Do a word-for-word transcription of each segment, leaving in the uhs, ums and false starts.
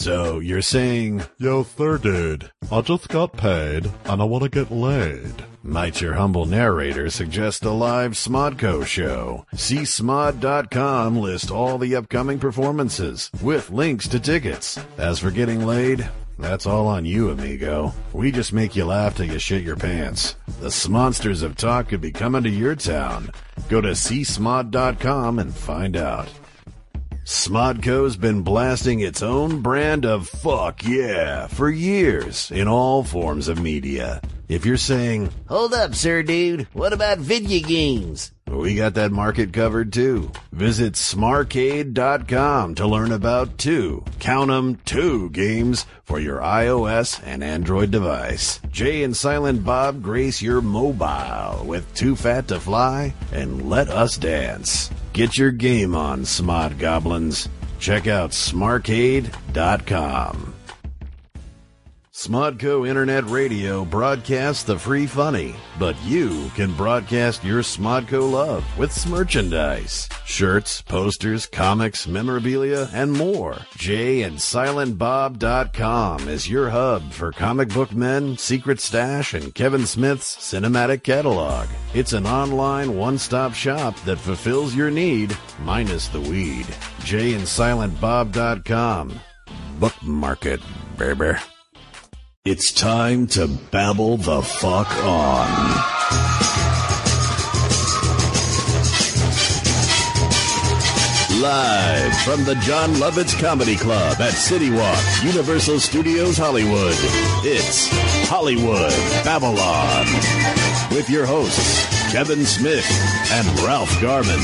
So you're saying, Yo, third dude, I just got paid and I want to get laid. Might your humble narrator suggest a live Smodco show? See smod dot com list all the upcoming performances with links to tickets. As for getting laid, that's all on you, amigo. We just make you laugh till you shit your pants. The Smonsters of Talk could be coming to your town. Go to see smod dot com and find out. Smodco's been blasting its own brand of fuck yeah for years in all forms of media. If you're saying, hold up, sir dude, what about video games? We got that market covered too. Visit smarcade dot com to learn about two, count 'em, two games for your iOS and Android device. Jay and Silent Bob grace your mobile with Too Fat to Fly and Let Us Dance. Get your game on, Smod Goblins. Check out smarcade dot com. Smodco Internet Radio broadcasts the free funny, but you can broadcast your Smodco love with merchandise. Shirts, posters, comics, memorabilia, and more. Jay and Silent Bob dot com is your hub for Comic Book Men, Secret Stash, and Kevin Smith's cinematic catalog. It's an online one-stop shop that fulfills your need, minus the weed. Jay and Silent Bob dot com. Bookmark it, baby. It's time to babble the fuck on. Live from the John Lovitz Comedy Club at City Walk, Universal Studios Hollywood, it's Hollywood Babylon. With your hosts, Kevin Smith and Ralph Garman.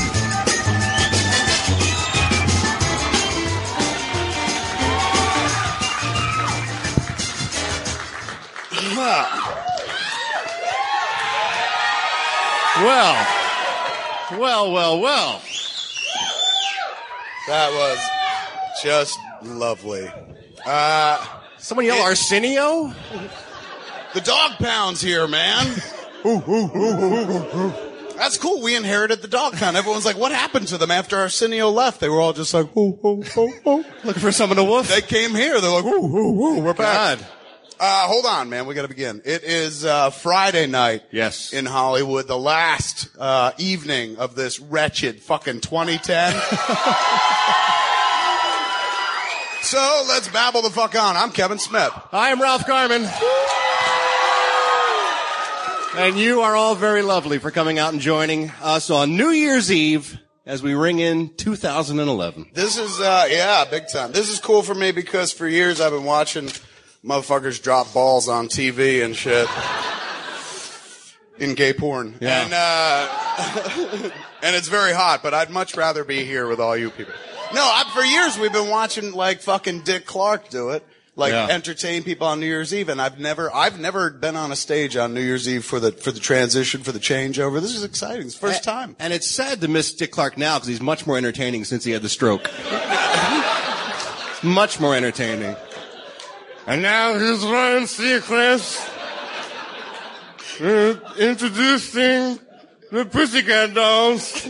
Well, well, well, well. That was just lovely. Uh, Someone yell it, Arsenio? The dog pound's here, man. Ooh, ooh, ooh, ooh, ooh. That's cool. We inherited the dog pound. Everyone's like, what happened to them after Arsenio left? They were all just like, ooh, ooh, ooh, ooh. Looking for someone to woof? They came here. They're like, ooh, ooh, ooh, we're back. God. Uh, hold on, man. We got to begin. It is uh, Friday night. Yes. In Hollywood, the last uh, evening of this wretched fucking twenty ten. So let's babble the fuck on. I'm Kevin Smith. I am Ralph Garman. And you are all very lovely for coming out and joining us on New Year's Eve as we ring in two thousand eleven. This is, uh, yeah, big time. This is cool for me because for years I've been watching motherfuckers drop balls on T V and shit. In gay porn. Yeah. And, uh, and it's very hot, but I'd much rather be here with all you people. No, I, for years we've been watching like fucking Dick Clark do it. Like yeah. entertain people on New Year's Eve, and I've never, I've never been on a stage on New Year's Eve for the, for the transition, for the changeover. This is exciting. It's the first time. And it's sad to miss Dick Clark now because he's much more entertaining since he had the stroke. Much more entertaining. And now here's Ryan Seacrest uh, introducing the Pussycat Dolls.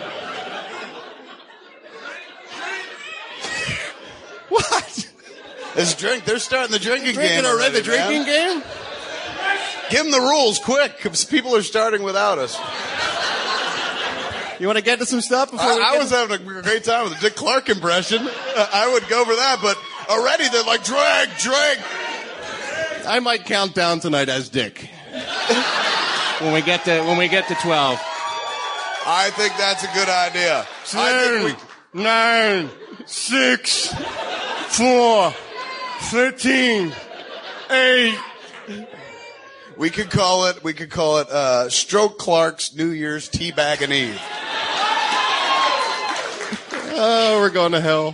What? Let's drink. They're starting the drinking Drinking game already, already, the drinking man. game? Give them the rules quick, because people are starting without us. You want to get to some stuff before I, we I get was having a great time with the Dick Clark impression. I would go for that, but already they're like, drag, drag. I might count down tonight as Dick. when we get to when we get to twelve. I think that's a good idea. Ten, I think we, nine, six, four, thirteen, eight. we could call it. We could call it uh, Stroke Clark's New Year's Teabagging Eve. Oh, we're going to hell.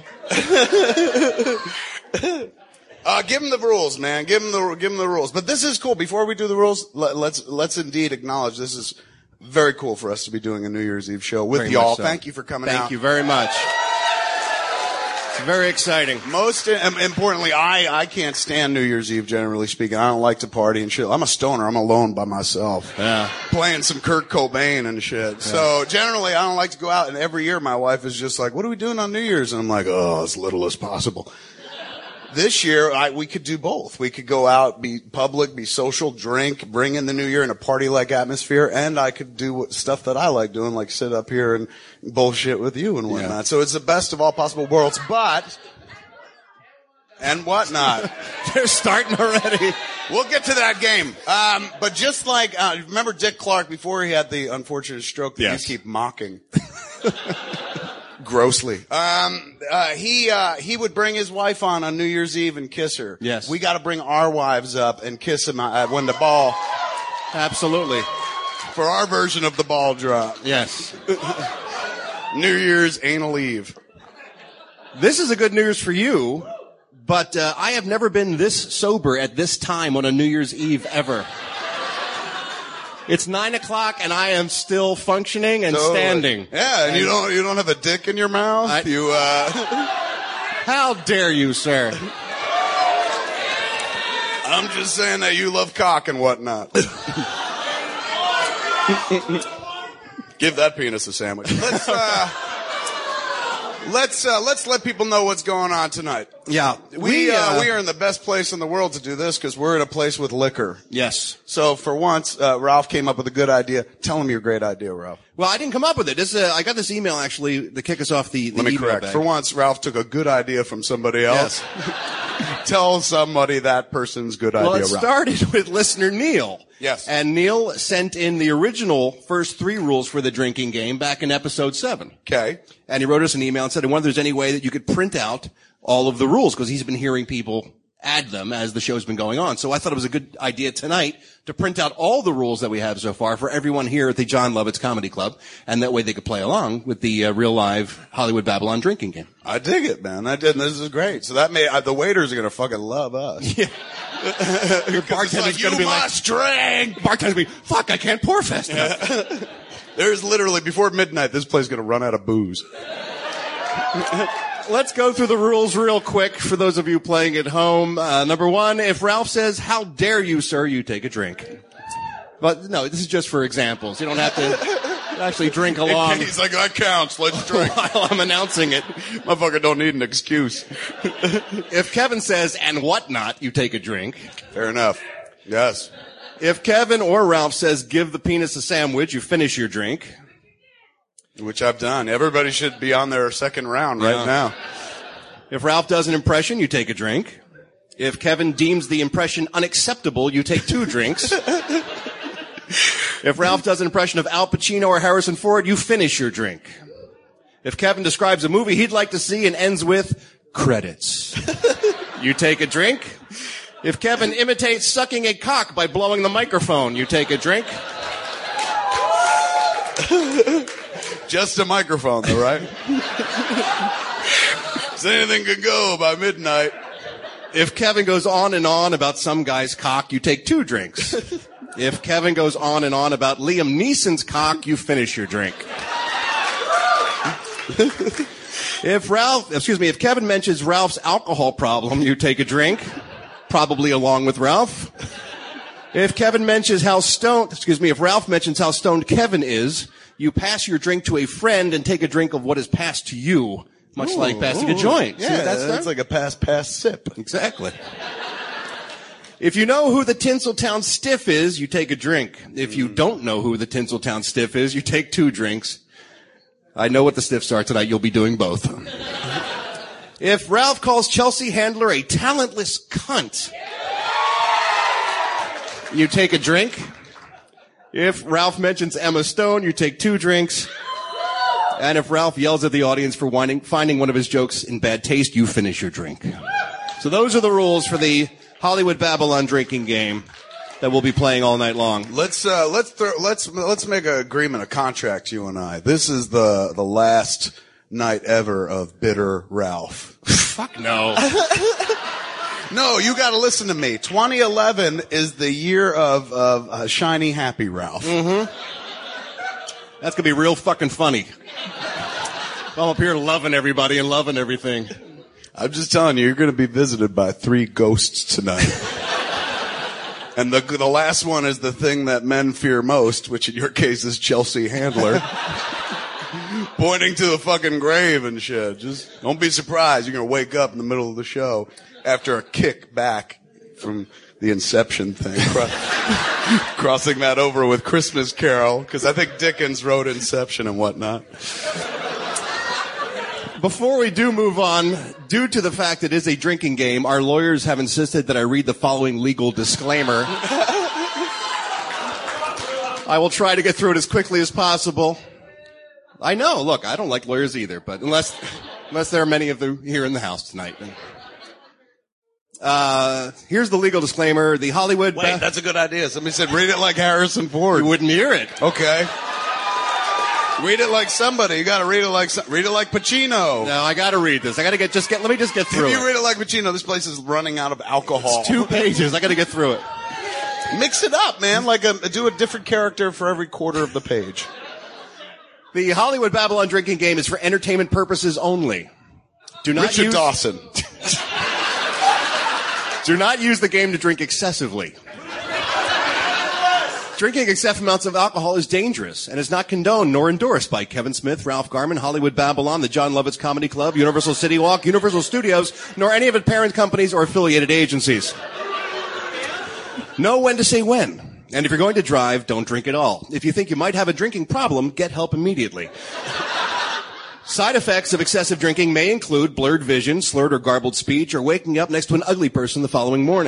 Uh, give them the rules, man. Give them the give them the rules. But this is cool. Before we do the rules, let, let's let's indeed acknowledge this is very cool for us to be doing a New Year's Eve show with Very y'all. much so. Thank you for coming Thank out. you very much. It's very exciting. Most um, importantly, I I can't stand New Year's Eve. Generally speaking, I don't like to party and shit. I'm a stoner. I'm alone by myself. Yeah. Playing some Kurt Cobain and shit. Yeah. So generally, I don't like to go out. And every year, my wife is just like, "What are we doing on New Year's?" And I'm like, "Oh, as little as possible." this year, I, we could do both. We could go out, be public, be social, drink, bring in the new year in a party-like atmosphere, and I could do what, stuff that I like doing, like sit up here and bullshit with you and whatnot. Yeah. So it's the best of all possible worlds, but... And whatnot. They're starting already. We'll get to that game. Um, but just like, uh, remember Dick Clark before he had the unfortunate stroke that yes. you keep mocking? Grossly. Um, uh, he, uh, he would bring his wife on on New Year's Eve and kiss her. Yes. We gotta bring our wives up and kiss them uh, when the ball. Absolutely. For our version of the ball drop. Yes. New Year's anal Eve. This is a good news for you. But uh, I have never been this sober at this time on a New Year's Eve ever. It's nine o'clock and I am still functioning and totally. standing. Yeah, and, and you don't you don't have a dick in your mouth. I, you. Uh... How dare you, sir? I'm just saying that you love cock and whatnot. Give that penis a sandwich. Let's. Uh... Let's uh, let's let people know what's going on tonight. Yeah, we we, uh, uh, we are in the best place in the world to do this because we're in a place with liquor. Yes. So for once, uh, Ralph came up with a good idea. Tell him your great idea, Ralph. Well, I didn't come up with it. This uh, I got this email actually to kick us off the. the Let me email correct. bag. For once, Ralph took a good idea from somebody else. Yes. Tell somebody that person's good well, idea. Well, it Ralph. started with listener Neil. Yes. And Neil sent in the original first three rules for the drinking game back in episode seven. Okay. And he wrote us an email and said, I wonder if there's any way that you could print out all of the rules, because he's been hearing people add them as the show's been going on. So I thought it was a good idea tonight to print out all the rules that we have so far for everyone here at the John Lovitz Comedy Club, and that way they could play along with the uh, real live Hollywood Babylon drinking game. I dig it, man. I did. This is great. So that may uh, the waiters are gonna fucking love us. Yeah. Your bartender's like, gonna you be must like, drink. Bartender's gonna be, fuck, I can't pour fast enough. There's literally before midnight, this place is gonna run out of booze. Let's go through the rules real quick for those of you playing at home. Uh, number one, if Ralph says, how dare you, sir, you take a drink. But no, this is just for examples. You don't have to actually drink along. He's like, that counts. Let's drink. While I'm announcing it. Motherfucker don't need an excuse. If Kevin says, and whatnot, you take a drink. Fair enough. Yes. If Kevin or Ralph says, give the penis a sandwich, you finish your drink. Which I've done. Everybody should be on their second round right yeah. now. If Ralph does an impression, you take a drink. If Kevin deems the impression unacceptable, you take two drinks. If Ralph does an impression of Al Pacino or Harrison Ford, you finish your drink. If Kevin describes a movie he'd like to see and ends with credits, you take a drink. If Kevin imitates sucking a cock by blowing the microphone, you take a drink. Just a microphone, though, right? So anything could go by midnight. If Kevin goes on and on about some guy's cock, you take two drinks. If Kevin goes on and on about Liam Neeson's cock, you finish your drink. If Ralph, excuse me, if Kevin mentions Ralph's alcohol problem, you take a drink, probably along with Ralph. If Kevin mentions how stoned, excuse me, if Ralph mentions how stoned Kevin is, you pass your drink to a friend and take a drink of what is passed to you, much ooh, like passing ooh. a joint. Yeah, that's, that's like a pass-pass sip. Exactly. If you know who the Tinseltown Stiff is, you take a drink. If you don't know who the Tinseltown Stiff is, you take two drinks. I know what the stiffs are tonight. You'll be doing both. If Ralph calls Chelsea Handler a talentless cunt, you take a drink. If Ralph mentions Emma Stone, you take two drinks. And if Ralph yells at the audience for whining, finding one of his jokes in bad taste, you finish your drink. So those are the rules for the Hollywood Babylon drinking game that we'll be playing all night long. Let's uh, let's throw, let's let's make an agreement, a contract, you and I. This is the the last night ever of bitter Ralph. Fuck no. No, you got to listen to me. twenty eleven is the year of of uh, shiny, happy Ralph. Mm-hmm. That's gonna be real fucking funny. I'm up here loving everybody and loving everything. I'm just telling you, you're going to be visited by three ghosts tonight. And the the last one is the thing that men fear most, which in your case is Chelsea Handler. Pointing to the fucking grave and shit. Just don't be surprised. You're going to wake up in the middle of the show after a kick back from the Inception thing, cro- crossing that over with Christmas Carol, because I think Dickens wrote Inception and whatnot. Before we do move on, due to the fact it is a drinking game, our lawyers have insisted that I read the following legal disclaimer. I will try to get through it as quickly as possible. I know, look, I don't like lawyers either, but unless unless there are many of them here in the house tonight. Uh, here's the legal disclaimer. The Hollywood... Wait, ba- that's a good idea. Somebody said, read it like Harrison Ford. You wouldn't hear it. Okay. Read it like somebody. You gotta read it like, some- read it like Pacino. No, I gotta read this. I gotta get, just get, let me just get through If it. you read it like Pacino, this place is running out of alcohol. It's two pages. I gotta get through it. Mix it up, man. Like a, do a different character for every quarter of the page. The Hollywood Babylon drinking game is for entertainment purposes only. Do not Richard use, Dawson. Do not use the game to drink excessively. Drinking excessive amounts of alcohol is dangerous and is not condoned nor endorsed by Kevin Smith, Ralph Garman, Hollywood Babylon, the John Lovitz Comedy Club, Universal City Walk, Universal Studios, nor any of its parent companies or affiliated agencies. Know when to say when. And if you're going to drive, don't drink at all. If you think you might have a drinking problem, get help immediately. Side effects of excessive drinking may include blurred vision, slurred or garbled speech, or waking up next to an ugly person the following morning.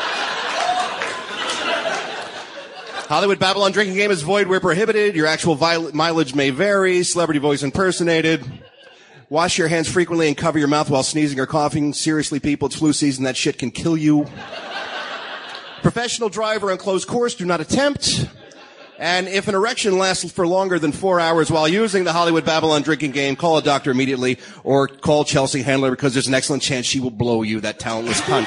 Hollywood Babylon drinking game is void where prohibited. Your actual vi- mileage may vary. Celebrity voice impersonated. Wash your hands frequently and cover your mouth while sneezing or coughing. Seriously, people, it's flu season. That shit can kill you. Professional driver on closed course, do not attempt. And if an erection lasts for longer than four hours while using the Hollywood Babylon drinking game, call a doctor immediately or call Chelsea Handler because there's an excellent chance she will blow you, that talentless cunt.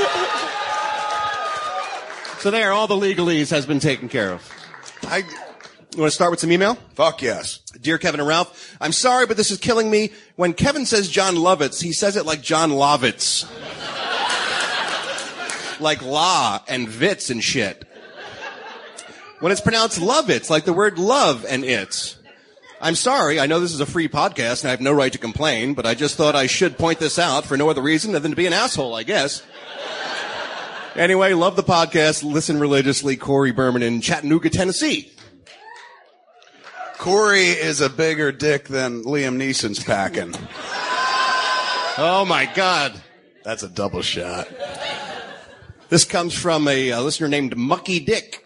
So there, all the legalese has been taken care of. I, You want to start with some email? fuck yes. Dear Kevin and Ralph, I'm sorry, but this is killing me. When Kevin says John Lovitz, he says it like John Lovitz. Like la and vits and shit. When it's pronounced Lovitz, like the word love and it's. I'm sorry, I know this is a free podcast and I have no right to complain, but I just thought I should point this out for no other reason than to be an asshole, I guess. Anyway, love the podcast. Listen religiously. Corey Berman in Chattanooga, Tennessee. Corey is a bigger dick than Liam Neeson's packing. Oh my God. That's a double shot. This comes from a, a listener named Mucky Dick.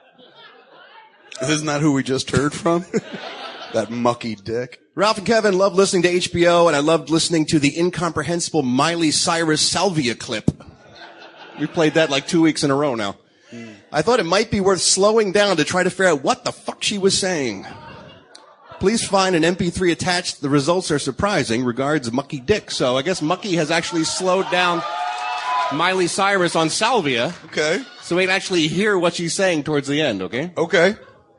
Isn't that who we just heard from? That mucky dick. Ralph and Kevin love listening to H B O, and I loved listening to the incomprehensible Miley Cyrus Salvia clip. We played that like two weeks in a row now. Mm. I thought it might be worth slowing down to try to figure out what the fuck she was saying. Please find an M P three attached. The results are surprising. Regards, Mucky Dick. So I guess Mucky has actually slowed down Miley Cyrus on Salvia. Okay. So we can actually hear what she's saying towards the end, okay? Okay.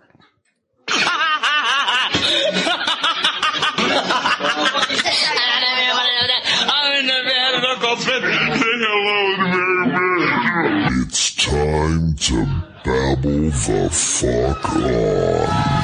It's time to babble the fuck on.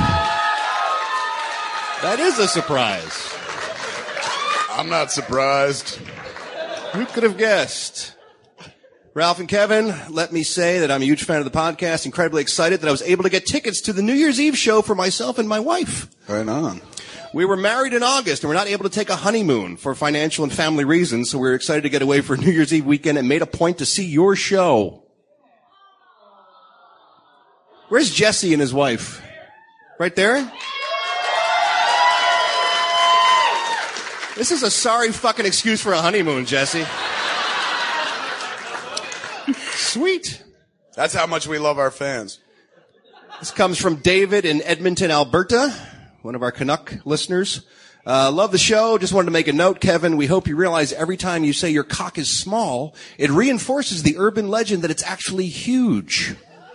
That is a surprise. I'm not surprised. Who could have guessed? Ralph and Kevin, let me say that I'm a huge fan of the podcast, incredibly excited that I was able to get tickets to the New Year's Eve show for myself and my wife. Right on. We were married in August and we're not able to take a honeymoon for financial and family reasons, so we were excited to get away for New Year's Eve weekend and made a point to see your show. Where's Jesse and his wife? Right there? This is a sorry fucking excuse for a honeymoon, Jesse. Sweet. That's how much we love our fans. This comes from David in Edmonton, Alberta, one of our Canuck listeners. Uh, love the show. Just wanted to make a note, Kevin. We hope you realize every time you say your cock is small, it reinforces the urban legend that it's actually huge.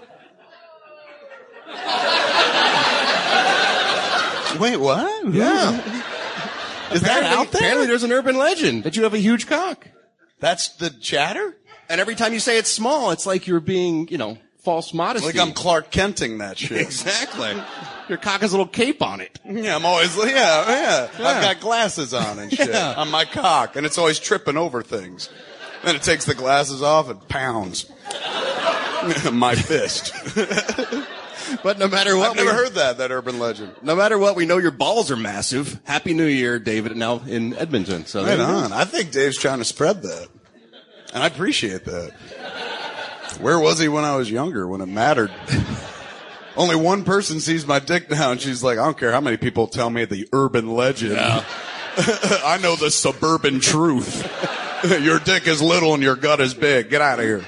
Wait, what? Yeah. Is that Apparently- out there? Apparently there's an urban legend that you have a huge cock. That's the chatter? And every time you say it's small, it's like you're being, you know, false modesty. Like I'm Clark Kenting that shit. Exactly. Your cock has a little cape on it. Yeah, I'm always, yeah, yeah, Yeah. I've got glasses on and shit Yeah. on my cock, and it's always tripping over things. Then it takes the glasses off and pounds my fist. But no matter what, I've never we, heard that, that urban legend. No matter what, we know your balls are massive. Happy New Year, David, now in Edmonton. So Right on. I think Dave's trying to spread that. And I appreciate that. Where was he when I was younger, when it mattered? Only one person sees my dick now, and she's like, I don't care how many people tell me the urban legend. Yeah. I know the suburban truth. Your dick is little and your gut is big. Get out of here.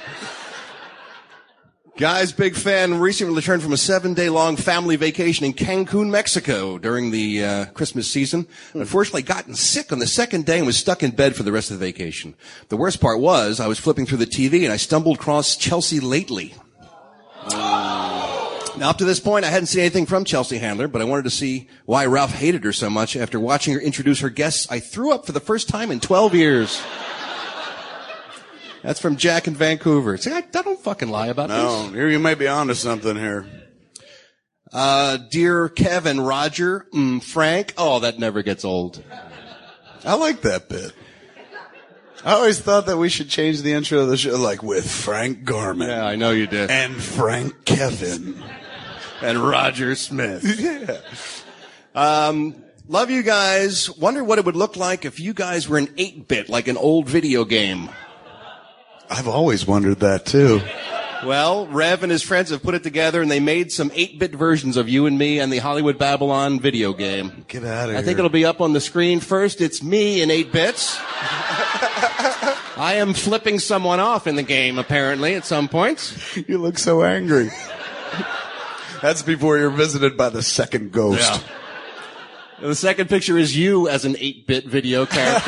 Guy's big fan, recently returned from a seven-day-long family vacation in Cancun, Mexico during the uh, Christmas season. Unfortunately, gotten sick on the second day and was stuck in bed for the rest of the vacation. The worst part was I was flipping through the T V and I stumbled across Chelsea Lately. Now, up to this point, I hadn't seen anything from Chelsea Handler, but I wanted to see why Ralph hated her so much. After watching her introduce her guests, I threw up for the first time in twelve years. That's from Jack in Vancouver. See, I, I don't fucking lie about No, this. here you may be onto something here. Uh, dear Kevin, Roger, mm, Frank. Oh, that never gets old. I like that bit. I always thought that we should change the intro of the show, like with Frank Garman. Yeah, I know you did. And Frank Kevin. And Roger Smith. Yeah. Um, love you guys. Wonder what it would look like if you guys were an eight-bit, like an old video game. I've always wondered that too. Well, Rev and his friends have put it together, and they made some eight-bit versions of you and me and the Hollywood Babylon video game. Get out of here. I think it'll be up on the screen first. It's me in eight bits. I am flipping someone off in the game, apparently, at some points. You look so angry. That's before you're visited by the second ghost. Yeah. And the second picture is you as an eight-bit video character.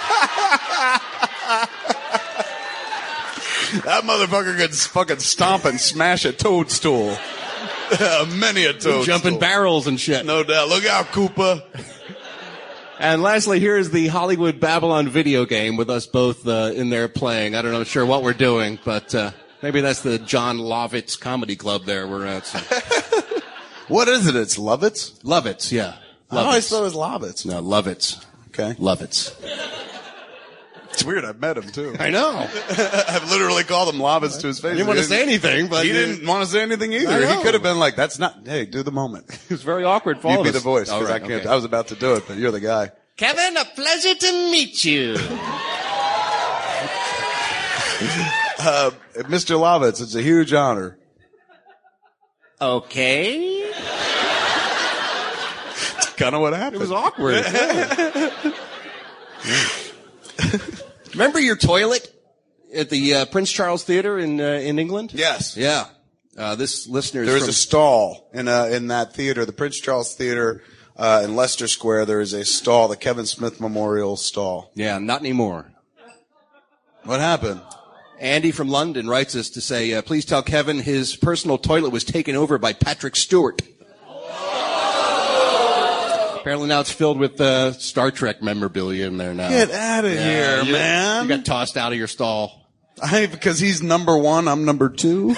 That motherfucker could fucking stomp and smash a toadstool. Many a toadstool. Jumping barrels and shit. No doubt. Look out, Koopa. And lastly, here's the Hollywood Babylon video game with us both uh, in there playing. I don't know sure what we're doing, but uh, maybe that's the John Lovitz Comedy Club there we're at. So. What is it? It's Lovitz? Lovitz, yeah. I always Lovitz. thought it was Lovitz. No, Lovitz. Okay. Lovitz. It's weird. I've met him too. I know. I've literally called him Lovitz to his face. I didn't want to say anything, but He didn't want to say anything I either. know. He could have been like, that's not, hey, do the moment. it was very awkward for all You of be us. the voice, All because right, I can't, okay. I was about to do it, but you're the guy. Kevin, a pleasure to meet you. Uh, Mister Lovitz, it's a huge honor. Okay. Kind of what happened. It was awkward. Remember your toilet at the uh, Prince Charles Theater in uh, in England? Yes. Yeah. Uh, this listener is There is from... a stall in uh, in that theater, the Prince Charles Theater uh, in Leicester Square. There is a stall, the Kevin Smith Memorial stall. Yeah, not anymore. What happened? Andy from London writes us to say, uh, please tell Kevin his personal toilet was taken over by Patrick Stewart. Apparently now it's filled with uh, Star Trek memorabilia in there now. Get out of Yeah, here, you- man! You got tossed out of your stall. I, because he's number one, I'm number two.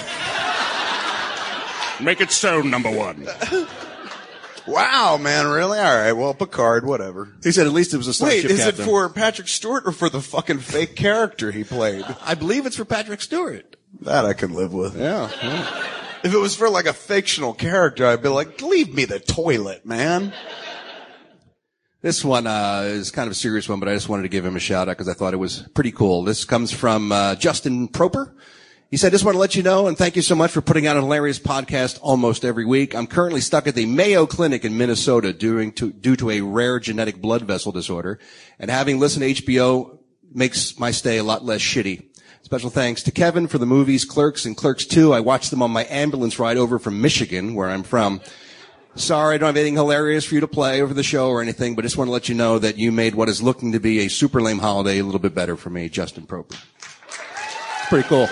Make it so, number one. Wow, man, really? All right, well, Picard, whatever. He said at least it was a Wait, starship is captain. it for Patrick Stewart or for the fucking fake character he played? I believe it's for Patrick Stewart. That I can live with. Yeah. yeah. If it was for like a fictional character, I'd be like, leave me the toilet, man. This one uh, is kind of a serious one, but I just wanted to give him a shout out because I thought it was pretty cool. This comes from uh, Justin Proper. He said, just want to let you know and thank you so much for putting out a hilarious podcast almost every week. I'm currently stuck at the Mayo Clinic in Minnesota due to, due to a rare genetic blood vessel disorder. And having listened to H B O makes my stay a lot less shitty. Special thanks to Kevin for the movies Clerks and Clerks two. I watched them on my ambulance ride over from Michigan, where I'm from. Sorry, I don't have anything hilarious for you to play over the show or anything, but just want to let you know that you made what is looking to be a super lame holiday a little bit better for me, Justin Proper. It's pretty cool.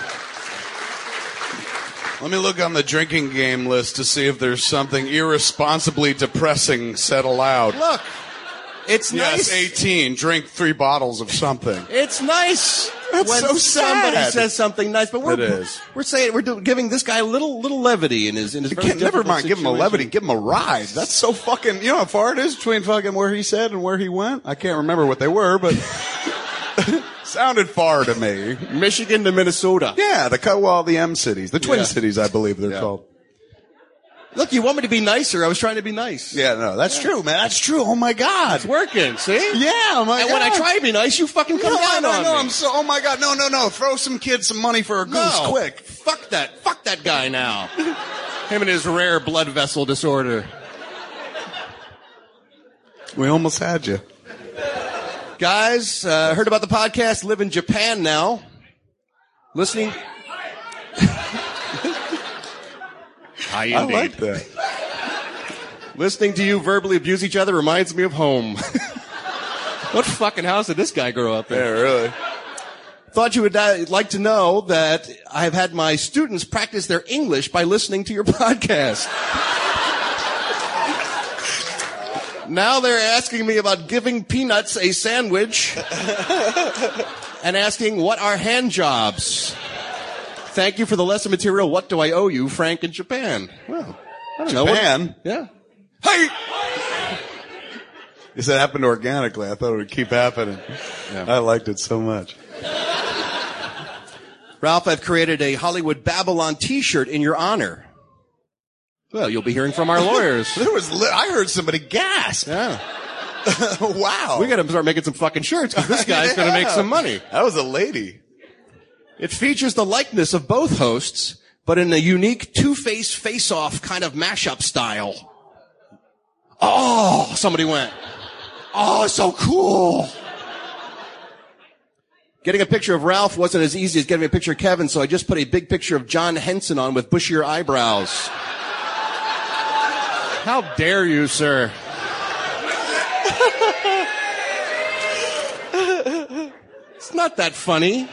Let me look on the drinking game list to see if there's something irresponsibly depressing said aloud. Look, it's Yes, nice. eighteen. Drink three bottles of something. It's nice That's when so somebody sad. says something nice, but we're It is. we're saying we're do, giving this guy a little little levity in his in his. You very can't, never difficult mind, give him a situation. levity, give him a ride. That's so fucking, you know how far it is between fucking where he said and where he went? I can't remember what they were, but Sounded far to me. Michigan to Minnesota. Yeah, the co- well, the M cities, the Twin Yeah. Cities, I believe they're Yeah. called. Look, you want me to be nicer. I was trying to be nice. Yeah, no, that's true, man. That's true. Oh my God. It's working, see? Yeah, oh my And God. when I try to be nice, you fucking come no, down I on know, me. I'm so, oh my God. No, no, no. Throw some kids some money for a goose, No. quick. Fuck that. Fuck that guy now. Him and his rare blood vessel disorder. We almost had you. Guys, uh, heard about the podcast, live in Japan now. Listening. Hi, I indeed. like that. Listening to you verbally abuse each other reminds me of home. What fucking house did this guy grow up in? Yeah, really. Thought you would uh, like to know that I have had my students practice their English by listening to your podcast. Now they're asking me about giving peanuts a sandwich and asking what are hand jobs. Thank you for the lesson material. What do I owe you, Frank in Japan? Well, I don't know. Japan? Yeah. Hey! Yes, it happened organically. I thought it would keep happening. Yeah. I liked it so much. Ralph, I've created a Hollywood Babylon t-shirt in your honor. Well, you'll be hearing from our lawyers. There was, li- I heard somebody gasp. Yeah. Wow. We gotta start making some fucking shirts because this guy's gonna make some money. That was a lady. It features the likeness of both hosts, but in a unique two-face face-off kind of mashup style. Oh, somebody went. Oh, so cool. Getting a picture of Ralph wasn't as easy as getting a picture of Kevin, so I just put a big picture of John Henson on with bushier eyebrows. How dare you, sir? It's not that funny.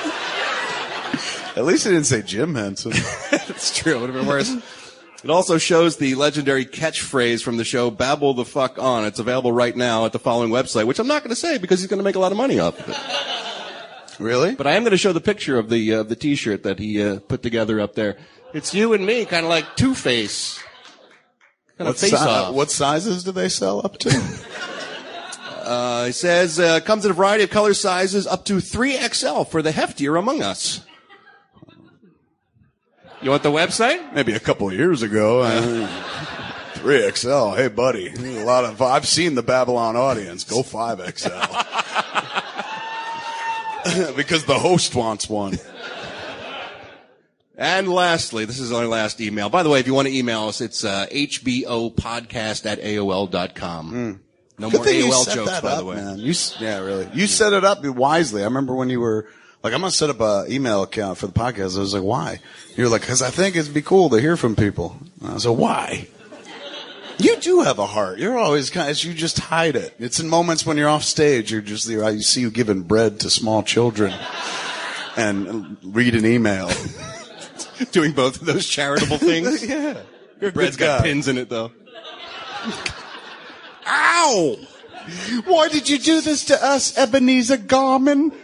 At least he didn't say Jim Henson. It's true. It would have been worse. It also shows the legendary catchphrase from the show, babble the fuck on. It's available right now at the following website, which I'm not going to say because he's going to make a lot of money off of it. Really? But I am going to show the picture of the uh, the T-shirt that he uh, put together up there. It's you and me, kind of like Two-Face. Kind of What, si- face-off. what sizes do they sell up to? Uh, it says, uh, comes in a variety of color sizes up to three X L for the heftier among us. You want the website? Maybe a couple of years ago. Uh, three X L. Hey, buddy. A lot of. I've seen the Babylon audience. Go five X L. Because the host wants one. And lastly, this is our last email. By the way, if you want to email us, it's uh, H B O podcast at A O L dot com. Mm. No Good more thing A O you L set jokes, that by up, the way. Man. You, s- yeah, really. You set it up wisely. I remember when you were like, I'm going to set up an email account for the podcast. I was like, why? You were like, because I think it'd be cool to hear from people. And I was like, why? You do have a heart. You're always kind of, you just hide it. It's in moments when you're off stage, you're just, you see you giving bread to small children and read an email. Doing both of those charitable things. Yeah. You're a Bread's good got guy. pins in it, though. Ow! Why did you do this to us, Ebenezer Garmin?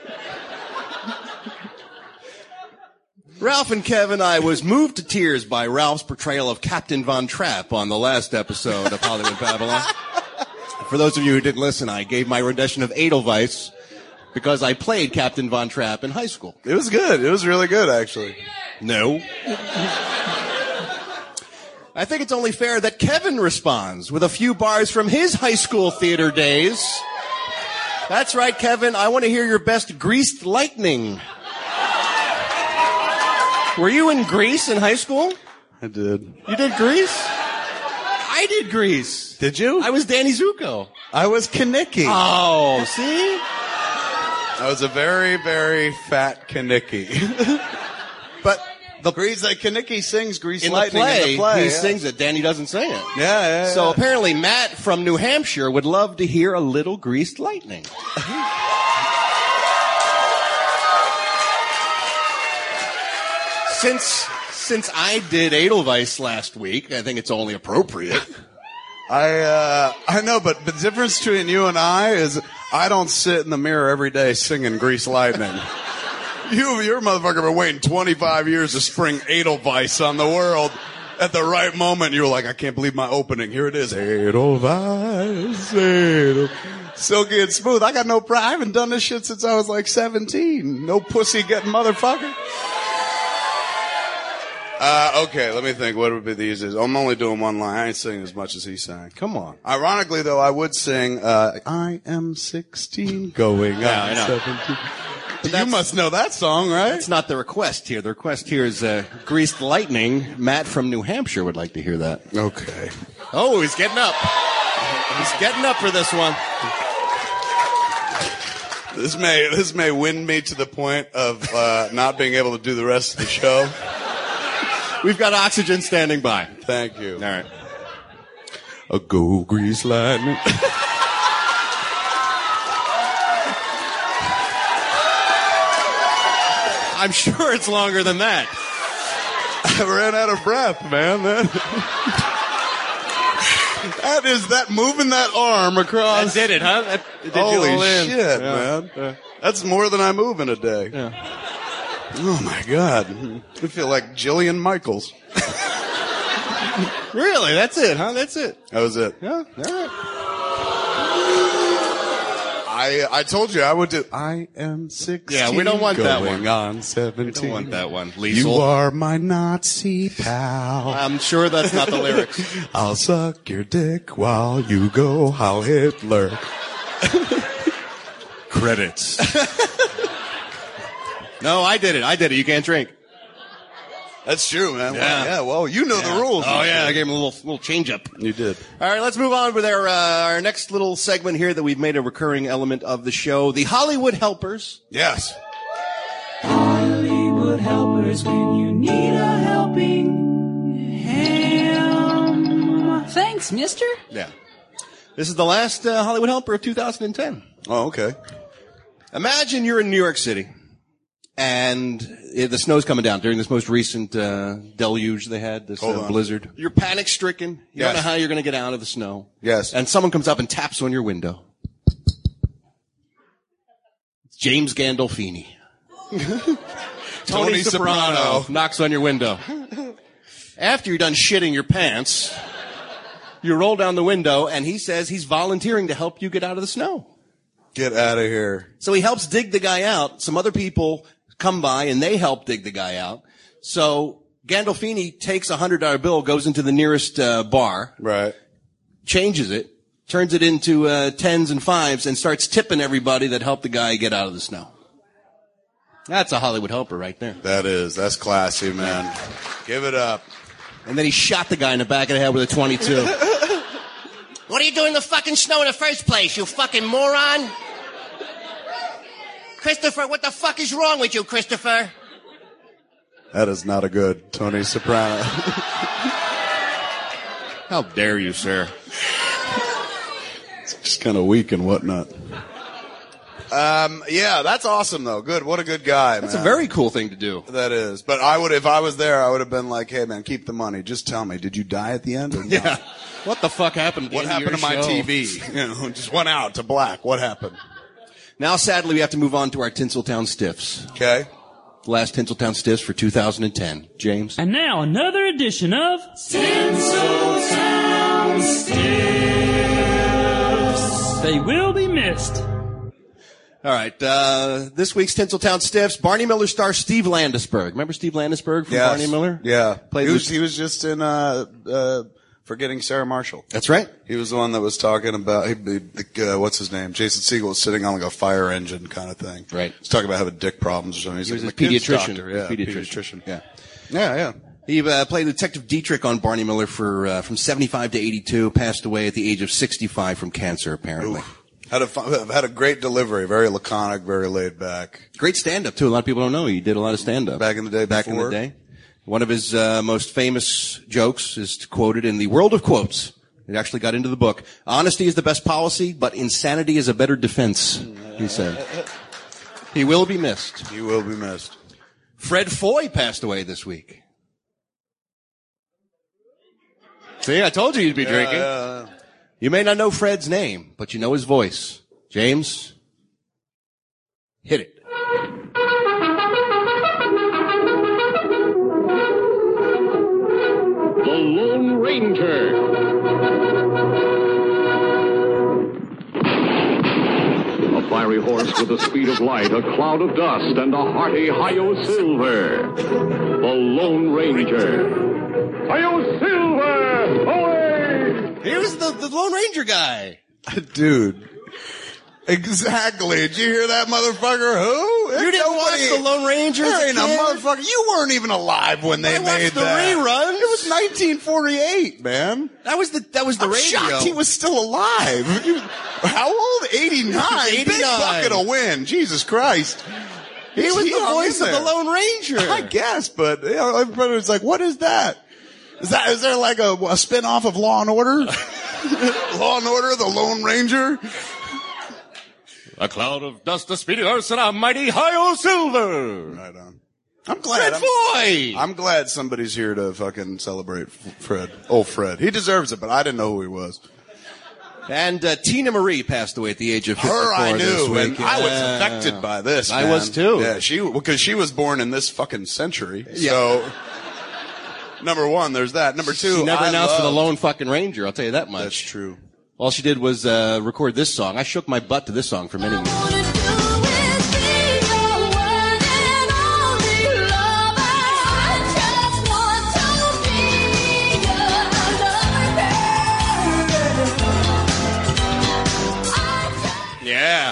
Ralph and Kevin, I was moved to tears by Ralph's portrayal of Captain Von Trapp on the last episode of Hollywood Babylon. For those of you who didn't listen, I gave my rendition of Edelweiss because I played Captain Von Trapp in high school. It was good. It was really good, actually. No. I think it's only fair that Kevin responds with a few bars from his high school theater days. That's right, Kevin. I want to hear your best Greased Lightning. Were you in Grease in high school? I did. You did Grease? I did Grease. Did you? I was Danny Zuko. I was Kaneki. Oh, see? I was a very, very fat Kaneki. But the Grease, like Kaneki sings Grease In the Lightning play, in the play. he yeah. sings it. Danny doesn't sing it. Yeah, yeah, yeah. So apparently Matt from New Hampshire would love to hear a little Greased Lightning. Since since I did Edelweiss last week, I think it's only appropriate. I, uh, I know, but the difference between you and I is I don't sit in the mirror every day singing Grease Lightning. You, your motherfucker been waiting twenty-five years to spring Edelweiss on the world. At the right moment, you were like, I can't believe my opening. Here it is. Edelweiss, Edel. Silky and smooth. I got no pride. I haven't done this shit since I was like seventeen. No pussy getting motherfucker. Uh, okay, let me think. What would be the easiest? I'm only doing one line. I ain't singing as much as he sang. Come on. Ironically, though, I would sing, uh, I am sixteen going Yeah, on I know. seventeen. You must know that song, right? That's not the request here. The request here is uh, Greased Lightning. Matt from New Hampshire would like to hear that. Okay. Oh, he's getting up. He's getting up for this one. This may, this may win me to the point of, uh, not being able to do the rest of the show. We've got oxygen standing by. Thank you. All right. A go grease lightning. I'm sure it's longer than that. I ran out of breath, man. That, that is that moving that arm across. That did it, huh? That did you Holy all in. shit, Yeah. man. Yeah. That's more than I move in a day. Yeah. Oh my God. I feel like Jillian Michaels. Really? That's it, huh? That's it. That was it. Yeah. All right. I I told you I would do. I am sixteen. Yeah, we don't want that going one. on seventeen. We don't want that one. You Liesel. are my Nazi pal. I'm sure that's not the lyrics. I'll suck your dick while you go Heil Hitler. Credits. No, I did it. I did it. You can't drink. That's true, man. Yeah. Well, yeah, well, you know Yeah. the rules. Oh, yeah. I gave him a little, little change up. You did. All right, let's move on with our, uh, our next little segment here that we've made a recurring element of the show. The Hollywood Helpers. Yes. Hollywood Helpers when you need a helping hand. Thanks, mister. Yeah. This is the last uh, Hollywood Helper of two thousand ten. Oh, okay. Imagine you're in New York City, and uh, the snow's coming down during this most recent uh, deluge they had, this Hold uh, on. blizzard. You're panic-stricken. You Yes. don't know how you're going to get out of the snow. Yes. And someone comes up and taps on your window. It's James Gandolfini. Tony, Tony Soprano, Soprano. knocks on your window. After you're done shitting your pants, you roll down the window, and he says he's volunteering to help you get out of the snow. Get out of here. So he helps dig the guy out. Some other people come by and they help dig the guy out. So Gandolfini takes a hundred dollar bill, goes into the nearest uh, bar, Right. changes it, turns it into uh, tens and fives, and starts tipping everybody that helped the guy get out of the snow. That's a Hollywood Helper right there. That is. That's classy, man. Give it up. And then he shot the guy in the back of the head with a twenty-two. What are you doing in the fucking snow in the first place, you fucking moron? Christopher, what the fuck is wrong with you, Christopher? That is not a good Tony Soprano. How dare you, sir? It's just kind of weak and whatnot. Um, yeah, that's awesome though. Good. What a good guy, That's man. a very cool thing to do. That is. But I would, if I was there, I would have been like, hey man, keep the money. Just tell me, did you die at the end or not? Yeah. What the fuck happened? At the What end of happened to your my show? T V? You know, just went out to black. What happened? Now, sadly, we have to move on to our Tinseltown Stiffs. Okay. The last Tinseltown Stiffs for two thousand ten. James? And now another edition of Tinseltown Stiffs. They will be missed. All right. Uh, this week's Tinseltown Stiffs, Barney Miller star Steve Landesberg. Remember Steve Landesberg from Yes. Barney Miller? Yeah. Played he was, the- he was just in, uh, uh, Forgetting Sarah Marshall. That's right. He was the one that was talking about, he, the, uh, what's his name? Jason Segel was sitting on like a fire engine kind of thing. Right. He's talking about having dick problems or something. He's He was like, a "My kid's pediatrician. doctor." Yeah, Pediatrician. pediatrician. Yeah. Yeah, yeah. He uh, played Detective Dietrich on Barney Miller for uh, from seventy-five to eighty-two, passed away at the age of sixty-five from cancer, apparently. Oof. Had a fun, had a great delivery, very laconic, very laid back. Great stand-up, too. A lot of people don't know he did a lot of stand-up. Back in the day Back in before? the day. One of his uh, most famous jokes is quoted in the World of Quotes. It actually got into the book. Honesty is the best policy, but insanity is a better defense, he said. He will be missed. He will be missed. Fred Foy passed away this week. See, I told you you'd be drinking. Yeah, yeah. You may not know Fred's name, but you know his voice. James, hit it. The Lone Ranger. speed of light, a cloud of dust, and a hearty Hi-Yo Silver. The Lone Ranger. Hi-Yo Silver! Away! Here's the, the Lone Ranger guy. Dude. Exactly. Did you hear that, motherfucker? Who? You didn't watch the Lone Ranger? There ain't a kid? mother-fucker. You weren't even alive when they I watched made the that. reruns. It was nineteen forty-eight, man. That was the that was the I'm radio. shocked he was still alive. How old? eighty-nine. Big eighty-nine. bucket of win. Jesus Christ. He was He the hung voice in of the there. Lone Ranger. I guess, but you know, everybody was like, "What is that? Is that is there like a, a spin-off of Law and Order? Law and Order, the Lone Ranger." A cloud of dust, a speedy horse, and a mighty Hi-Yo Silver. Right on. I'm glad. Fred I'm, Foy. I'm glad somebody's here to fucking celebrate Fred. Old Fred. He deserves it, but I didn't know who he was. And uh, Tina Marie passed away at the age of fifty-four. Her I this knew, week. and I was Yeah. affected by this. I man. was too. Yeah, she because she was born in this fucking century. Yeah. So, number one, there's that. Number two, She never I announced for the loved- Lone fucking Ranger. I'll tell you that much. That's true. All she did was uh, record this song. I shook my butt to this song for many years. Yeah.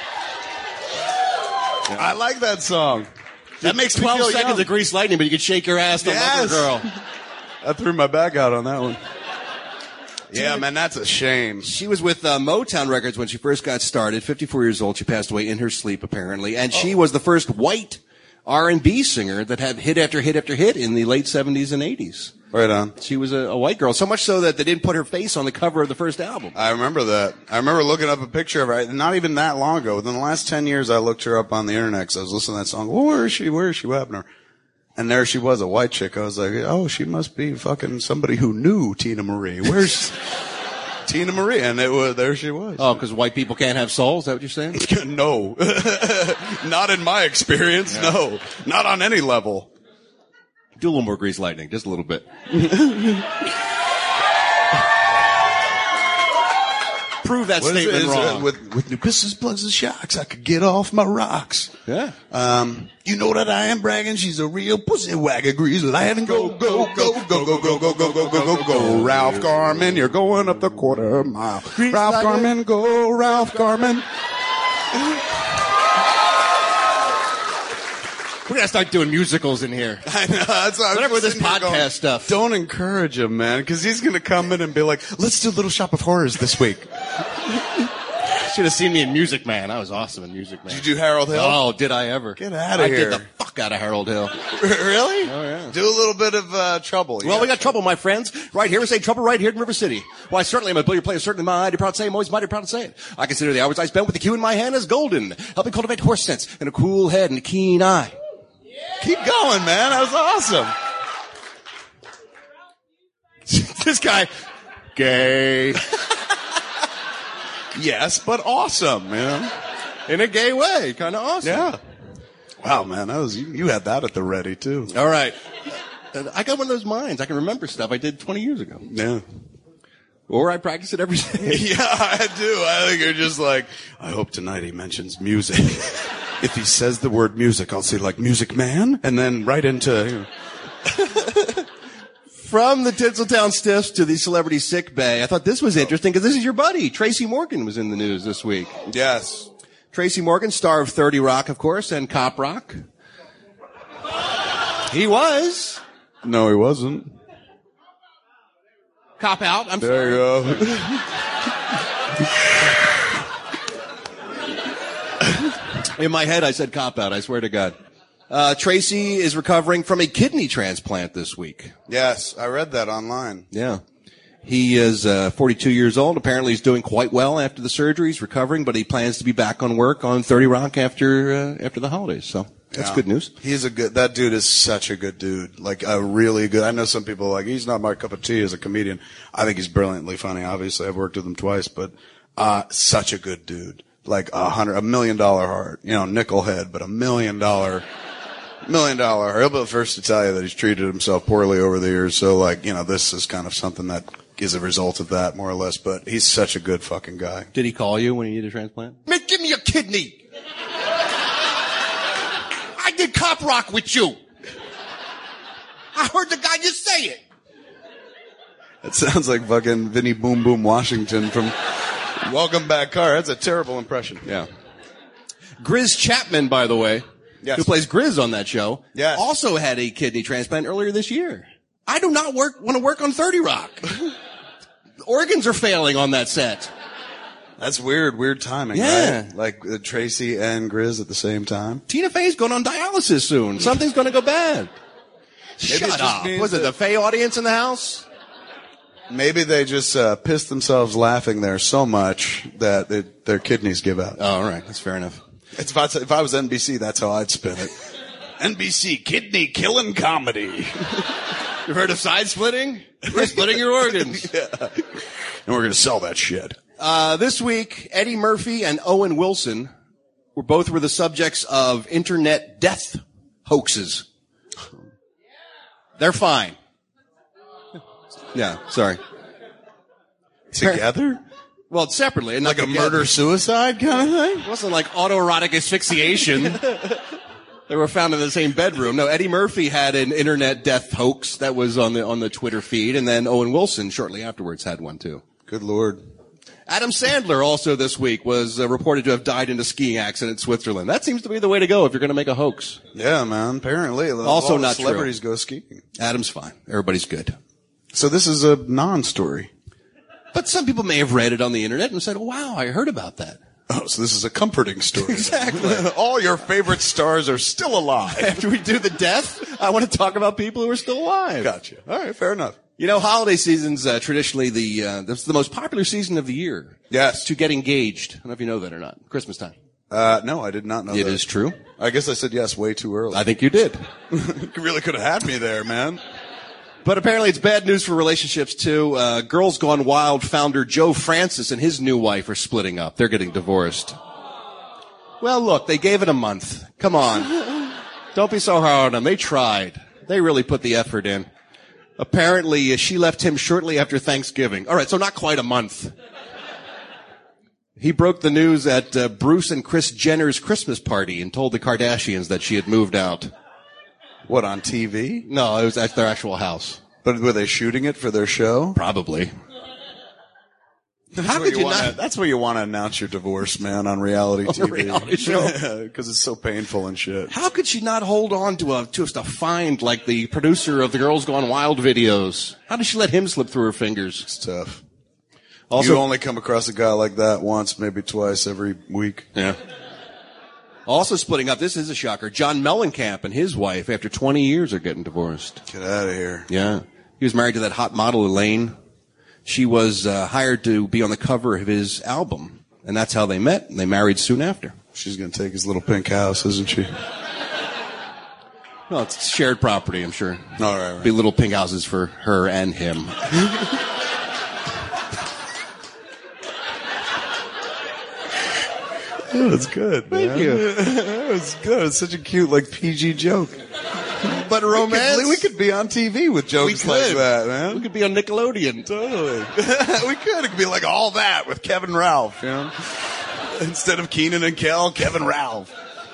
I like that song. That makes me twelve feel seconds young. of Grease Lightning, but you could shake your ass to Yes. love her girl. I threw my back out on that one. Yeah, man, that's a shame. She was with uh, Motown Records when she first got started. fifty-four years old. She passed away in her sleep, apparently. And she was the first white R and B singer that had hit after hit after hit in the late seventies and eighties. Right on. She was a, a white girl, so much so that they didn't put her face on the cover of the first album. I remember that. I remember looking up a picture of her. Not even that long ago. Within the last ten years, I looked her up on the internet because I was listening to that song. Well, where is she? Where is she? What happened to her? And there she was, a white chick. I was like, oh, she must be fucking somebody who knew Tina Marie. Where's Tina Marie? And it was, there she was. Oh, because white people can't have souls? Is that what you're saying? No. Not in my experience, Yeah. no. Not on any level. Do a little more Grease Lightning, just a little bit. Prove that What is it? statement Is it wrong. with, with new pistols, plugs, and shocks, I could get off my rocks. Yeah. Um, you know that I am bragging. She's a real pussy wagger, grease lightning. Go, go, go, go, go, go, go, go, go, go, go, go. Ralph Garman, you're going up the quarter mile. Ralph Garman, go, Ralph Garman. We're going to start doing musicals in here. I know. That's what I'm Whatever with this sitting here podcast going, stuff. Don't encourage him, man, because he's going to come in and be like, let's do Little Shop of Horrors this week. Should have seen me in Music Man. I was awesome in Music Man. Did you do Harold Hill? Oh, did I ever? Get outta I here. did the fuck out of Harold Hill. Really? Oh, yeah. Do a little bit of uh, trouble. Well, yeah. we got trouble, my friends. Right here, we say trouble right here in River City. Well, I certainly am a billiard player, certainly mighty proud to say, I'm always mighty proud to say it. I consider the hours I spent with the cue in my hand as golden, helping cultivate horse sense and a cool head and a keen eye. Keep going, man. That was awesome. This guy, gay. Yes, but awesome, man. In a gay way, kind of awesome. Yeah. Wow, man, that was you, you had that at the ready too. All right. I got one of those minds. I can remember stuff I did twenty years ago. Yeah. Or I practice it every day. Yeah, I do. I think you're just like, I hope tonight he mentions music. If he says the word music, I'll say like Music Man, and then right into, you know. From the Tinseltown Stiffs to the Celebrity Sick Bay. I thought this was interesting because this is your buddy. Tracy Morgan was in the news this week. Yes. Tracy Morgan, star of thirty Rock, of course, and Cop Rock. He was. No, he wasn't. Cop Out. I'm There you go. sorry. In my head, I said Cop Out. I swear to God. Uh, Tracy is recovering from a kidney transplant this week. Yes, I read that online. Yeah. He is uh, forty-two years old. Apparently he's doing quite well after the surgery. He's recovering, but he plans to be back on work on thirty Rock after uh, after the holidays. So that's Yeah. good news. He's a good, that dude is such a good dude. Like a really good, I know some people are like, he's not my cup of tea as a comedian. I think he's brilliantly funny. Obviously, I've worked with him twice, but, uh, such a good dude. Like a hundred, a million dollar heart. You know, nickel head, but a million dollar, million dollar heart. He'll be the first to tell you that he's treated himself poorly over the years. So like, you know, this is kind of something that is a result of that, more or less, but he's such a good fucking guy. Did he call you when he needed a transplant? Man, give me your kidney! did cop rock with you. I heard the guy just say it. That sounds like fucking Vinny Boom Boom Washington from Welcome Back Car. That's a terrible impression. Yeah. Grizz Chapman, by the way, yes. who plays Grizz on that show, yes. also had a kidney transplant earlier this year. I do not work want to work on thirty Rock. Organs are failing on that set. That's weird, weird timing, Yeah. right? Like uh, Tracy and Grizz at the same time. Tina Fey's going on dialysis soon. Something's going to go bad. Maybe it Shut just up. means Was it that- the Fey audience in the house? Maybe they just uh, pissed themselves laughing there so much that they, their kidneys give out. Oh, all right. That's fair enough. It's, if, I, if I was N B C, that's how I'd spin it. N B C, kidney killing comedy. You've heard of side splitting? We're splitting your organs. Yeah. And we're going to sell that shit. Uh, this week, Eddie Murphy and Owen Wilson were both were the subjects of internet death hoaxes. They're fine. Yeah, sorry. Together? Well, separately. Like a murder-suicide kind of thing? It wasn't like autoerotic asphyxiation. They were found in the same bedroom. No, Eddie Murphy had an internet death hoax that was on the on the Twitter feed, and then Owen Wilson shortly afterwards had one too. Good Lord. Adam Sandler also this week was uh, reported to have died in a skiing accident in Switzerland. That seems to be the way to go if you're going to make a hoax. Yeah, man. Apparently. Also all the not true. celebrities go skiing. Adam's fine. Everybody's good. So this is a non-story. But some people may have read it on the internet and said, wow, I heard about that. Oh, so this is a comforting story. Exactly. All your favorite stars are still alive. After we do the death, I want to talk about people who are still alive. Gotcha. All right, fair enough. You know, holiday season's uh, traditionally the uh, that's the most popular season of the year. Yes. To get engaged. I don't know if you know that or not. Christmas time. Uh, no, I did not know It that. is true. I guess I said yes way too early. I think you did. You really could have had me there, man. But apparently it's bad news for relationships, too. Uh, Girls Gone Wild founder Joe Francis and his new wife are splitting up. They're getting divorced. Well, look, they gave it a month. Come on. Don't be so hard on them. They tried. They really put the effort in. Apparently, uh, she left him shortly after Thanksgiving. All right, so not quite a month. He broke the news at uh, Bruce and Kris Jenner's Christmas party and told the Kardashians that she had moved out. What, on T V? No, it was at their actual house. But were they shooting it for their show? Probably. That's How where could you wanna, not? That's where you want to announce your divorce, man, on reality On T a V. reality show. Because it's so painful and shit. How could she not hold on to a to a find like the producer of the Girls Gone Wild videos? How did she let him slip through her fingers? It's tough. Also, you only come across a guy like that once, maybe twice every week. yeah. Also splitting up. This is a shocker. John Mellencamp and his wife, after twenty years, are getting divorced. Get out of here. Yeah. He was married to that hot model, Elaine. She was uh, hired to be on the cover of his album, and that's how they met, and they married soon after. She's going to take his little pink house, isn't she? Well, it's shared property, I'm sure. All right, right. Be little pink houses for her and him. That was good, man. Thank you. That was good. It's such a cute, like, P G joke. But romance? We could, we could be on T V with jokes We like could. that, man. We could be on Nickelodeon. Totally. We could. It could be like All That with Kevin Ralph, you know? Instead of Keenan and Kel, Kevin Ralph.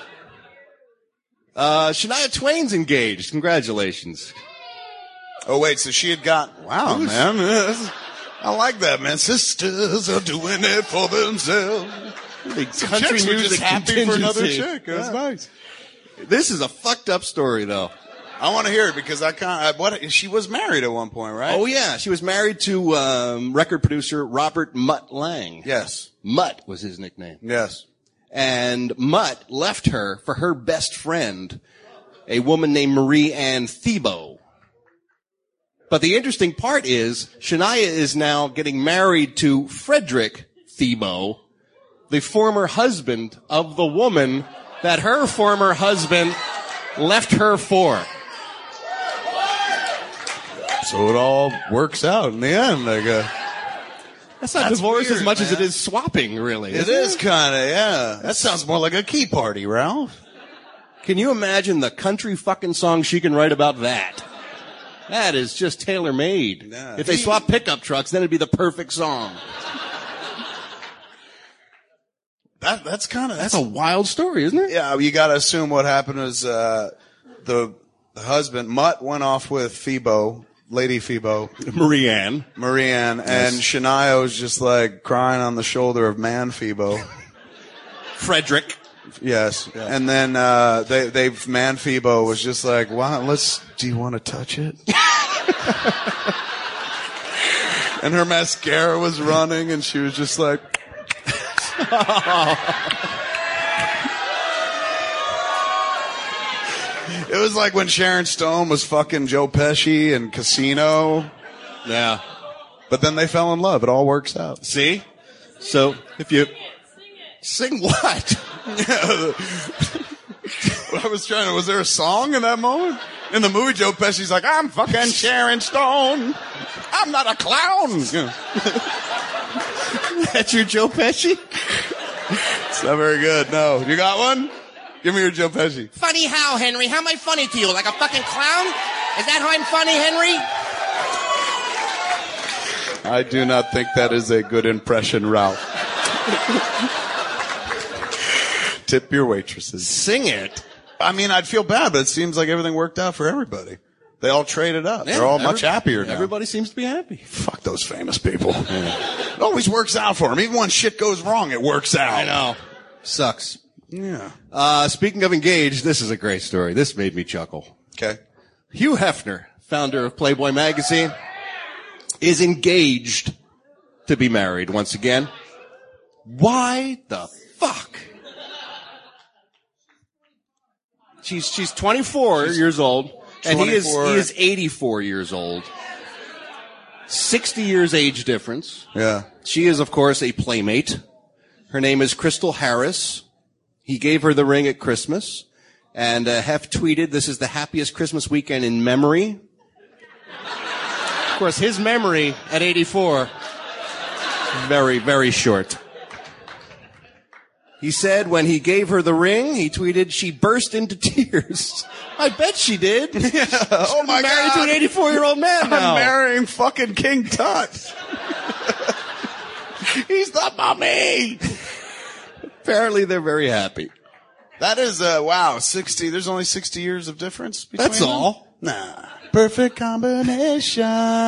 Uh, Shania Twain's engaged. Congratulations. Oh, wait, so she had got... Wow, Who's- man. This is- I like that, man. Sisters are doing it for themselves. The Some country chicks were music just happy for another contingency. chick. That's Yeah. nice. This is a fucked up story, though. I want to hear it because I can't... I, what, she was married at one point, right? Oh, yeah. She was married to um, record producer Robert Mutt Lang. Yes. Mutt was his nickname. Yes. And Mutt left her for her best friend, a woman named Marie Ann Thiebaud. But the interesting part is, Shania is now getting married to Frederick Thiebaud, the former husband of the woman that her former husband left her for. So it all works out in the end, I guess. That's not That's divorce weird, as much as man. it is swapping, really. It isn't is kind of, yeah. That sounds more like a key party, Ralph. Can you imagine the country fucking song she can write about that? That is just tailor-made. Nah. If they swap pickup trucks, then it'd be the perfect song. That, that's kind of, That's a wild story, isn't it? yeah, you gotta assume what happened is, uh, the, the husband, Mutt, went off with Phoebo, Lady Phoebo. Marianne. Marianne, and Shania was just like crying on the shoulder of Man Phoebo. Frederick. Yes. And then, uh, they, they've, Man Phoebo was just like, wow, let's, do you want to touch it? And her mascara was running and she was just like, it was like when Sharon Stone was fucking Joe Pesci in Casino. Yeah. But then they fell in love. It all works out. See? So, if you... Sing what? I was trying to, was there a song in that moment? In the movie, Joe Pesci's like, I'm fucking Sharon Stone. I'm not a clown. Yeah. That's your Joe Pesci? It's not very good. No. You got one? Give me your Joe Pesci. Funny how, Henry? How am I funny to you? Like a fucking clown? Is that how I'm funny, Henry? I do not think that is a good impression, Ralph. Tip your waitresses. Sing it. I mean, I'd feel bad, but it seems like everything worked out for everybody. They all traded up. Yeah, They're all every- much happier now. Everybody seems to be happy. Fuck those famous people. It always works out for them. Even when shit goes wrong, it works out. I know. Sucks. Yeah. Uh, speaking of engaged, this is a great story. This made me chuckle. Okay. Hugh Hefner, founder of Playboy magazine, is engaged to be married once again. Why the fuck? She's, she's twenty-four she's years old, and he is, he is eighty-four years old. sixty years age difference. Yeah. She is, of course, a playmate. Her name is Crystal Harris. He gave her the ring at Christmas. And uh, Hef tweeted, this is the happiest Christmas weekend in memory. Of course, his memory at eighty-four, very, very short. He said when he gave her the ring, he tweeted, she burst into tears. I bet she did. Yeah. Oh my married God. to an eighty-four-year-old man now. I'm marrying fucking King Tut. He's the mummy. Apparently they're very happy. That is, uh, wow, sixty, there's only sixty years of difference between That's them? all. Nah. Perfect combination.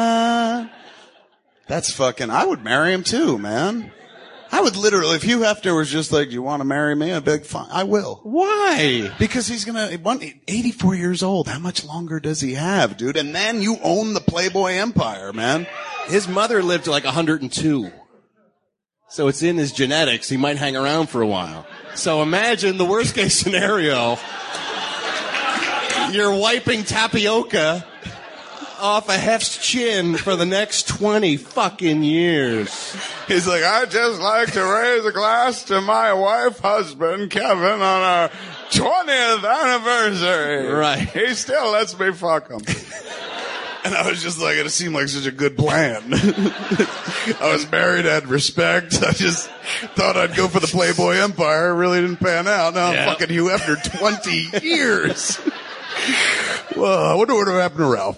That's fucking, I would marry him too, man. I would literally, if Hugh Hefner was just like, do you want to marry me? I'd be like, fine, I will. Why? Because he's gonna, eighty-four years old, how much longer does he have, dude? And then you own the Playboy empire, man. His mother lived to like one hundred two. So it's in his genetics. He might hang around for a while. So imagine the worst case scenario. You're wiping tapioca off a Hef's chin for the next twenty fucking years. He's like, I'd just like to raise a glass to my wife, husband, Kevin, on our twentieth anniversary. Right. He still lets me fuck him. And I was just like, it seemed like such a good plan. I was married, had respect. I just thought I'd go for the Playboy empire. It really didn't pan out. Now Yeah. I'm fucking Hugh Hefner twenty years. Well, I wonder what happened to Ralph.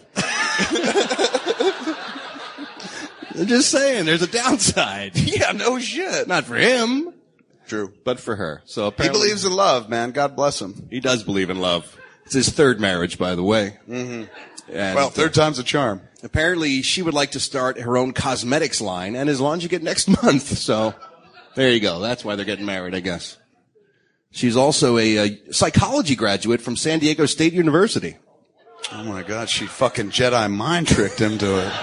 I'm just saying, there's a downside. Yeah, no shit. Not for him, True. but for her. So He apparently believes in love, man. God bless him. he does believe in love. It's his third marriage, by the way. Mm-hmm. And Well, third time's a charm. apparently she would like to start her own cosmetics line, and his launch you get next month. So there you go. That's why they're getting married, I guess. She's also a, a psychology graduate from San Diego State University. Oh my God, she fucking Jedi mind tricked him to it.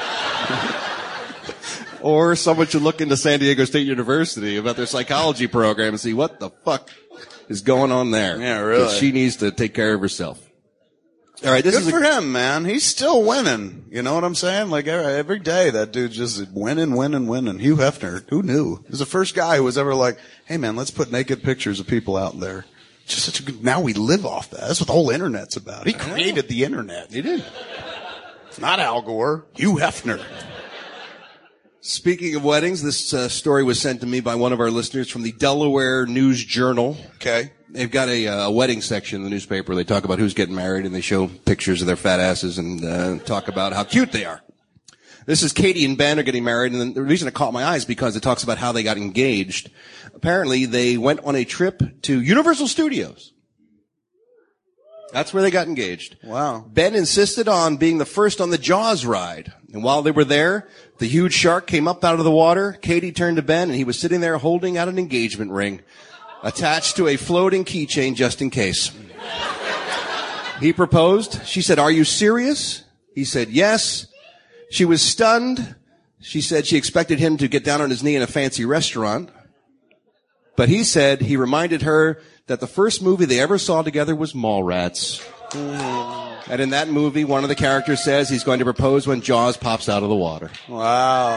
Or someone should look into San Diego State University about their psychology program and see what the fuck is going on there. Yeah, really. 'Cause she needs to take care of herself. All right, this Good is a, for him, man. He's still winning. You know what I'm saying? Like every, every day, that dude's just winning, winning, winning. Hugh Hefner, who knew? He was the first guy who was ever like, "Hey, man, let's put naked pictures of people out there." Just such a good. Now we live off that. That's what the whole internet's about. He created the internet. He did. It's not Al Gore. Hugh Hefner. Speaking of weddings, this uh, story was sent to me by one of our listeners from the Delaware News Journal. Okay. They've got a, uh, a wedding section in the newspaper. They talk about who's getting married, and they show pictures of their fat asses and uh, talk about how cute they are. This is Katie and Ben are getting married, and the reason it caught my eye is because it talks about how they got engaged. Apparently, they went on a trip to Universal Studios. That's where they got engaged. Wow. Ben insisted on being the first on the Jaws ride. And while they were there, the huge shark came up out of the water. Katie turned to Ben, and he was sitting there holding out an engagement ring attached to a floating keychain just in case. He proposed. She said, "Are you serious?" He said, "Yes." She was stunned. She said she expected him to get down on his knee in a fancy restaurant. But he said he reminded her that the first movie they ever saw together was Mallrats. Mm. And in that movie, one of the characters says he's going to propose when Jaws pops out of the water. Wow.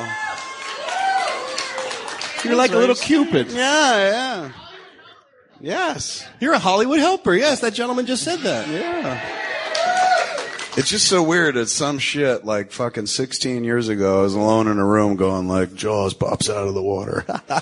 You're like a little Cupid. Yeah, yeah. Yes. You're a Hollywood helper. Yes, that gentleman just said that. Yeah. It's just so weird that some shit like fucking sixteen years ago I was alone in a room going like, Jaws pops out of the water.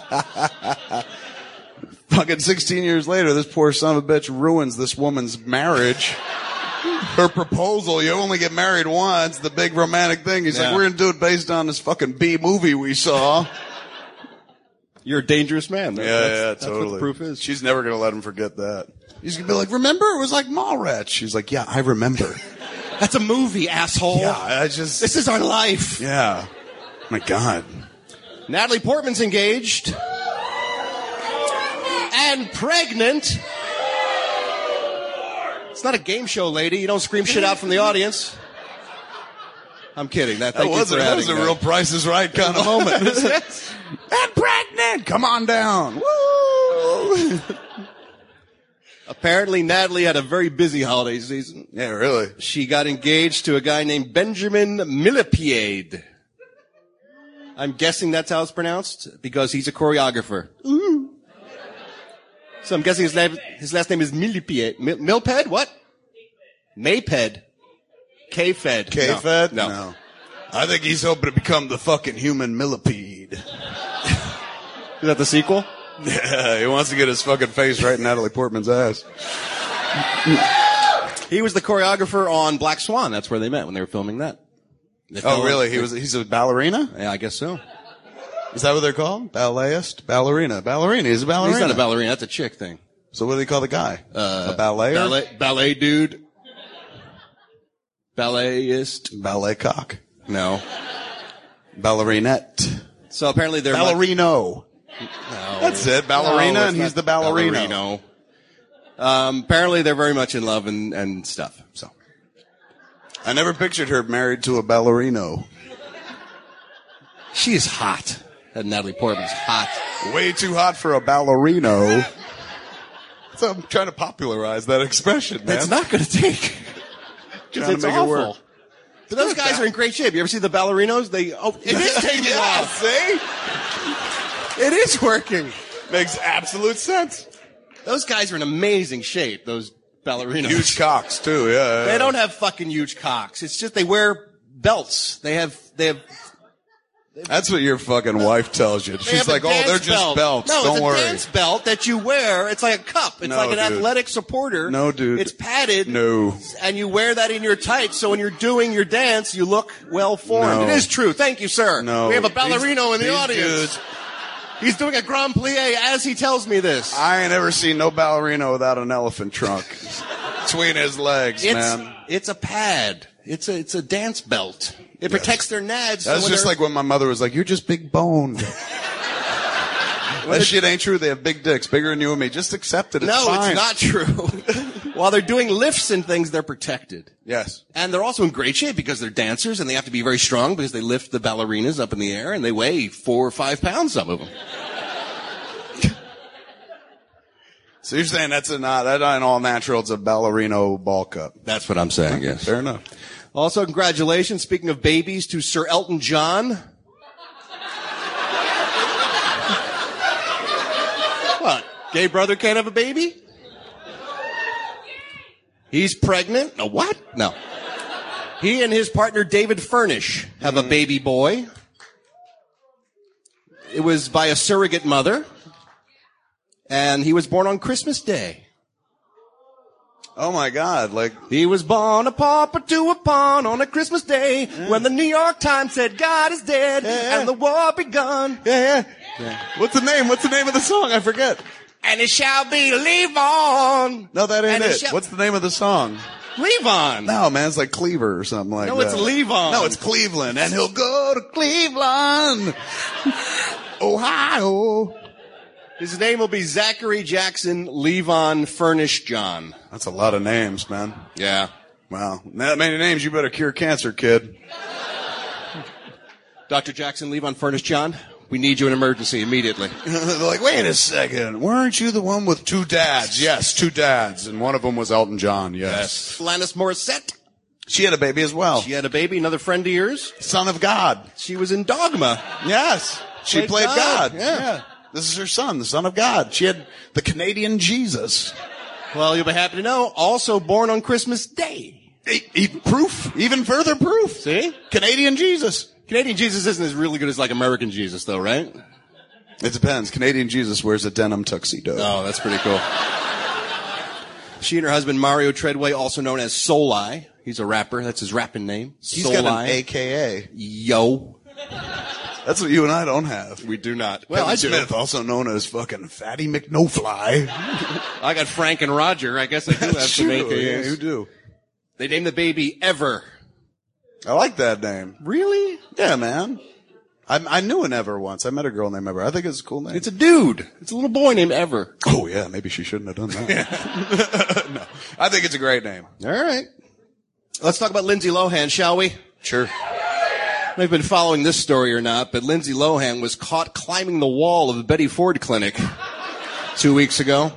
Fucking sixteen years later, this poor son of a bitch ruins this woman's marriage. Her proposal, you only get married once, the big romantic thing. He's Yeah. like, we're gonna do it based on this fucking B movie we saw. You're a dangerous man. Yeah, That's- yeah, that's totally. what the proof is. She's never gonna let him forget that. He's gonna be like, remember? It was like Mallrats. She's like, yeah, I remember. That's a movie, asshole. Yeah, I just... This is our life. Yeah. My God. Natalie Portman's engaged. And pregnant. It's not a game show, lady. You don't scream shit out from the audience. I'm kidding. That, That thank you was, for a, that adding was a real Price is Right kind of moment. I'm pregnant! Come on down. Woo! Apparently, Natalie had a very busy holiday season. Yeah, really. She got engaged to a guy named Benjamin Millepied. I'm guessing that's how it's pronounced because he's a choreographer. Ooh. So I'm guessing his, name, his last name is Millepied. Mil- Milped? What? Mayped. K-Fed. K-Fed? No. no. I think he's hoping to become the fucking human millipede. Is that the sequel? Yeah, he wants to get his fucking face right in Natalie Portman's ass. He was the choreographer on Black Swan. That's where they met when they were filming that. They Oh, filmed- really? He was, he's a ballerina? Yeah, I guess so. Is that what they're called? Balletist? Ballerina. Ballerina. He's a ballerina. He's not a ballerina. That's a chick thing. So what do they call the guy? Uh, a ballet? Ballet, ballet dude. Balletist. Ballet cock. No. Ballerinette. So apparently they're Ballerino. No. That's it. Ballerina, No, it's and he's not the ballerino. ballerino. Um, apparently they're very much in love and, and stuff. So I never pictured her married to a ballerino. she is hot. That Natalie Portman's hot. Way too hot for a ballerino. So I'm trying to popularize that expression, man. It's not going to take. Trying It's to make awful. it work. But those guys are in great shape. You ever see the ballerinos? They oh, it is taking Yeah, off. see? It is working. Makes absolute sense. Those guys are in amazing shape. Those ballerinos. Huge cocks, too, yeah. They don't have fucking huge cocks. It's just they wear belts. They have they have. That's what your fucking wife tells you. They She's have a like, oh, dance they're just belt. belts. No, don't it's a worry. dance belt that you wear. It's like a cup. It's No, like an dude. athletic supporter. No, dude. It's padded. No. And you wear that in your tights, so when you're doing your dance, you look well formed. No. It is true. Thank you, sir. No. We have a ballerino These- in the these audience. dudes- He's doing a grand plie as he tells me this. I ain't ever seen no ballerino without an elephant trunk between his legs, It's man. it's a pad. It's a it's a dance belt. It protects their nads. so That's when just they're- like when my mother was like, you're just big boned. That shit ain't true. They have big dicks, bigger than you and me. Just accept it. It's No, fine. it's not true. While they're doing lifts and things, they're protected. Yes. And they're also in great shape because they're dancers and they have to be very strong because they lift the ballerinas up in the air and they weigh four or five pounds, some of them. So you're saying that's a not, that ain't all natural. It's a ballerino ball cup. That's what I'm saying, yes. Fair enough. Also, congratulations, speaking of babies, to Sir Elton John. What? Gay brother can't have a baby? He's pregnant? No, what? No. He and his partner David Furnish have a baby boy. It was by a surrogate mother. And he was born on Christmas Day. Oh my God! Like He was born a pauper to a pawn on a Christmas day yeah. when the New York Times said God is dead yeah. and the war begun. yeah, yeah, yeah. What's the name? What's the name of the song? I forget. And it shall be leave on. No, that ain't And it. it shall- What's the name of the song? Leave on. No, man, it's like Cleaver or something like No, that. it's Leave On. No, it's Cleveland, and he'll go to Cleveland, Ohio. His name will be Zachary Jackson Levon Furnish John. That's a lot of names, man. Yeah. Wow, that many names. You better cure cancer, kid. Doctor Jackson Levon Furnish John, we need you in emergency immediately. They're like, wait a second, weren't you the one with two dads? Yes, two dads, and one of them was Elton John. Yes. Alanis Morissette, She had a baby as well. she had a baby, another friend of yours. Son of God. She was in Dogma. Yes. She Played played God. God. Yeah. This is her son, the son of God. She had the Canadian Jesus. Well, you'll be happy to know, also born on Christmas Day. E- e- proof. Even further proof. See? Canadian Jesus. Canadian Jesus isn't as really good as like American Jesus, though, right? It depends. Canadian Jesus wears a denim tuxedo. Oh, that's pretty cool. She and her husband, Mario Treadway, also known as Soul-I. He's a rapper. That's his rapping name. He's Soul-I. got an A K A. Yo. That's what you and I don't have. We do not. Well, Well, I Smith, do. also known as fucking Fatty McNoFly. I got Frank and Roger. I guess I do have some A K Yeah, As. you do. They named the baby Ever. I like that name. Really? Yeah, man. I, I knew an Ever once. I met a girl named Ever. I think it's a cool name. It's a dude. It's a little boy named Ever. Oh, yeah, maybe she shouldn't have done that. No, I think it's a great name. All right. Let's talk about Lindsay Lohan, shall we? Sure. I've been following this story or not, but Lindsay Lohan was caught climbing the wall of the Betty Ford clinic two weeks ago.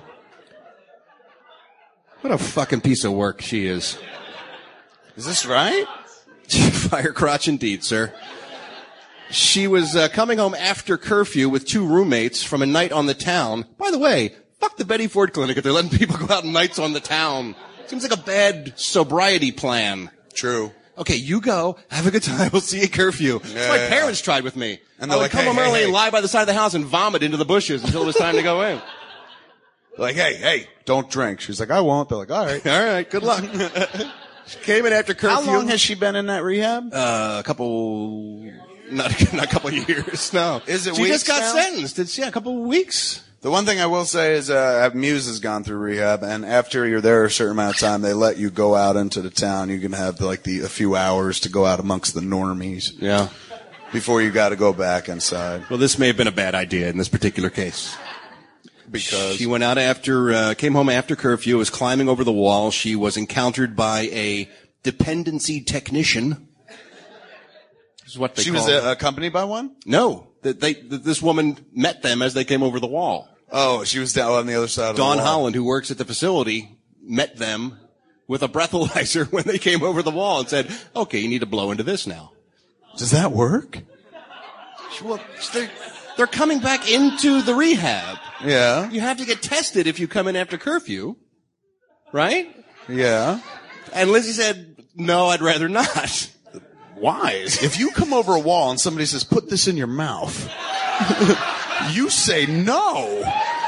What a fucking piece of work she is. Is this right? Fire crotch indeed, sir. She was uh, coming home after curfew with two roommates from a night on the town. By the way, fuck the Betty Ford clinic if they're letting people go out nights on the town. Seems like a bad sobriety plan. True. Okay, you go, have a good time, we'll see you at curfew. That's Yeah, what my yeah, parents tried with me. And I they're would like, come hey, home hey, early hey. and lie by the side of the house and vomit into the bushes until it was time to go in. Like, hey, hey, don't drink. She's like, I won't. They're like, all right. All right, good luck. She came in after curfew. How long has she been in that rehab? Uh, a couple, not, not a couple of years, no. Is it She weeks just got now? sentenced. It's, yeah, a couple of weeks. The one thing I will say is, uh, Muse has gone through rehab, and after you're there a certain amount of time, they let you go out into the town. You can have like the a few hours to go out amongst the normies Yeah. before you got to go back inside. Well, this may have been a bad idea in this particular case. Because She went out after, uh, came home after curfew, was climbing over the wall. She was encountered by a dependency technician. This is what they she call was uh, accompanied by one? No, that they, that this woman met them as they came over the wall. Oh, she was down on the other side of Dawn the wall. Holland, who works at the facility, met them with a breathalyzer when they came over the wall and said, okay, you need to blow into this now. Does that work? Well, they're, they're coming back into the rehab. Yeah. You have to get tested if you come in after curfew, right? Yeah. And Lizzie said, no, I'd rather not. Wise. If you come over a wall and somebody says, put this in your mouth, you say no.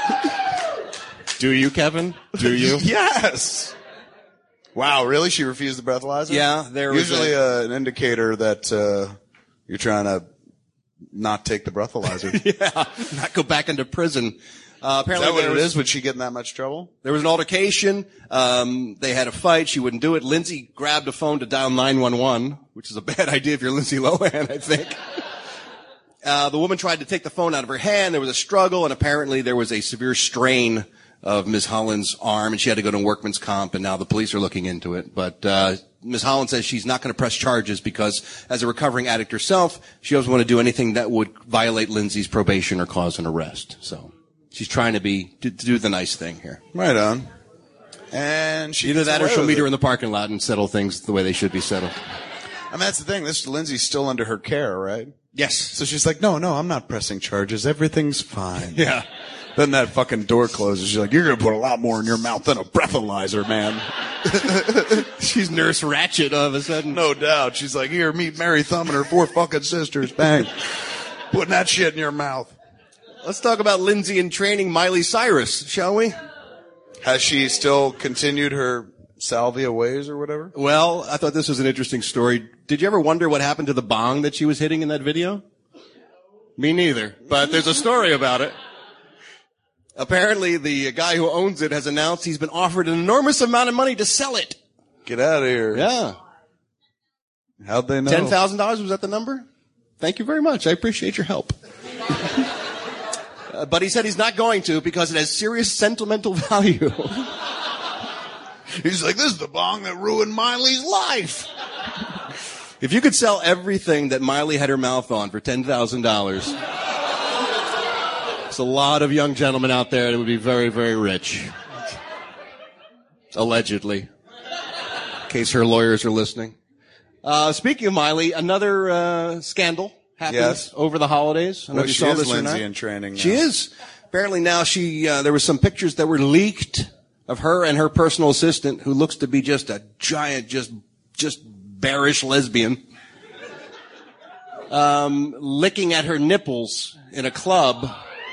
Do you, Kevin? Do you? Yes. Wow, really? She refused the breathalyzer? Yeah, there was Usually a- uh, an indicator that uh, you're trying to not take the breathalyzer. Is Yeah, not go back into prison. Uh, apparently that what there it was, is? Would she get in that much trouble? There was an altercation. Um, they had a fight. She wouldn't do it. Lindsay grabbed a phone to dial nine one one, which is a bad idea if you're Lindsay Lohan, I think. Uh, the woman tried to take the phone out of her hand. There was a struggle, and apparently there was a severe strain of Miz Holland's arm, and she had to go to workman's comp, and now the police are looking into it. But uh Miz Holland says she's not going to press charges because, as a recovering addict herself, she doesn't want to do anything that would violate Lindsay's probation or cause an arrest. So she's trying to be to, to do the nice thing here. Right on. And she Either gets that or away she'll with meet her it. in the parking lot and settle things the way they should be settled. I mean, that's the thing. This Lindsay's still under her care, right? Yes. So she's like, no, no, I'm not pressing charges. Everything's fine. Yeah. Then that fucking door closes. She's like, you're going to put a lot more in your mouth than a breathalyzer, man. She's Nurse Ratchet all of a sudden. No doubt. She's like, here, meet Mary Thumb and her four fucking sisters. Bang. Putting that shit in your mouth. Let's talk about Lindsay in training Miley Cyrus, shall we? Has she still continued her salvia ways or whatever? Well, I thought this was an interesting story. Did you ever wonder what happened to the bong that she was hitting in that video? Me neither, but there's a story about it. Apparently, the guy who owns it has announced he's been offered an enormous amount of money to sell it. Get out of here. Yeah. How'd they know? ten thousand dollars, was that the number? Thank you very much. I appreciate your help. uh, but he said he's not going to because it has serious sentimental value. He's like, this is the bong that ruined Miley's life. If you could sell everything that Miley had her mouth on for ten thousand dollars, there's a lot of young gentlemen out there that would be very, very rich. Allegedly. In case her lawyers are listening. Uh, speaking of Miley, another, uh, scandal happened Yes. over the holidays. I don't know Well, if you she saw is this or Lindsay not. in training now. She is. Apparently now she, uh, there were some pictures that were leaked of her and her personal assistant who looks to be just a giant, just, just bearish lesbian. Um, licking at her nipples in a club.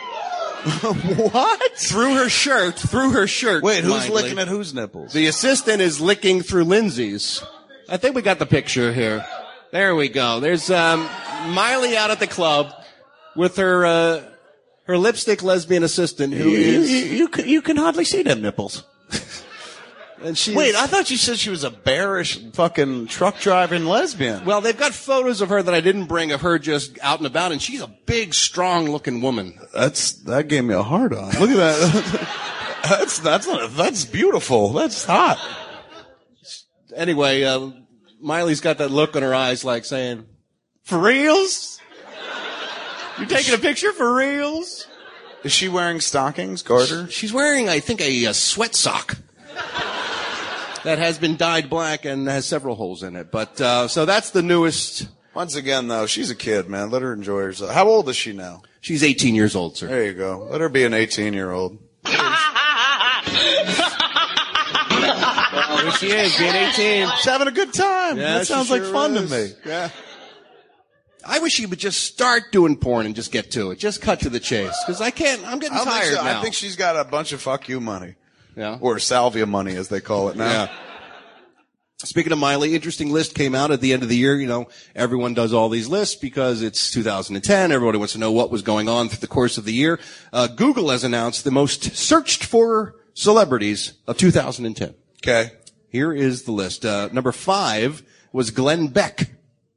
What? Through her shirt, through her shirt. Wait, who's mindly. licking at whose nipples? The assistant is licking through Lindsay's. I think we got the picture here. There we go. There's um, Miley out at the club with her uh, her lipstick lesbian assistant who You, is. you, you, can- you can hardly see them nipples. And she Wait, I thought you said she was a bearish fucking truck driving lesbian. Well, they've got photos of her that I didn't bring of her just out and about, and she's a big, strong-looking woman. That's that gave me a hard on. Look at that. that's that's not, that's beautiful. That's hot. Anyway, uh, Miley's got that look in her eyes like saying, for reals? You taking a picture for reals? Is she wearing stockings, Carter? She's wearing, I think, a, a sweat sock that has been dyed black and has several holes in it. But uh, so that's the newest. Once again, though, she's a kid, man. Let her enjoy herself. How old is she now? She's eighteen years old, sir. There you go. Let her be an eighteen-year-old. Well, here she is, being eighteen. She's having a good time. Yeah, that she sounds like sure fun is. to me. Yeah. I wish she would just start doing porn and just get to it. Just cut to the chase. Because I can't, I'm getting I, don't think tired so. now. I think she's got a bunch of fuck you money. Yeah. Or salvia money, as they call it now. Yeah. Speaking of Miley, interesting list came out at the end of the year. You know, everyone does all these lists because it's two thousand ten. Everybody wants to know what was going on through the course of the year. Uh, Google has announced the most searched for celebrities of two thousand ten. Okay. Here is the list. Uh, number five was Glenn Beck.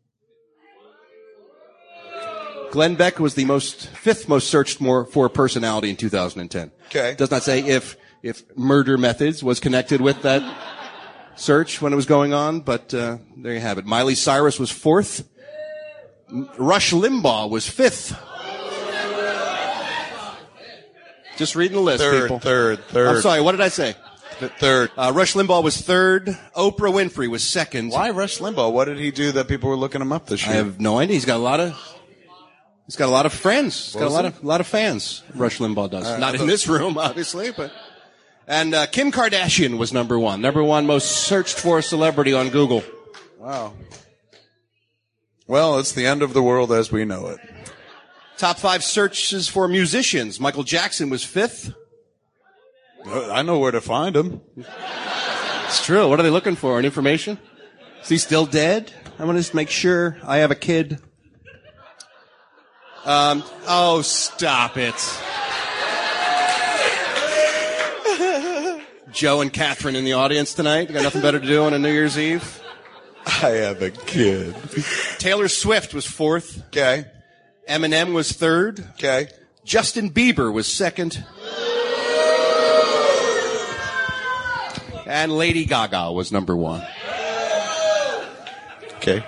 Glenn Beck was the most, fifth most searched more for personality in two thousand ten. Okay. Does not say if, if Murder Methods was connected with that search when it was going on, but uh, there you have it. Miley Cyrus was fourth. Rush Limbaugh was fifth. Just reading the list, Third, people. third, third. I'm sorry, what did I say? Third. Uh, Rush Limbaugh was third. Oprah Winfrey was second. Why Rush Limbaugh? What did he do that people were looking him up this I year? have no idea. He's got a lot of, he's got a lot of friends. He's got a Was lot he? of, a lot of fans. Rush Limbaugh does. Uh, Not I in thought- this room, obviously, but. And uh, Kim Kardashian was number one. Number one most searched for celebrity on Google. Wow. Well, it's the end of the world as we know it. Top five searches for musicians. Michael Jackson was fifth. I know where to find him. It's true. What are they looking for? An information? Is he still dead? I'm going to just make sure I have a kid. Um, oh, stop it. Joe and Catherine in the audience tonight. Got nothing better to do on a New Year's Eve. I have a kid. Taylor Swift was fourth. Okay. Eminem was third. Okay. Justin Bieber was second. And Lady Gaga was number one. Okay.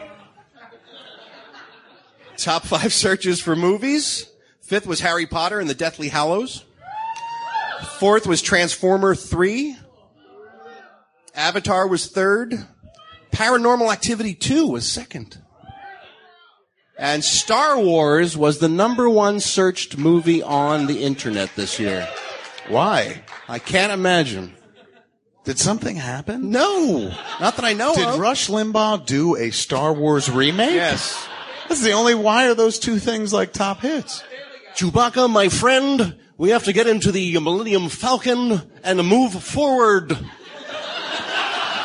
Top five searches for movies. Fifth was Harry Potter and the Deathly Hallows. Fourth was Transformer three. Avatar was third. Paranormal Activity two was second. And Star Wars was the number one searched movie on the internet this year. Why? I can't imagine. Did something happen? No, not that I know Did of. Rush Limbaugh do a Star Wars remake? Yes. That's the only, why are those two things like top hits? Chewbacca, my friend, we have to get into the Millennium Falcon and move forward.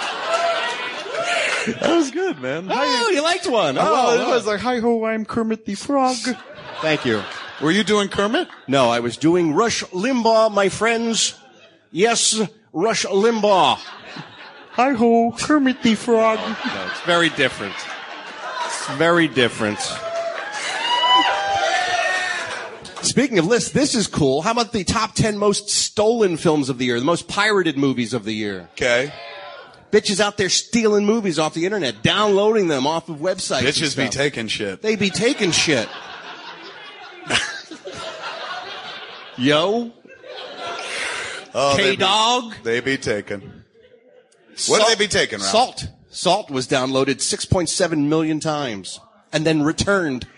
That was good, man. Oh, you liked one. Oh, Oh, it was like, hi ho, I'm Kermit the Frog. Thank you. Were you doing Kermit? No, I was doing Rush Limbaugh, my friends. Yes, Rush Limbaugh. Hi ho, Kermit the Frog. No, it's very different. It's very different. Speaking of lists, this is cool. How about the top ten most stolen films of the year, the most pirated movies of the year? Okay. Bitches out there stealing movies off the internet, downloading them off of websites. Bitches be taking shit. They be taking shit. Yo. Oh, K-Dog. They be taking. What do they be taking, Ralph? Salt. Salt was downloaded six point seven million times and then returned.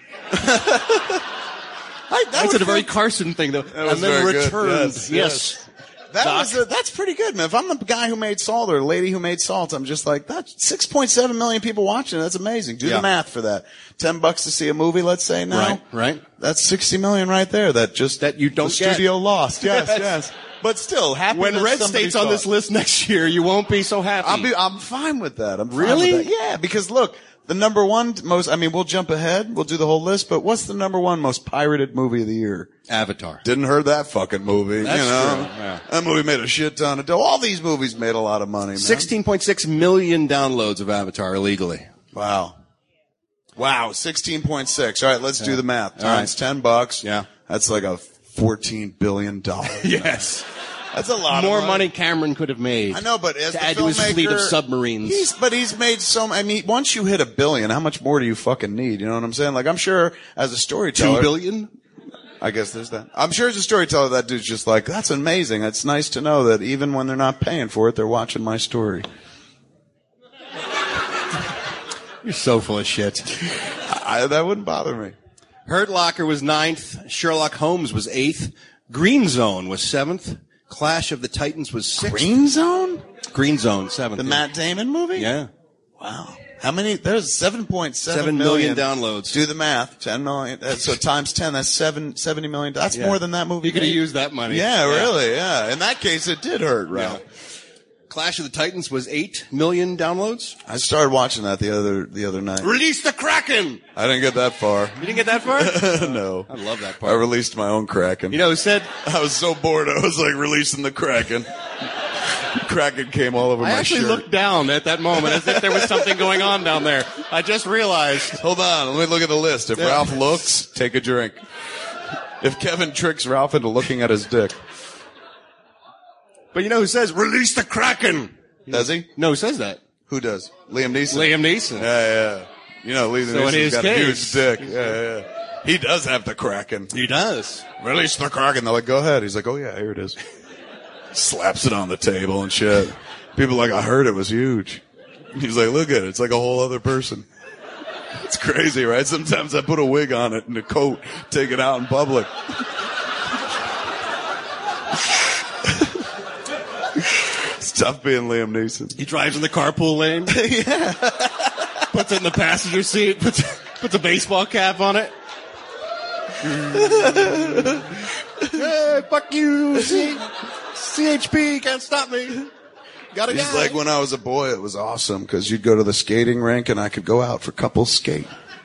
I, that I said a very Carson thing, though. That was and then very good. returned. Yes, yes. yes. That Doc. was a, that's pretty good, man. If I'm the guy who made Salt or the lady who made Salt, I'm just like, that's six point seven million people watching. That's amazing. Do Yeah. the math for that. ten bucks to see a movie, let's say now. Right, right. That's sixty million right there. That just, That you don't the get. studio lost. Yes, Yes. yes. But still, happy When that Red somebody State's on saw this it. list next year, you won't be so happy. I'll be, I'm fine with that. I'm fine Really? with that. Yeah, because look, the number one most, I mean, we'll jump ahead. We'll do the whole list, but what's the number one most pirated movie of the year? Avatar. Didn't heard that fucking movie. That's you know? true, yeah. That movie made a shit ton of dough. All these movies made a lot of money, man. sixteen point six million downloads of Avatar illegally. Wow. Wow, sixteen point six. All right, let's do the math. All Times right. ten bucks. Yeah. That's like a fourteen billion dollars. Yes. That's a lot More of money. money. Cameron could have made. I know, but as to the add to his filmmaker, fleet of submarines. He's, but he's made so, I mean, once you hit a billion, how much more do you fucking need? You know what I'm saying? Like, I'm sure as a storyteller. Two billion? I guess there's that. I'm sure as a storyteller, that dude's just like, that's amazing. It's nice to know that even when they're not paying for it, they're watching my story. You're so full of shit. I, that wouldn't bother me. Hurt Locker was ninth. Sherlock Holmes was eighth. Green Zone was seventh. Clash of the Titans was sixth. Green Zone? Green Zone, seventh. The yeah. Matt Damon movie? Yeah. Wow. How many? There's seven point seven Seven million downloads. Do the math. ten million. uh, So times ten, that's seven, seventy million. That's Yeah. more than that movie. You could have made. used that money. Yeah, really, yeah. In that case, it did hurt, Ralph. Yeah. Clash of the Titans was eight million downloads. I started watching that the other, the other night. Release the Kraken! I didn't get that far. You didn't get that far? No. I love that I part. released my own Kraken. You know who said, I was so bored, I was like releasing the Kraken. Kraken came all over I my actually shirt. looked down at that moment as if there was something going on down there. I just realized. Hold on, let me look at the list. If Yeah. Ralph looks, take a drink. If Kevin tricks Ralph into looking at his dick. But you know who says, release the Kraken? Does he? No, who says that? Who does? Liam Neeson? Liam Neeson. Yeah, yeah. You know, Liam So in Neeson's his got case- a huge dick. Yeah, yeah. He does have the Kraken. He does. Release the Kraken. They're like, go ahead. He's like, oh yeah, here it is. Slaps it on the table and shit. People are like, I heard it was huge. He's like, look at it. It's like a whole other person. It's crazy, right? Sometimes I put a wig on it and a coat, take it out in public. It's tough being Liam Neeson. He drives in the carpool lane. Yeah. Puts it in the passenger seat. Puts, puts a baseball cap on it. Hey, fuck you, C- CHP, can't stop me. Got a He's guy. like, when I was a boy, it was awesome because you'd go to the skating rink and I could go out for couples skate.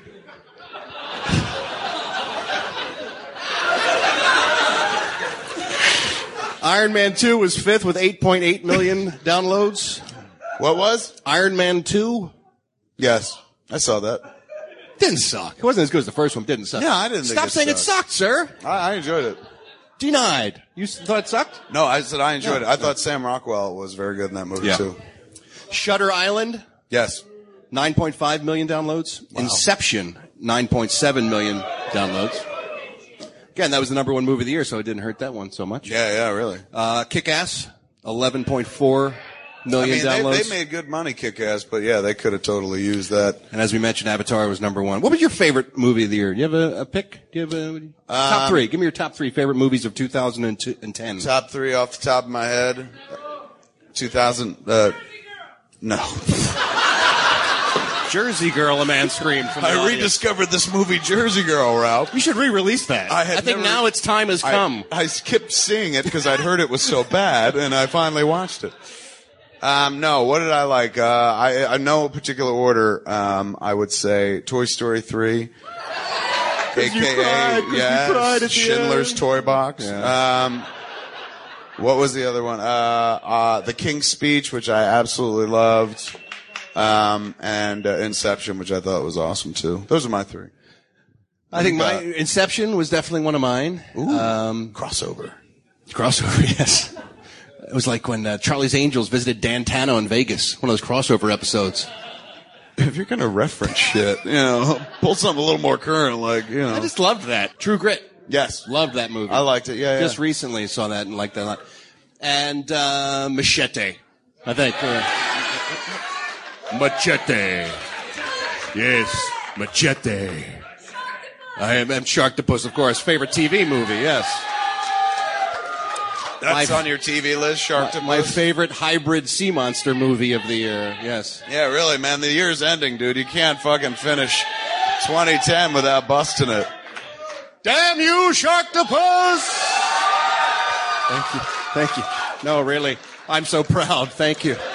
Iron Man two was fifth with eight point eight million downloads. What was? Iron Man two Yes, I saw that. didn't suck. It wasn't as good as the first one. Didn't suck. Yeah, I didn't think Stop it saying it sucked. sucked, sir. I, I enjoyed it. Denied. You s- thought it sucked? No, I said I enjoyed No, it. I no. thought Sam Rockwell was very good in that movie Yeah. too. Shutter Island, Yes. nine point five million downloads. Inception, nine point seven million downloads. Again, that was the number one movie of the year, so it didn't hurt that one so much. Yeah, yeah, really. Uh, Kick-Ass, eleven point four I million mean, downloads. they, they made good money, Kick-Ass, but yeah, they could have totally used that. And as we mentioned, Avatar was number one. What was your favorite movie of the year? Do you have a, a pick? Do you have a top Um, three? Give me your top three favorite movies of two thousand ten. Top three off the top of my head. two thousand, uh, no. Jersey Girl, a man screamed from the I audience. rediscovered this movie, Jersey Girl, Ralph. You should re-release that. I had think never- now its time has I- come. I, skipped seeing it because I'd heard it was so bad, and I finally watched it. Um, no, what did I like? Uh, I, I know a particular order. Um, I would say Toy Story three. A K A, you cried, 'cause yes, you cried at the Schindler's end. Toy Box. Yeah. Um, what was the other one? Uh, uh, The King's Speech, which I absolutely loved. Um, and uh, Inception, which I thought was awesome too. Those are my three. I think my Uh, Inception was definitely one of mine. Ooh, um, crossover. crossover, yes. It was like when uh, Charlie's Angels visited Dan Tano in Vegas, one of those crossover episodes. If you're gonna reference shit, you know, pull something a little more current, like, you know. I just loved that. True Grit. Yes. Loved that movie. I liked it, yeah, yeah. Just recently saw that and liked that a lot. And, uh, Machete, I think. Uh, Machete. Yes, Machete. I am, am Sharktopus, of course. Favorite T V movie, yes. That's my, on your T V list, Sharktopus? My favorite hybrid sea monster movie of the year, yes. Yeah, really, man. The year's ending, dude. You can't fucking finish twenty ten without busting it. Damn you, Sharktopus! Thank you. Thank you. No, really. I'm so proud. Thank you.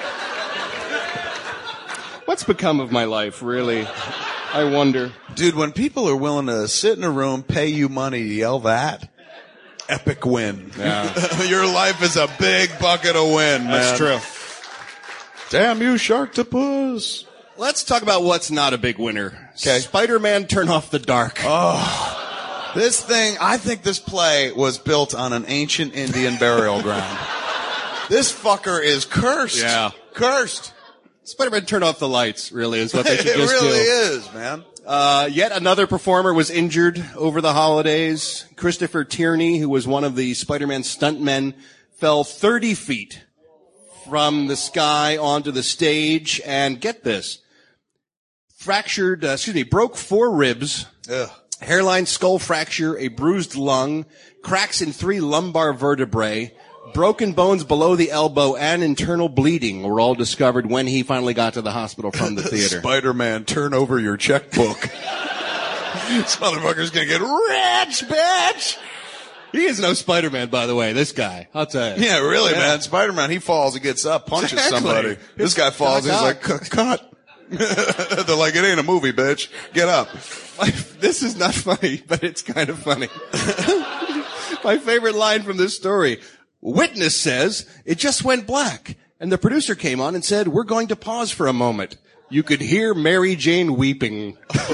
What's become of my life, really? I wonder. Dude, when people are willing to sit in a room, pay you money to yell that, epic win. Yeah. Your life is a big bucket of win, man. That's true. Damn you, Sharktopus. Let's talk about what's not a big winner. 'Kay. Spider-Man Turn Off the Dark. Oh, this thing, I think this play was built on an ancient Indian burial ground. This fucker is cursed. Yeah. Cursed. Spider-Man Turn Off the Lights, really, is what they should It just really do. is, man. Uh, yet another performer was injured over the holidays. Christopher Tierney, who was one of the Spider-Man stuntmen, fell thirty feet from the sky onto the stage and, get this, fractured, uh, excuse me, broke four ribs, Ugh. hairline skull fracture, a bruised lung, cracks in three lumbar vertebrae, broken bones below the elbow, and internal bleeding were all discovered when he finally got to the hospital from the theater. Spider-Man, turn over your checkbook. This motherfucker's gonna get rich, bitch! He is no Spider-Man, by the way, this guy. I'll tell you. Yeah, really, Yeah. man. Spider-Man, he falls, he gets up, punches Exactly. somebody. This guy falls, he's Doc like, Ock. cut. They're like, it ain't a movie, bitch. Get up. This is not funny, but it's kind of funny. My favorite line from this story. Witness says, it just went black. And the producer came on and said, we're going to pause for a moment. You could hear Mary Jane weeping.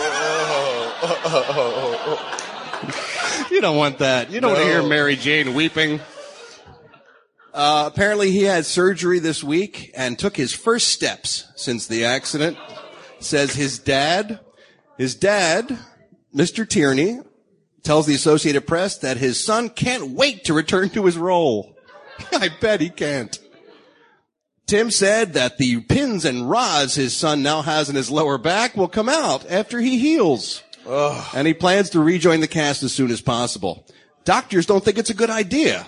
You don't want that. You don't want to hear Mary Jane weeping. Uh, apparently he had surgery this week and took his first steps since the accident. Says his dad, his dad, Mister Tierney, tells the Associated Press that his son can't wait to return to his role. I bet he can't. Tim said that the pins and rods his son now has in his lower back will come out after he heals. Ugh. And he plans to rejoin the cast as soon as possible. Doctors don't think it's a good idea.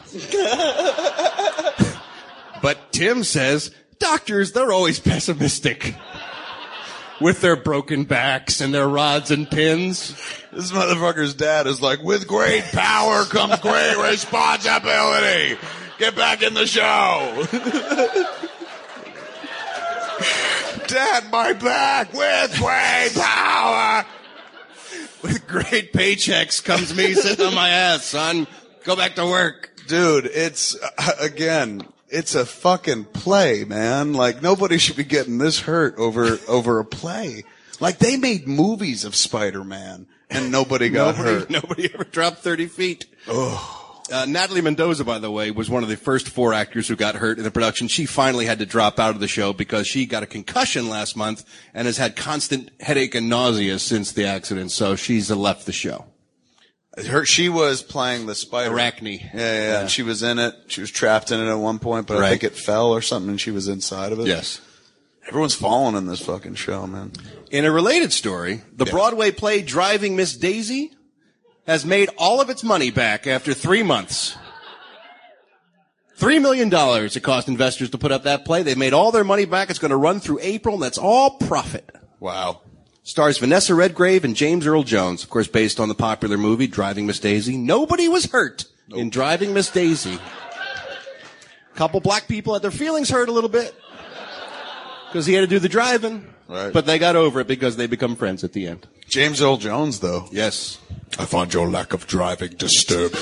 But Tim says, doctors, they're always pessimistic. With their broken backs and their rods and pins. This motherfucker's dad is like, with great power comes great responsibility. Get back in the show. Dad, my back with great power. With great paychecks comes me sitting on my ass, son. Go back to work. Dude, it's, uh, again, it's a fucking play, man. Like, nobody should be getting this hurt over, over a play. Like, they made movies of Spider-Man, and nobody got nobody, hurt. Nobody ever dropped thirty feet. Oh. Uh, Natalie Mendoza, by the way, was one of the first four actors who got hurt in the production. She finally had to drop out of the show because she got a concussion last month and has had constant headache and nausea since the accident, so she's left the show. Her, she was playing the spider. Arachne. Yeah, yeah, yeah. Yeah. And she was in it. She was trapped in it at one point, but Right. I think it fell or something and she was inside of it. Yes. Everyone's falling in this fucking show, man. In a related story, the Yeah. Broadway play Driving Miss Daisy has made all of its money back after three months. Three million dollars it cost investors to put up that play. They made all their money back. It's going to run through April, and that's all profit. Wow. Stars Vanessa Redgrave and James Earl Jones, of course, based on the popular movie Driving Miss Daisy. Nobody was hurt nope. in Driving Miss Daisy. Couple black people had their feelings hurt a little bit. Because he had to do the driving. Right. But they got over it because they become friends at the end. James Earl Jones, though. Yes. I find your lack of driving disturbing.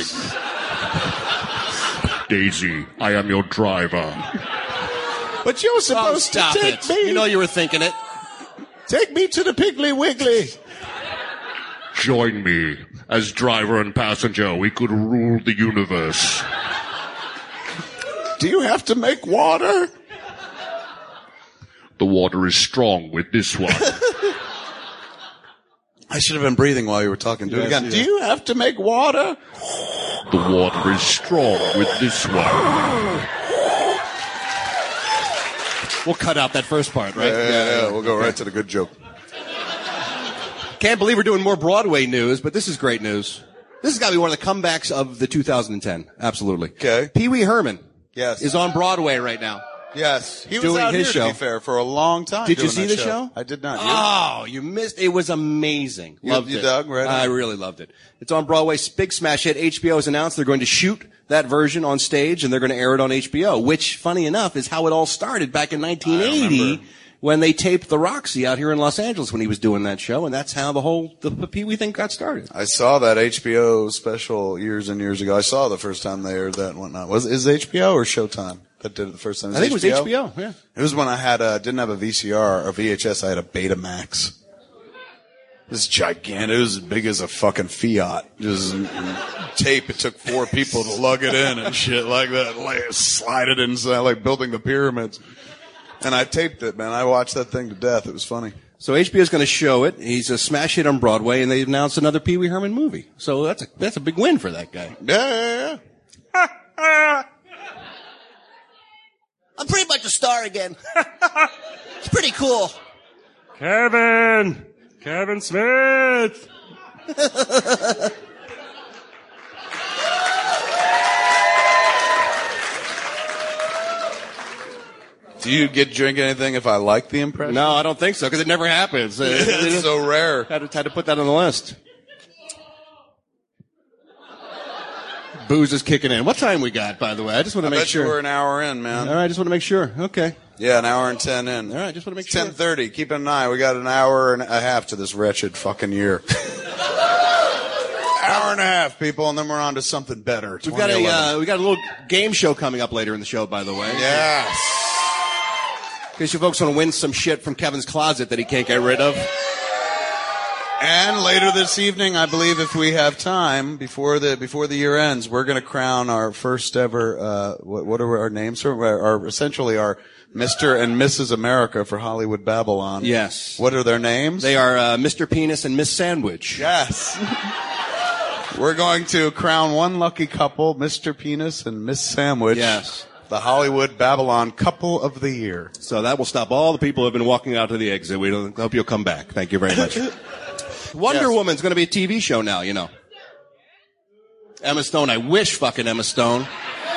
Daisy, I am your driver. But you're Oh, supposed stop to take it. me. You know you were thinking it. Take me to the Piggly Wiggly. Join me. As driver and passenger, we could rule the universe. Do you have to make water? The water is strong with this one. I should have been breathing while you were talking. Do it Yes, again. yeah. Do you have to make water? The water is strong with this one. We'll cut out that first part, right? Yeah, yeah, yeah. We'll go right to the good joke. Can't believe we're doing more Broadway news, but this is great news. This has got to be one of the comebacks of the two thousand ten. Absolutely. Okay. Pee Wee Herman Yes. is on Broadway right now. Yes. He was Doing out his here, show. to be fair, for a long time. Did you doing see that the show? I did not. You? Oh, you missed. It was amazing. You- Loved you it. dug, right? I really loved it. It's on Broadway. Big smash hit. H B O has announced they're going to shoot that version on stage and they're going to air it on H B O, which, funny enough, is how it all started back in nineteen eighty when they taped the Roxy out here in Los Angeles when he was doing that show, and that's how the whole the, the Pee Wee thing got started. I saw that H B O special years and years ago. I saw the first time they aired that and whatnot. Was is it H B O or Showtime that did it the first time? I think it was H B O. Yeah. It was when I had uh didn't have a V C R or V H S. I had a Betamax. This gigantic. It was as big as a fucking Fiat. Just tape. It took four people to lug it in and shit like that. Like slide it inside, like building the pyramids. And I taped it, man. I watched that thing to death. It was funny. So H B O is going to show it. He's a smash hit on Broadway, and they announced another Pee Wee Herman movie. So that's a that's a big win for that guy. Yeah, yeah, yeah. I'm pretty much a star again. It's pretty cool. Kevin! Kevin Smith! Do you get drink anything if I like the impression? No, I don't think so, because it never happens. Uh, It's so rare. Had to, had to put that on the list. Booze is kicking in. What time we got, by the way? I just want to I make bet sure. you we're an hour in, man. All right, I just want to make sure. Okay. Yeah, an hour and ten in. All right, just want to make It's sure. ten thirty. Keep an eye. We got an hour and a half to this wretched fucking year. Hour and a half, people, and then we're on to something better. We've got a uh, we got a little game show coming up later in the show, by the way. Yes. In case you folks want to win some shit from Kevin's closet that he can't get rid of. And later this evening, I believe, if we have time before the before the year ends, we're going to crown our first ever. Uh, what, what are our names? Our, our essentially our Mister and Missus America for Hollywood Babylon. Yes. What are their names? They are uh, Mister Penis and Miss Sandwich. Yes. We're going to crown one lucky couple, Mister Penis and Miss Sandwich. Yes. The Hollywood Babylon couple of the year. So that will stop all the people who have been walking out to the exit. We don't, hope you'll come back. Thank you very much. Wonder Yes. Woman's going to be a T V show now, you know. Emma Stone. I wish fucking Emma Stone.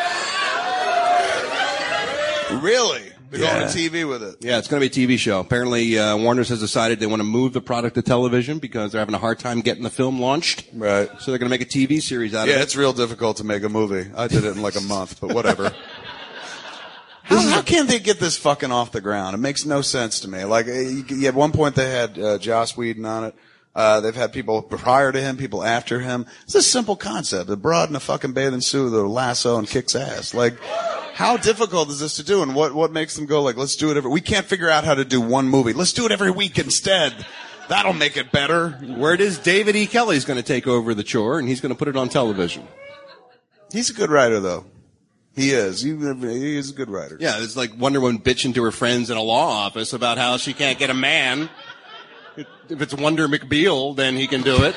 Really? They're Yeah. going to T V with it. Yeah, it's going to be a T V show. Apparently, uh, Warner's has decided they want to move the product to television because they're having a hard time getting the film launched. Right. So they're going to make a T V series out Yeah, of it. it's real difficult to make a movie. I did it in like a month, but whatever. How, how can they get this fucking off the ground? It makes no sense to me. Like, uh, you, you- at one point they had uh, Joss Whedon on it. Uh, they've had people prior to him, people after him. It's a simple concept. A broad in a fucking bathing suit with a lasso and kicks ass. Like, how difficult is this to do? And what, what makes them go like, let's do it every, we can't figure out how to do one movie. Let's do it every week instead. That'll make it better. Word is David E. Kelly's going to take over the chore, and he's going to put it on television. He's a good writer, though. He is. He, he is a good writer. Yeah, it's like Wonder Woman bitching to her friends in a law office about how she can't get a man. If it's Wonder McBeal, then he can do it.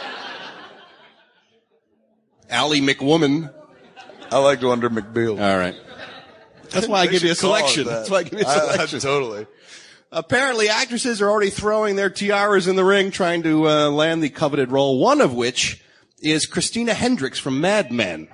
Allie McWoman. I liked Wonder McBeal. All right. That's why I They give you a should call it selection. that. That's why I give you a I- I- selection. totally. Apparently, actresses are already throwing their tiaras in the ring trying to uh, land the coveted role, one of which is Christina Hendricks from Mad Men.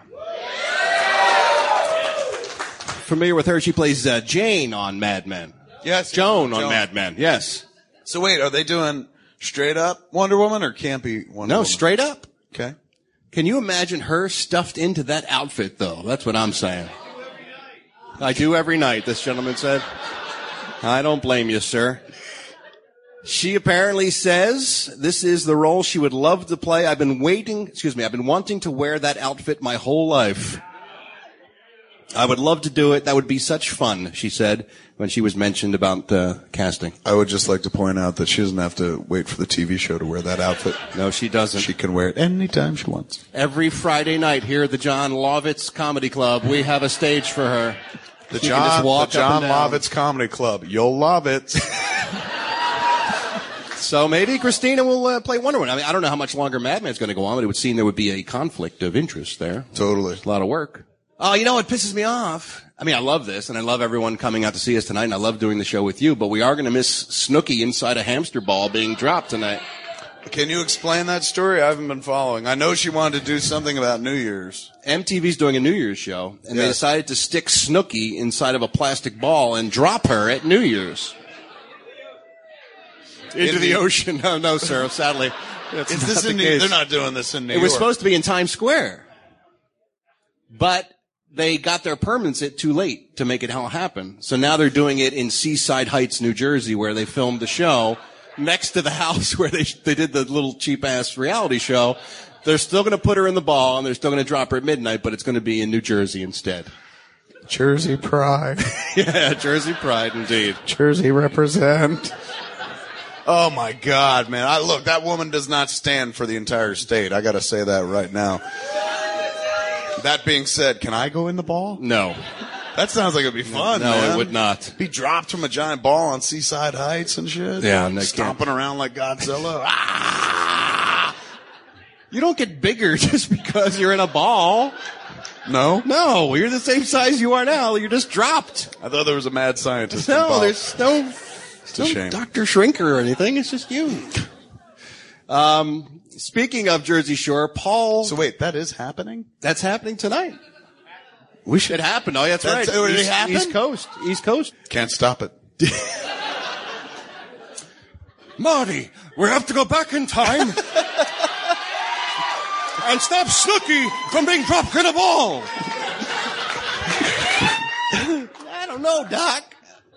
Familiar with her? She plays uh, Jane on Mad Men. Yes. Joan on Joan. Mad Men. Yes. So wait, are they doing straight up Wonder Woman or campy Wonder No, Woman? straight up. Okay. Can you imagine her stuffed into that outfit, though? That's what I'm saying. I do every night, this gentleman said. I don't blame you, sir. She apparently says this is the role she would love to play. I've been waiting, excuse me, I've been wanting to wear that outfit my whole life. I would love to do it. That would be such fun, she said, when she was mentioned about uh, casting. I would just like to point out that she doesn't have to wait for the T V show to wear that outfit. No, she doesn't. She can wear it anytime she wants. Every Friday night here at the John Lovitz Comedy Club, we have a stage for her. The She can John, just walk the up John and down. Lovitz Comedy Club. You'll love it. So maybe Christina will uh, play Wonder Woman. I mean, I don't know how much longer Mad Men's going to go on, but it would seem there would be a conflict of interest there. Totally. It's a lot of work. Oh, you know what pisses me off? I mean, I love this, and I love everyone coming out to see us tonight, and I love doing the show with you, but we are going to miss Snooki inside a hamster ball being dropped tonight. Can you explain that story? I haven't been following. I know she wanted to do something about New Year's. M T V's doing a New Year's show, and they Yes. decided to stick Snooki inside of a plastic ball and drop her at New Year's. Into In the the- ocean. No, no, sir. Sadly, that's Is not this the in New case. They're not doing this in New It York. was supposed to be in Times Square, but they got their permits it too late to make it all happen. So now they're doing it in Seaside Heights, New Jersey, where they filmed the show next to the house where they they did the little cheap ass reality show. They're still going to put her in the ball and they're still going to drop her at midnight, but it's going to be in New Jersey instead. Jersey Pride. Yeah, Jersey Pride, indeed. Jersey represent. Oh my God, man! I look. That woman does not stand for the entire state. I got to say that right now. That being said, can I go in the ball? No. That sounds like it'd be fun. No, man. it would not. Be dropped from a giant ball on Seaside Heights and shit. Yeah, and they stomping around like Godzilla. Ah! You don't get bigger just because you're in a ball. No, No, you're the same size you are now. You're just dropped. I thought there was a mad scientist. No, involved. there's no, It's a no shame. Doctor Shrinker or anything. It's just you. Um, speaking of Jersey Shore, Paul. So wait, that is happening? That's happening tonight. We should. It happened. Oh, that's, That's- right. oh, did it East, happen? East Coast. East Coast. Can't stop it. Marty, we have to go back in time and stop Snooki from being dropped in a ball. I don't know, Doc.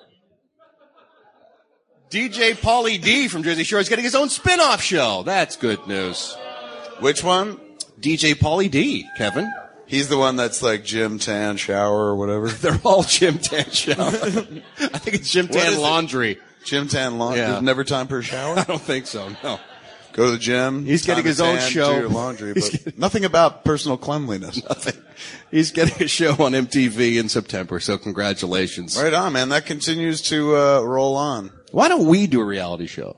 D J Pauly D from Jersey Shore is getting his own spin-off show. That's good news. Which one? D J Pauly D, Kevin. He's the one that's like gym, tan, shower, or whatever. They're all Jim Tan show. I think it's Jim What Tan is it? Laundry. Gym, tan, laundry. Yeah. There's never time for a shower. I don't think so, no. Go to the gym. He's getting time to his own tan, show. Do your laundry, He's but getting- nothing about personal cleanliness. Nothing. He's getting a show on M T V in September, so congratulations. Right on, man. That continues to uh, roll on. Why don't we do a reality show?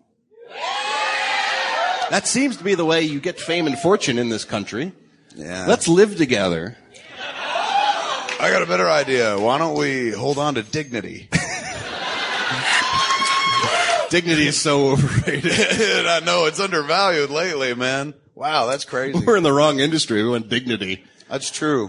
That seems to be the way you get fame and fortune in this country. Yeah. Let's live together. I got a better idea. Why don't we hold on to dignity? Dignity is so overrated. I know it's undervalued lately, man. Wow, that's crazy. We're in the wrong industry. We want dignity. That's true.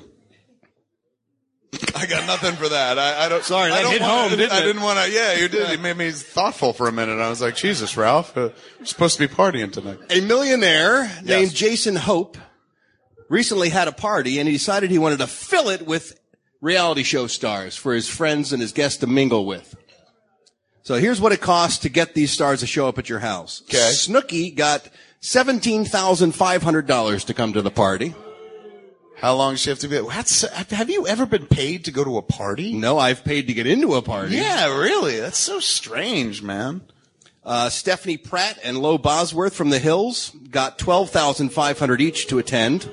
I got nothing for that. I, I don't. Sorry, I that don't hit wanna- home, didn't I it? didn't want to. Yeah, you did. It made me thoughtful for a minute. I was like, Jesus, Ralph, uh, we're supposed to be partying tonight. A millionaire Yes. named Jason Hope recently had a party, and he decided he wanted to fill it with reality show stars for his friends and his guests to mingle with. So here's what it costs to get these stars to show up at your house. Okay. Snooki got seventeen thousand five hundred dollars to come to the party. How long does she have to be? That's, have you ever been paid to go to a party? No, I've paid to get into a party. Yeah, really. That's so strange, man. Uh, Stephanie Pratt and Lo Bosworth from The Hills got twelve thousand five hundred dollars each to attend.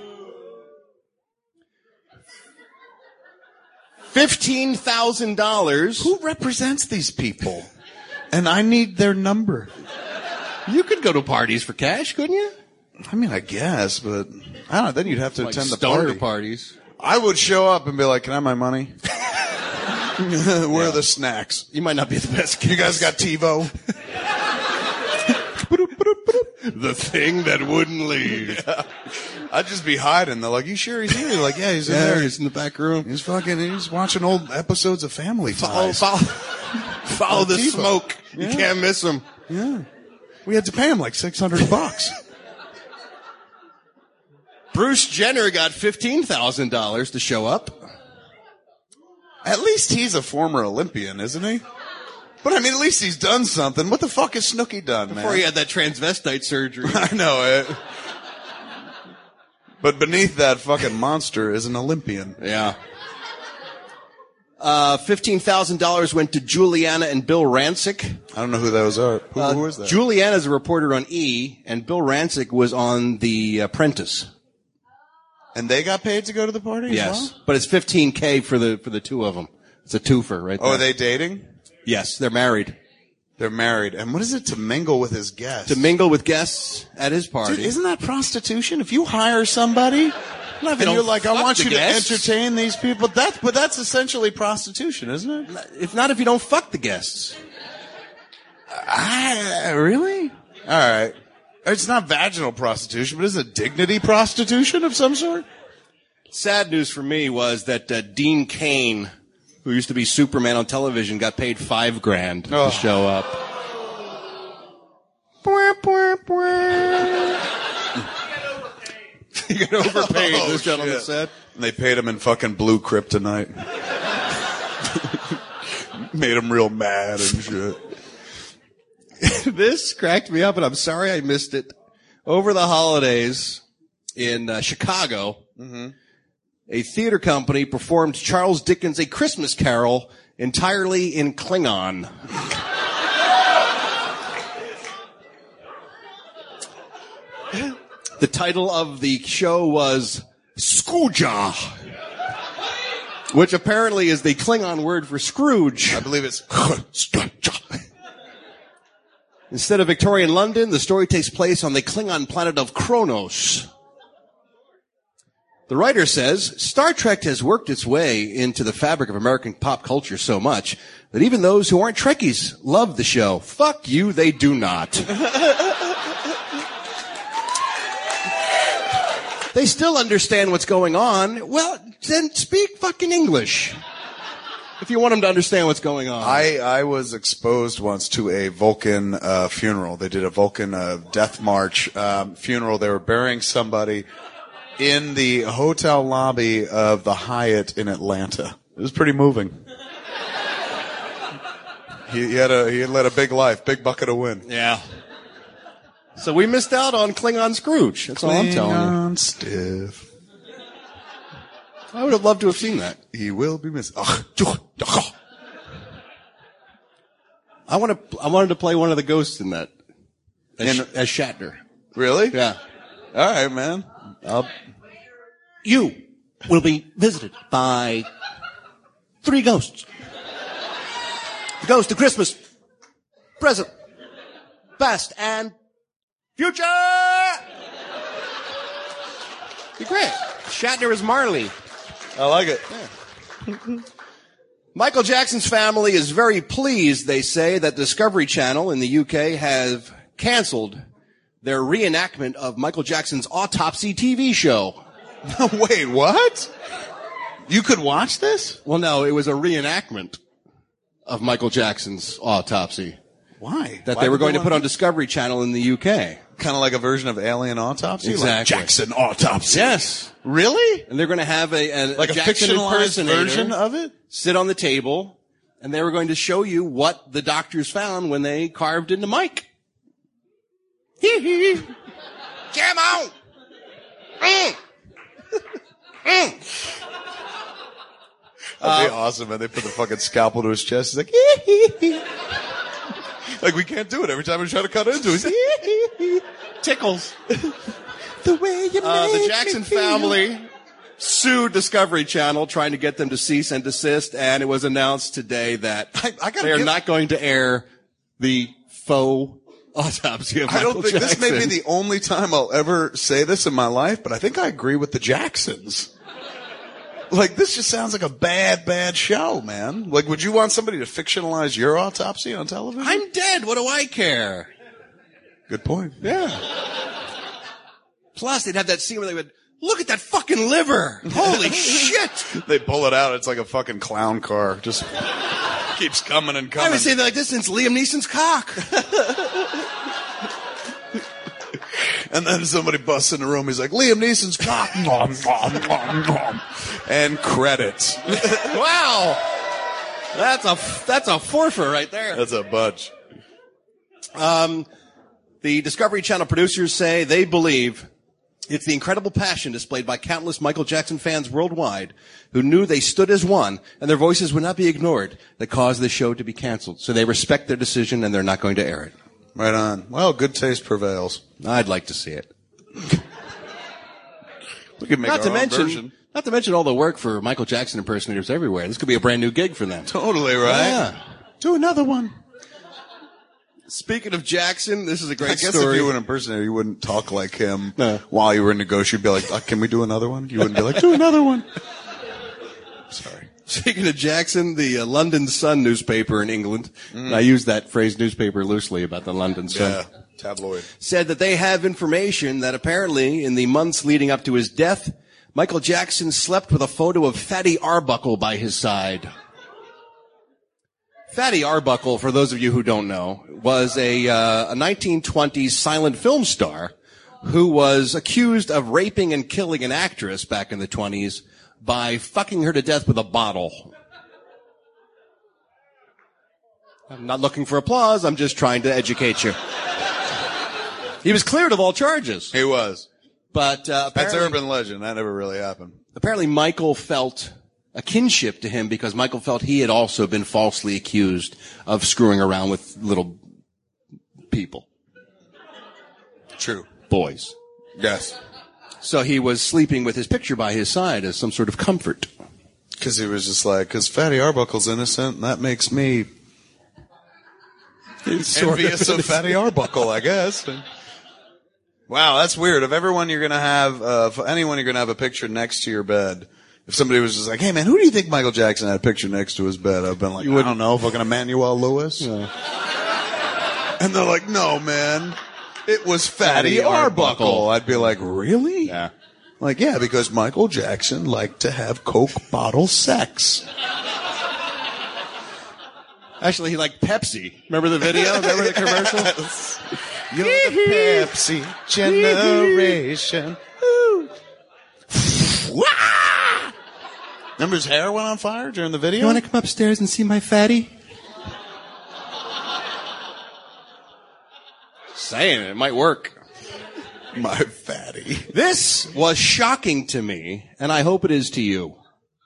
fifteen thousand dollars. Who represents these people? And I need their number. You could go to parties for cash, couldn't you? I mean, I guess, but I don't know. Then you'd have to Like attend the stoner party. parties. I would show up and be like, "Can I have my money? Where are the snacks? You might not be the best. You guys got TiVo?" The thing that wouldn't leave. Yeah. I'd just be hiding. They're like, "You sure he's here?" Like, yeah, he's in Yeah, there. he's in the back room. He's fucking. He's watching old episodes of Family Follow, Ties. follow, follow the TiVo. smoke. You Yeah. can't miss him. Yeah, we had to pay him like six hundred bucks. Bruce Jenner got fifteen thousand dollars to show up. At least he's a former Olympian, isn't he? But I mean, at least he's done something. What the fuck has Snooki done, man? Before he had that transvestite surgery. I know it. But beneath that fucking monster is an Olympian. Yeah. Uh, fifteen thousand dollars went to Juliana and Bill Rancic. I don't know who those are. Who, Uh, who is that? Juliana's a reporter on E, and Bill Rancic was on The Apprentice. And they got paid to go to the party as Yes. well? But it's fifteen K for the, for the two of them. It's a twofer right there. Oh, are they dating? Yes, they're married. They're married. And what is it to mingle with his guests? To mingle with guests at his party. Dude, isn't that prostitution? If you hire somebody and don't you're like, I fuck want the you guests. to entertain these people, that's, but that's essentially prostitution, isn't it? If not, if you don't fuck the guests. I, really? All right. It's not vaginal prostitution, but is it dignity prostitution of some sort? Sad news for me was that uh, Dean Cain, who used to be Superman on television, got paid five grand Oh. to show up. He got overpaid, Oh, this gentleman shit. said. And they paid him in fucking blue kryptonite. Made him real mad and shit. This cracked me up, and I'm sorry I missed it. Over the holidays in uh, Chicago, Mm-hmm. a theater company performed Charles Dickens' A Christmas Carol entirely in Klingon. The title of the show was Scooja, which apparently is the Klingon word for Scrooge. I believe it's Instead of Victorian London, the story takes place on the Klingon planet of Kronos. The writer says, Star Trek has worked its way into the fabric of American pop culture so much that even those who aren't Trekkies love the show. Fuck you, they do not. They still understand what's going on. Well, then speak fucking English. If you want them to understand what's going on. I, I was exposed once to a Vulcan uh, funeral. They did a Vulcan uh, death march um, funeral. They were burying somebody in the hotel lobby of the Hyatt in Atlanta. It was pretty moving. he, he had a he had led a big life, big bucket of wind. Yeah. So we missed out on Klingon Scrooge. That's all I'm telling you. Klingon stiff. I would have loved to have seen that. He will be missed. I want to. I wanted to play one of the ghosts in that as, In- as Shatner. Really? Yeah. All right, man. Uh, you will be visited by three ghosts. The ghost of Christmas, present, past, and future. Be great. Shatner is Marley. I like it. Michael Jackson's family is very pleased, they say, that Discovery Channel in the U K have canceled their reenactment of Michael Jackson's autopsy T V show. Wait, what? You could watch this? Well, no, it was a reenactment of Michael Jackson's autopsy Why? that Why they were would going to want- put on Discovery Channel in the U K. Kind of like a version of Alien Autopsy? Exactly. Like Jackson Autopsy. Yes. Really? And they're going to have a, a Like a Jackson fictionalized impersonator version of it? sit on the table, and they were going to show you what the doctors found when they carved into Mike. Hee hee. Come on. Mm. Mm. That'd be awesome, man. They put the fucking scalpel to his chest. He's like, hee hee hee. Like, we can't do it. Every time we try to cut into it, he's like, hee hee hee. Tickles. The way you Uh, the make Jackson me feel. family sued Discovery Channel trying to get them to cease and desist, and it was announced today that I- I gotta they are give- not going to air the faux autopsy of I Michael don't think Jackson. this may be the only time I'll ever say this in my life, but I think I agree with the Jacksons. Like, this just sounds like a bad, bad show, man. Like, would you want somebody to fictionalize your autopsy on television? I'm dead. What do I care? Good point. Yeah. Plus, they'd have that scene where they would, look at that fucking liver. Holy shit. They pull it out. It's like a fucking clown car. Just keeps coming and I coming. haven't seen that like this since Liam Neeson's cock. And then somebody busts in the room. He's like, Liam Neeson's cock. Nom, nom, nom, nom. And credits. Wow. That's a that's a forfeit right there. That's a bunch. Um, the Discovery Channel producers say they believe it's the incredible passion displayed by countless Michael Jackson fans worldwide who knew they stood as one and their voices would not be ignored that caused the show to be canceled. So they respect their decision and they're not going to air it. Right on. Well, good taste prevails. I'd like to see it. We could make not our to own mention, version. Not to mention all the work for Michael Jackson impersonators everywhere. This could be a brand new gig for them. Totally, right? Yeah. Do another one. Speaking of Jackson, this is a great I guess story. if you were an impersonator, you wouldn't talk like him No. while you were in negotiation. You'd be like, uh, can we do another one? You wouldn't be like, do another one. Sorry. Speaking of Jackson, the uh, London Sun newspaper in England, mm. and I use that phrase newspaper loosely about the London Sun, yeah, tabloid, said that they have information that apparently in the months leading up to his death, Michael Jackson slept with a photo of Fatty Arbuckle by his side. Fatty Arbuckle, for those of you who don't know, was a, uh, a nineteen twenties silent film star who was accused of raping and killing an actress back in the twenties by fucking her to death with a bottle. I'm not looking for applause. I'm just trying to educate you. He was cleared of all charges. He was. But uh, that's urban legend. That never really happened. Apparently Michael felt a kinship to him because Michael felt he had also been falsely accused of screwing around with little people. True. Boys. Yes. So he was sleeping with his picture by his side as some sort of comfort. Because he was just like, because Fatty Arbuckle's innocent, and that makes me envious of Fatty Arbuckle, I guess. Wow, that's weird. Of everyone you're going to have, uh, for anyone you're going to have a picture next to your bed, if somebody was just like, hey man, who do you think Michael Jackson had a picture next to his bed? I've been like, I don't know, fucking Emmanuel Lewis. Yeah. And they're like, no man, it was Fatty, Fatty Arbuckle. Arbuckle. I'd be like, really? Yeah. Like, yeah, because Michael Jackson liked to have Coke bottle sex. Actually, he liked Pepsi. Remember the video? Remember the commercial? Yes. You're the Pepsi generation. Remember his hair went on fire during the video? You want to come upstairs and see my fatty? Saying it, it might work. My fatty. This was shocking to me, and I hope it is to you.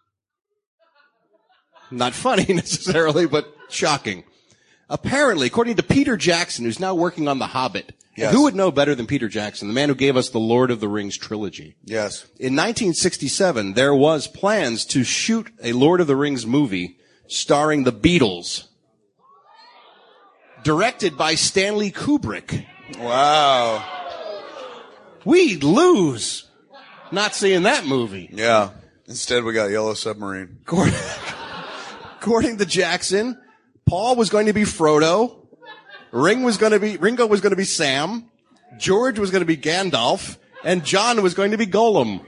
Not funny necessarily, but shocking. Apparently, according to Peter Jackson, who's now working on The Hobbit, yes. Who would know better than Peter Jackson, the man who gave us the Lord of the Rings trilogy? Yes. In nineteen sixty-seven, there was plans to shoot a Lord of the Rings movie starring the Beatles, directed by Stanley Kubrick. Wow. We'd lose not seeing that movie. Yeah. Instead, we got Yellow Submarine. According to Jackson, Paul was going to be Frodo, Ring was going to be, Ringo was going to be Sam, George was going to be Gandalf, and John was going to be Gollum.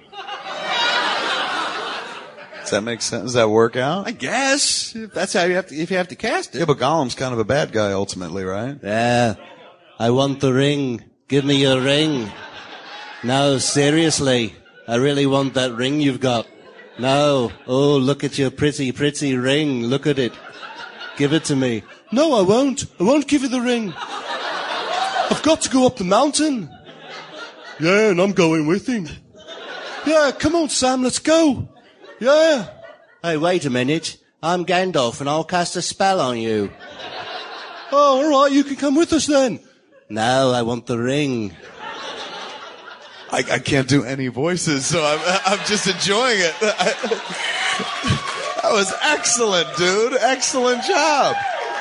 Does that make sense? Does that work out? I guess. If that's how you have to, if you have to cast it. Yeah, but Gollum's kind of a bad guy ultimately, right? Yeah. I want the ring. Give me your ring. No, seriously. I really want that ring you've got. No. Oh, look at your pretty, pretty ring. Look at it. Give it to me. No, I won't. I won't give you the ring. I've got to go up the mountain. Yeah, and I'm going with him. Yeah, come on, Sam, let's go. Yeah. Hey, wait a minute. I'm Gandalf and I'll cast a spell on you. Oh, all right, you can come with us then. No, I want the ring. I, I can't do any voices, so I'm, I'm just enjoying it. That was excellent, dude. Excellent job.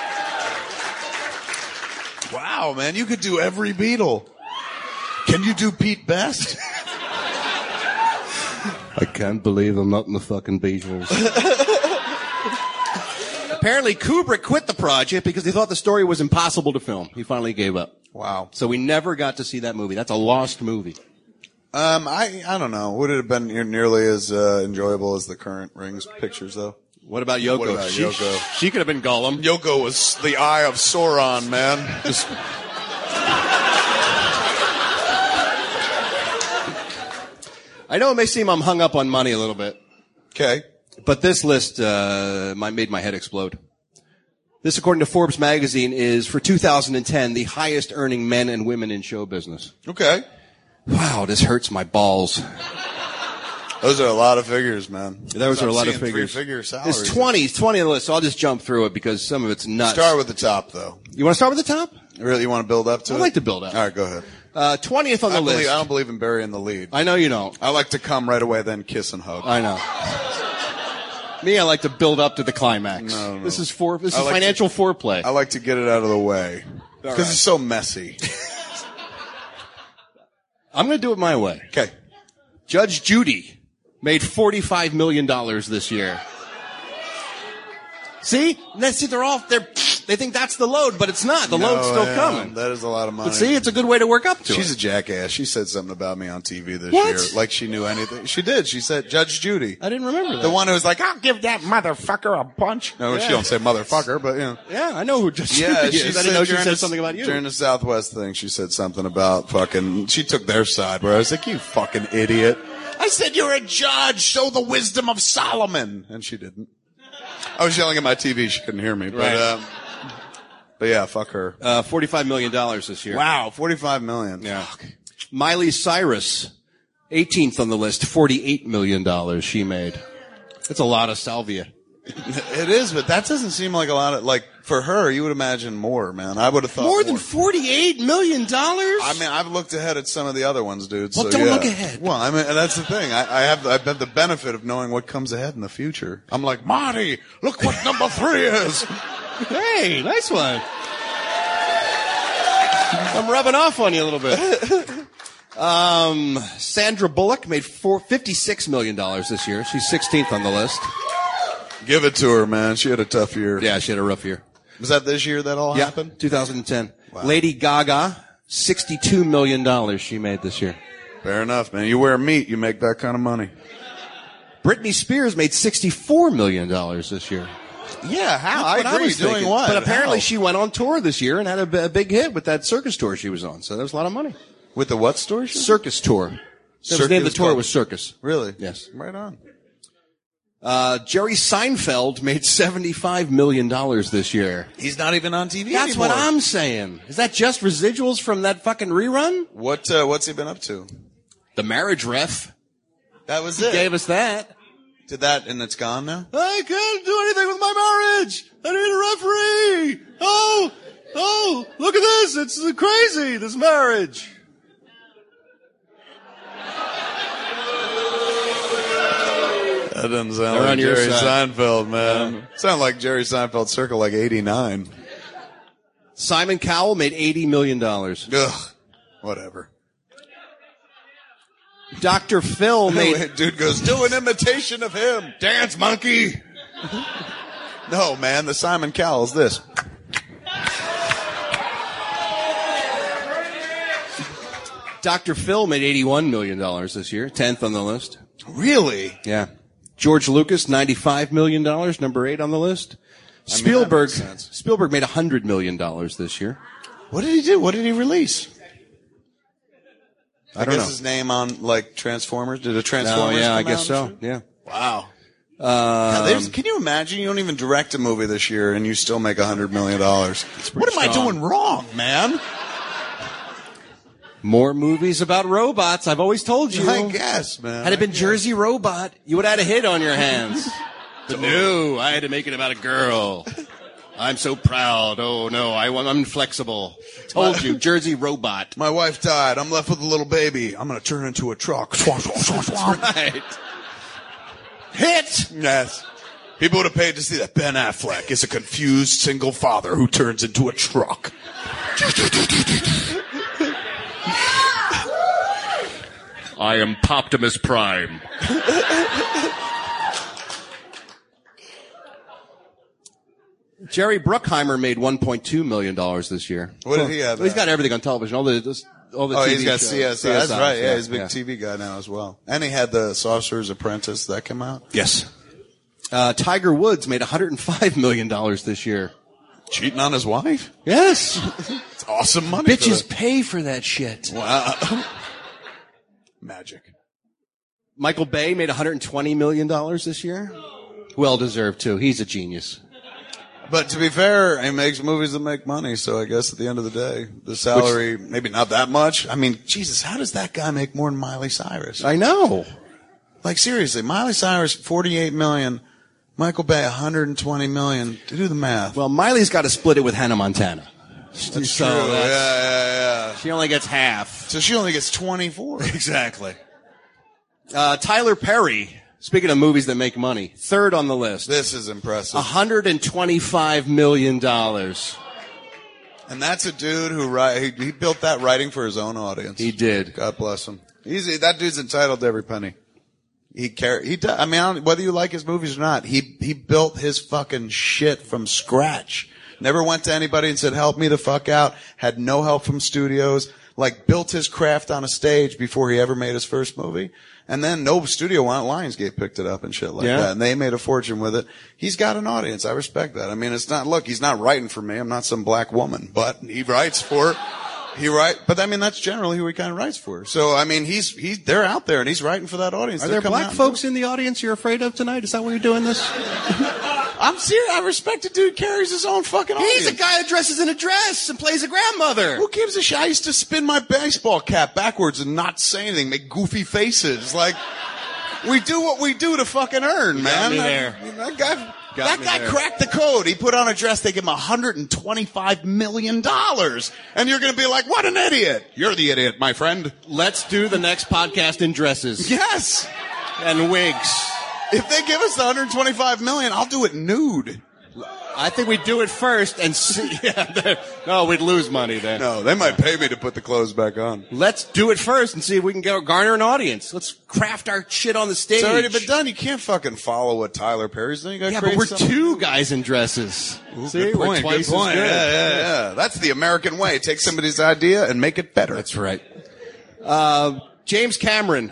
Wow, man, you could do every Beatle. Can you do Pete Best? I can't believe I'm not in the fucking Beatles. Apparently, Kubrick quit the project because he thought the story was impossible to film. He finally gave up. Wow. So we never got to see that movie. That's a lost movie. Um, I I don't know. Would it have been nearly as uh, enjoyable as the current Rings pictures, though? What about Yoko? What about she, Yoko? She could have been Gollum. Yoko was the eye of Sauron, man. Just... I know it may seem I'm hung up on money a little bit. Okay. But this list uh, my, made my head explode. This, according to Forbes magazine, is for two thousand ten the highest earning men and women in show business. Okay. Wow, this hurts my balls. Those are a lot of figures, man. Those are a lot of seeing figures. Three-figure salaries. There's twenty, twenty on the list, so I'll just jump through it because some of it's nuts. Start with the top, though. You want to start with the top? Really, you want to build up to I'd it? like to build up. All right, go ahead. Uh, twentieth on the I list. Believe, I don't believe in burying the lead. I know you don't. I like to come right away, then kiss and hug. I know. Me, I like to build up to the climax. No, no. This is for this I is like financial to, foreplay. I like to get it out of the way because right. it's so messy. I'm going to do it my way. Okay. Judge Judy made forty-five million dollars this year. See? See, they're all, they're, they think that's the load, but it's not. The No, load's still yeah, coming. That is a lot of money. But see, it's a good way to work up to She's it. a jackass. She said something about me on T V this What? year. Like she knew anything. She did. She said, Judge Judy. I didn't remember that. The one who was like, I'll give that motherfucker a punch. No, Yeah. she don't say motherfucker, but you know. Yeah, I know who Judge Yeah, Judy she is. I said didn't know she during said the- something about you. During the Southwest thing, she said something about fucking, she took their side where I was like, you fucking idiot. I said, you're a judge. Show the wisdom of Solomon. And she didn't. I was yelling at my T V. She couldn't hear me. But, Right. um, but yeah, fuck her. Uh, forty-five million dollars this year. Wow, forty-five million. Yeah. Miley Cyrus, eighteenth on the list, forty-eight million dollars she made. That's a lot of salvia. It is, but that doesn't seem like a lot of, like, for her, you would imagine more, man. I would have thought More than forty-eight million dollars? I mean, I've looked ahead at some of the other ones, dude. Well, so, don't yeah. look ahead. Well, I mean, and that's the thing. I, I have, I've had the benefit of knowing what comes ahead in the future. I'm like, Marty, look what number three is. Hey, nice one. I'm rubbing off on you a little bit. Um, Sandra Bullock made four, fifty-six million dollars this year. She's sixteenth on the list. Give it to her, man. She had a tough year. Yeah, she had a rough year. Was that this year that all Yeah, happened? two thousand ten. Wow. Lady Gaga, sixty-two million dollars she made this year. Fair enough, man. You wear meat, you make that kind of money. Britney Spears made sixty-four million dollars this year. Yeah, how? That's I what agree. was Doing thinking. what? But apparently How? she went on tour this year and had a, b- a big hit with that circus tour she was on. So that was a lot of money. With the what story? Circus tour. That was the Circus name of the tour Club. was Circus. Really? Yes. Right on. Uh, Jerry Seinfeld made seventy-five million dollars this year. He's not even on T V That's anymore. what I'm saying. Is that just residuals from that fucking rerun? What, uh, what's he been up to? The Marriage Ref. That was He it. gave us that. Did that and it's gone now? I can't do anything with my marriage. I need a referee. Oh, oh, look at this. It's crazy, this marriage. That doesn't sound They're like on your Jerry side. Seinfeld, man. Sound like Jerry Seinfeld circa like eighty-nine. Simon Cowell made eighty million dollars. Ugh. Whatever. Doctor Phil made... Dude goes, do an imitation of him. Dance, monkey. No, man, the Simon Cowell's this. Doctor Phil made eighty-one million dollars this year, tenth on the list. Really? Yeah. George Lucas, ninety-five million dollars, number eight on the list. I mean, Spielberg, that makes sense. Spielberg made one hundred million dollars this year. What did he do? What did he release? I I, don't guess know. his name on, like, Transformers? Did a No, Transformers yeah, I come guess out so. and shit? Yeah. Wow. Now, Um, there's- can you imagine? You don't even direct a movie this year and you still make one hundred million dollars. What am I strong. doing wrong, man? more movies about robots. I've always told you. I guess, man. Had it been I guess. Jersey Robot, you would have had a hit on your hands. But no, I had to make it about a girl. I'm so proud. Oh no, I, I'm inflexible. Told you, Jersey Robot. My wife died. I'm left with a little baby. I'm going to turn into a truck. Right. Hit! Yes. People would have paid to see that. Ben Affleck is a confused single father who turns into a truck. I am Poptimus Prime. Jerry Bruckheimer made one point two million dollars this year. What did he have? Well, he's got everything on television. All the, this, all the Oh, T V he's got shows. C S I. That's C S Is, right. Yeah, he's a big yeah. T V guy now as well. And he had the Sorcerer's Apprentice that came out. Yes. Uh, Tiger Woods made one hundred five million dollars this year. Cheating on his wife? Yes. It's awesome money. for Bitches that. pay for that shit. Wow. Magic. Michael Bay made one hundred twenty million dollars this year. Well deserved too. He's a genius. But to be fair, he makes movies that make money, so I guess at the end of the day, the salary, Which, maybe not that much. I mean, Jesus, how does that guy make more than Miley Cyrus? I know. Like, seriously, Miley Cyrus, forty-eight million, Michael Bay, one hundred twenty million. Do the math. Well, Miley's got to split it with Hannah Montana. That's so true. That's, yeah, yeah, yeah. She only gets half. So she only gets twenty-four. Exactly. Uh, Tyler Perry, speaking of movies that make money, third on the list. This is impressive. one hundred twenty-five million dollars. And that's a dude who write, he, he built that writing for his own audience. He did. God bless him. He's, that dude's entitled to every penny. He care, he, I mean, I don't, whether you like his movies or not, he, he built his fucking shit from scratch. Never went to anybody and said, help me the fuck out. Had no help from studios. Like, built his craft on a stage before he ever made his first movie. And then no studio went, Lionsgate picked it up and shit like yeah. that. And they made a fortune with it. He's got an audience. I respect that. I mean, it's not, look, he's not writing for me. I'm not some black woman, but he writes for, he write, but I mean, that's generally who he kind of writes for. So, I mean, he's, he's, they're out there and he's writing for that audience. Are They're there black folks in the audience you're afraid of tonight? Is that why you're doing this? I'm serious. I respect a dude carries his own fucking audience. He's a guy who dresses in a dress and plays a grandmother. Who gives a shit? I used to spin my baseball cap backwards and not say anything, make goofy faces. Like, we do what we do to fucking earn, you man. Got me there. That, that guy, got that guy there. cracked the code. He put on a dress. They give him one hundred twenty-five million dollars. And you're going to be like, what an idiot. You're the idiot, my friend. Let's do the next podcast in dresses. Yes. And wigs. If they give us the one hundred twenty-five million dollars, I'll do it nude. I think we'd do it first and see. Yeah, no, we'd lose money then. No, they might pay me to put the clothes back on. Let's do it first and see if we can get, garner an audience. Let's craft our shit on the stage. It's already been done. You can't fucking follow what Tyler Perry's doing. You gotta yeah, create but we're something. two guys in dresses. Ooh, see, good point, we're twice good point. as good. Yeah, yeah, yeah. That's the American way. Take somebody's idea and make it better. That's right. Uh, James Cameron,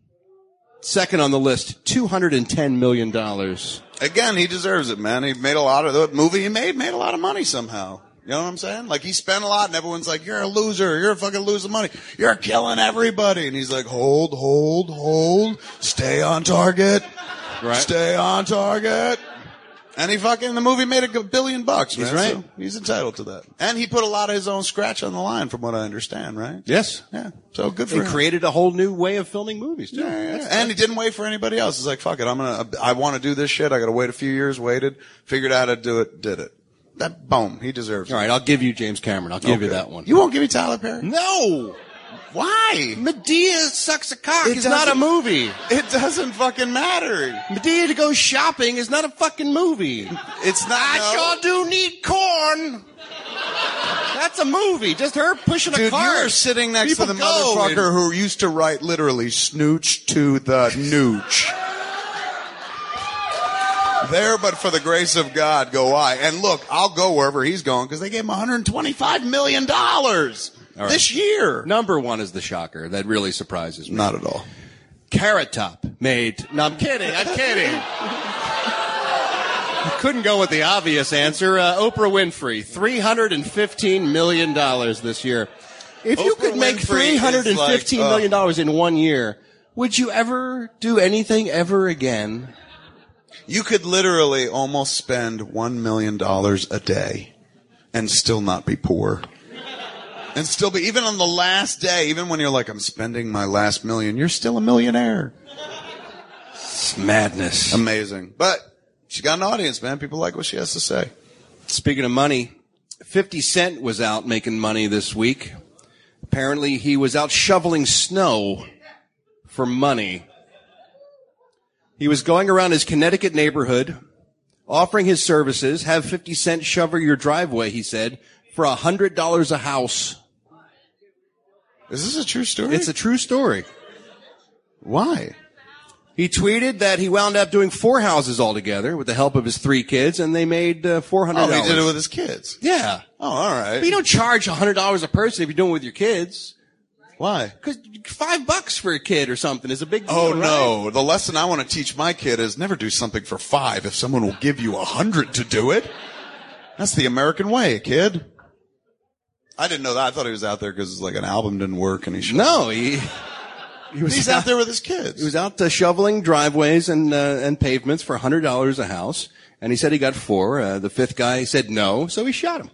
second on the list, two hundred ten million dollars. Again, he deserves it, man. He made a lot of the movie he made, made a lot of money somehow. You know what I'm saying? Like, he spent a lot and everyone's like, you're a loser. You're a fucking losing money. You're killing everybody. And he's like, hold, hold, hold. Stay on target. Right. Stay on target. And he fucking, the movie made a billion bucks, man. He's right. So he's entitled to that. And he put a lot of his own scratch on the line, from what I understand, right? Yes. Yeah. So good for He him. created a whole new way of filming movies, too. Yeah, yeah, yeah. That's, And he didn't wait for anybody else. He's like, fuck it. I'm gonna, I want to do this shit. I gotta wait a few years, waited, figured out how to do it, did it. That, boom. He deserves it. All right, I'll give you James Cameron. I'll give Okay. you that one. You won't give me Tyler Perry? No! Why? Medea sucks a cock. It It's not a doesn't- movie. It doesn't fucking matter. Medea to go shopping is not a fucking movie. It's not. I no. sure do need corn. That's a movie. Just her pushing a Dude, cart. you're sitting next People to the go motherfucker and- who used to write literally snooch to the nooch. There, but for the grace of God, go I. And look, I'll go wherever he's going because they gave him one hundred twenty-five million dollars All right. this year. Number one is the shocker. That really surprises me. Not at all. Carrot Top made. No, I'm kidding. I'm kidding. I couldn't go with the obvious answer. Uh, Oprah Winfrey, three hundred fifteen million dollars this year. If you Oprah could make Winfrey three hundred fifteen is like, uh, million dollars in one year, would you ever do anything ever again? You could literally almost spend one million dollars a day and still not be poor. And still be, even on the last day, even when you're like, I'm spending my last million, you're still a millionaire. It's madness. Amazing. But she got an audience, man. People like what she has to say. Speaking of money, fifty Cent was out making money this week. Apparently he was out shoveling snow for money. He was going around his Connecticut neighborhood, offering his services. Have fifty Cent shovel your driveway, he said, for one hundred dollars a house. Is this a true story? It's a true story. Why? He tweeted that he wound up doing four houses altogether with the help of his three kids, and they made uh, four hundred dollars. Oh, he did it with his kids. Yeah. Oh, all right. But you don't charge one hundred dollars a person if you're doing it with your kids. Why? Because five bucks for a kid or something is a big deal. Oh, right? no. The lesson I want to teach my kid is never do something for five if someone will give you a hundred to do it. That's the American way, kid. I didn't know that. I thought he was out there because like an album didn't work and he should. No, he, he was He's out there with his kids. He was out uh, shoveling driveways and uh, and pavements for one hundred dollars a house. And he said he got four. Uh, the fifth guy said no, so he shot him.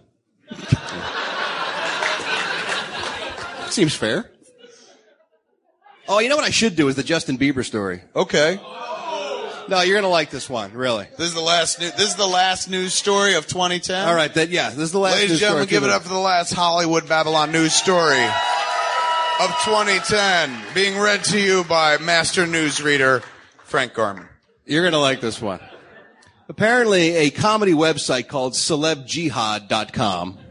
Seems fair. Oh, you know what I should do is the Justin Bieber story. Okay. No, you're gonna like this one, really. This is the last. New, this is the last news story of twenty ten. All right, that yeah, this is the last. Ladies and news gentlemen, story. give it up for the last Hollywood Babylon news story of twenty ten, being read to you by master newsreader Frank Garman. You're gonna like this one. Apparently, a comedy website called celeb jihad dot com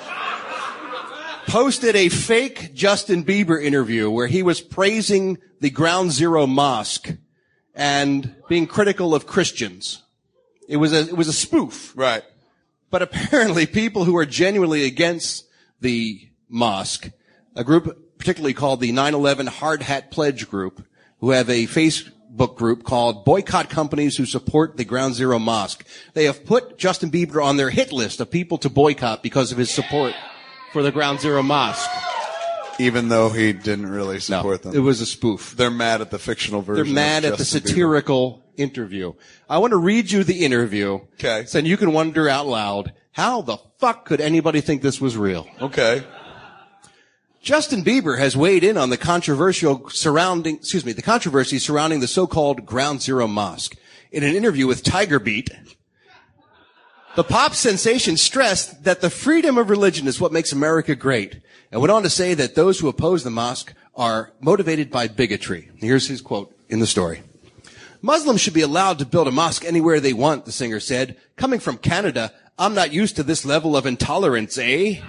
posted a fake Justin Bieber interview where he was praising the Ground Zero Mosque and being critical of Christians. It was a, it was a spoof. Right. But apparently people who are genuinely against the mosque, a group particularly called the nine eleven Hard Hat Pledge Group, who have a Facebook group called Boycott Companies Who Support the Ground Zero Mosque. They have put Justin Bieber on their hit list of people to boycott because of his support for the Ground Zero Mosque. Even though he didn't really support no, them. It was a spoof. They're mad at the fictional version. They're mad of at the Justin satirical Bieber. interview. I want to read you the interview. Okay. So you can wonder out loud, how the fuck could anybody think this was real? Okay. Justin Bieber has weighed in on the controversial surrounding, excuse me, the controversy surrounding the so-called Ground Zero Mosque. In an interview with Tiger Beat, the pop sensation stressed that the freedom of religion is what makes America great, and went on to say that those who oppose the mosque are motivated by bigotry. Here's his quote in the story. Muslims should be allowed to build a mosque anywhere they want, the singer said. Coming from Canada, I'm not used to this level of intolerance, eh?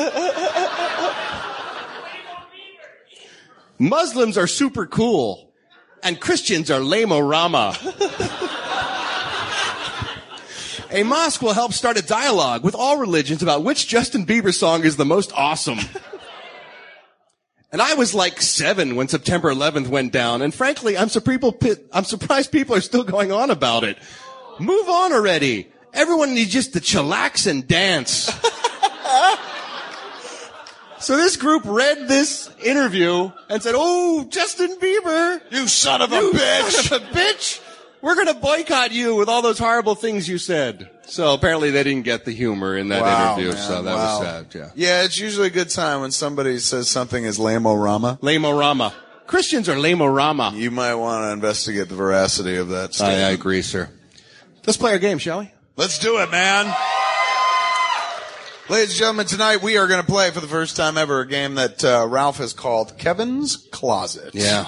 Muslims are super cool, and Christians are lame-o-rama. A mosque will help start a dialogue with all religions about which Justin Bieber song is the most awesome. And I was like seven when September eleventh went down, and frankly, I'm, su- I'm surprised people are still going on about it. Move on already. Everyone needs just to chillax and dance. So this group read this interview and said, oh, Justin Bieber. You son of a you bitch. Son of a bitch. We're going to boycott you with all those horrible things you said. So apparently they didn't get the humor in that wow, interview, man, so that wow. was sad, yeah. Yeah, it's usually a good time when somebody says something is lame-o-rama. Lame-o-rama. Christians are lame-o-rama. You might want to investigate the veracity of that statement. I, I agree, sir. Let's play our game, shall we? Let's do it, man. Ladies and gentlemen, tonight we are going to play for the first time ever a game that uh, Ralph has called Kevin's Closet. Yeah.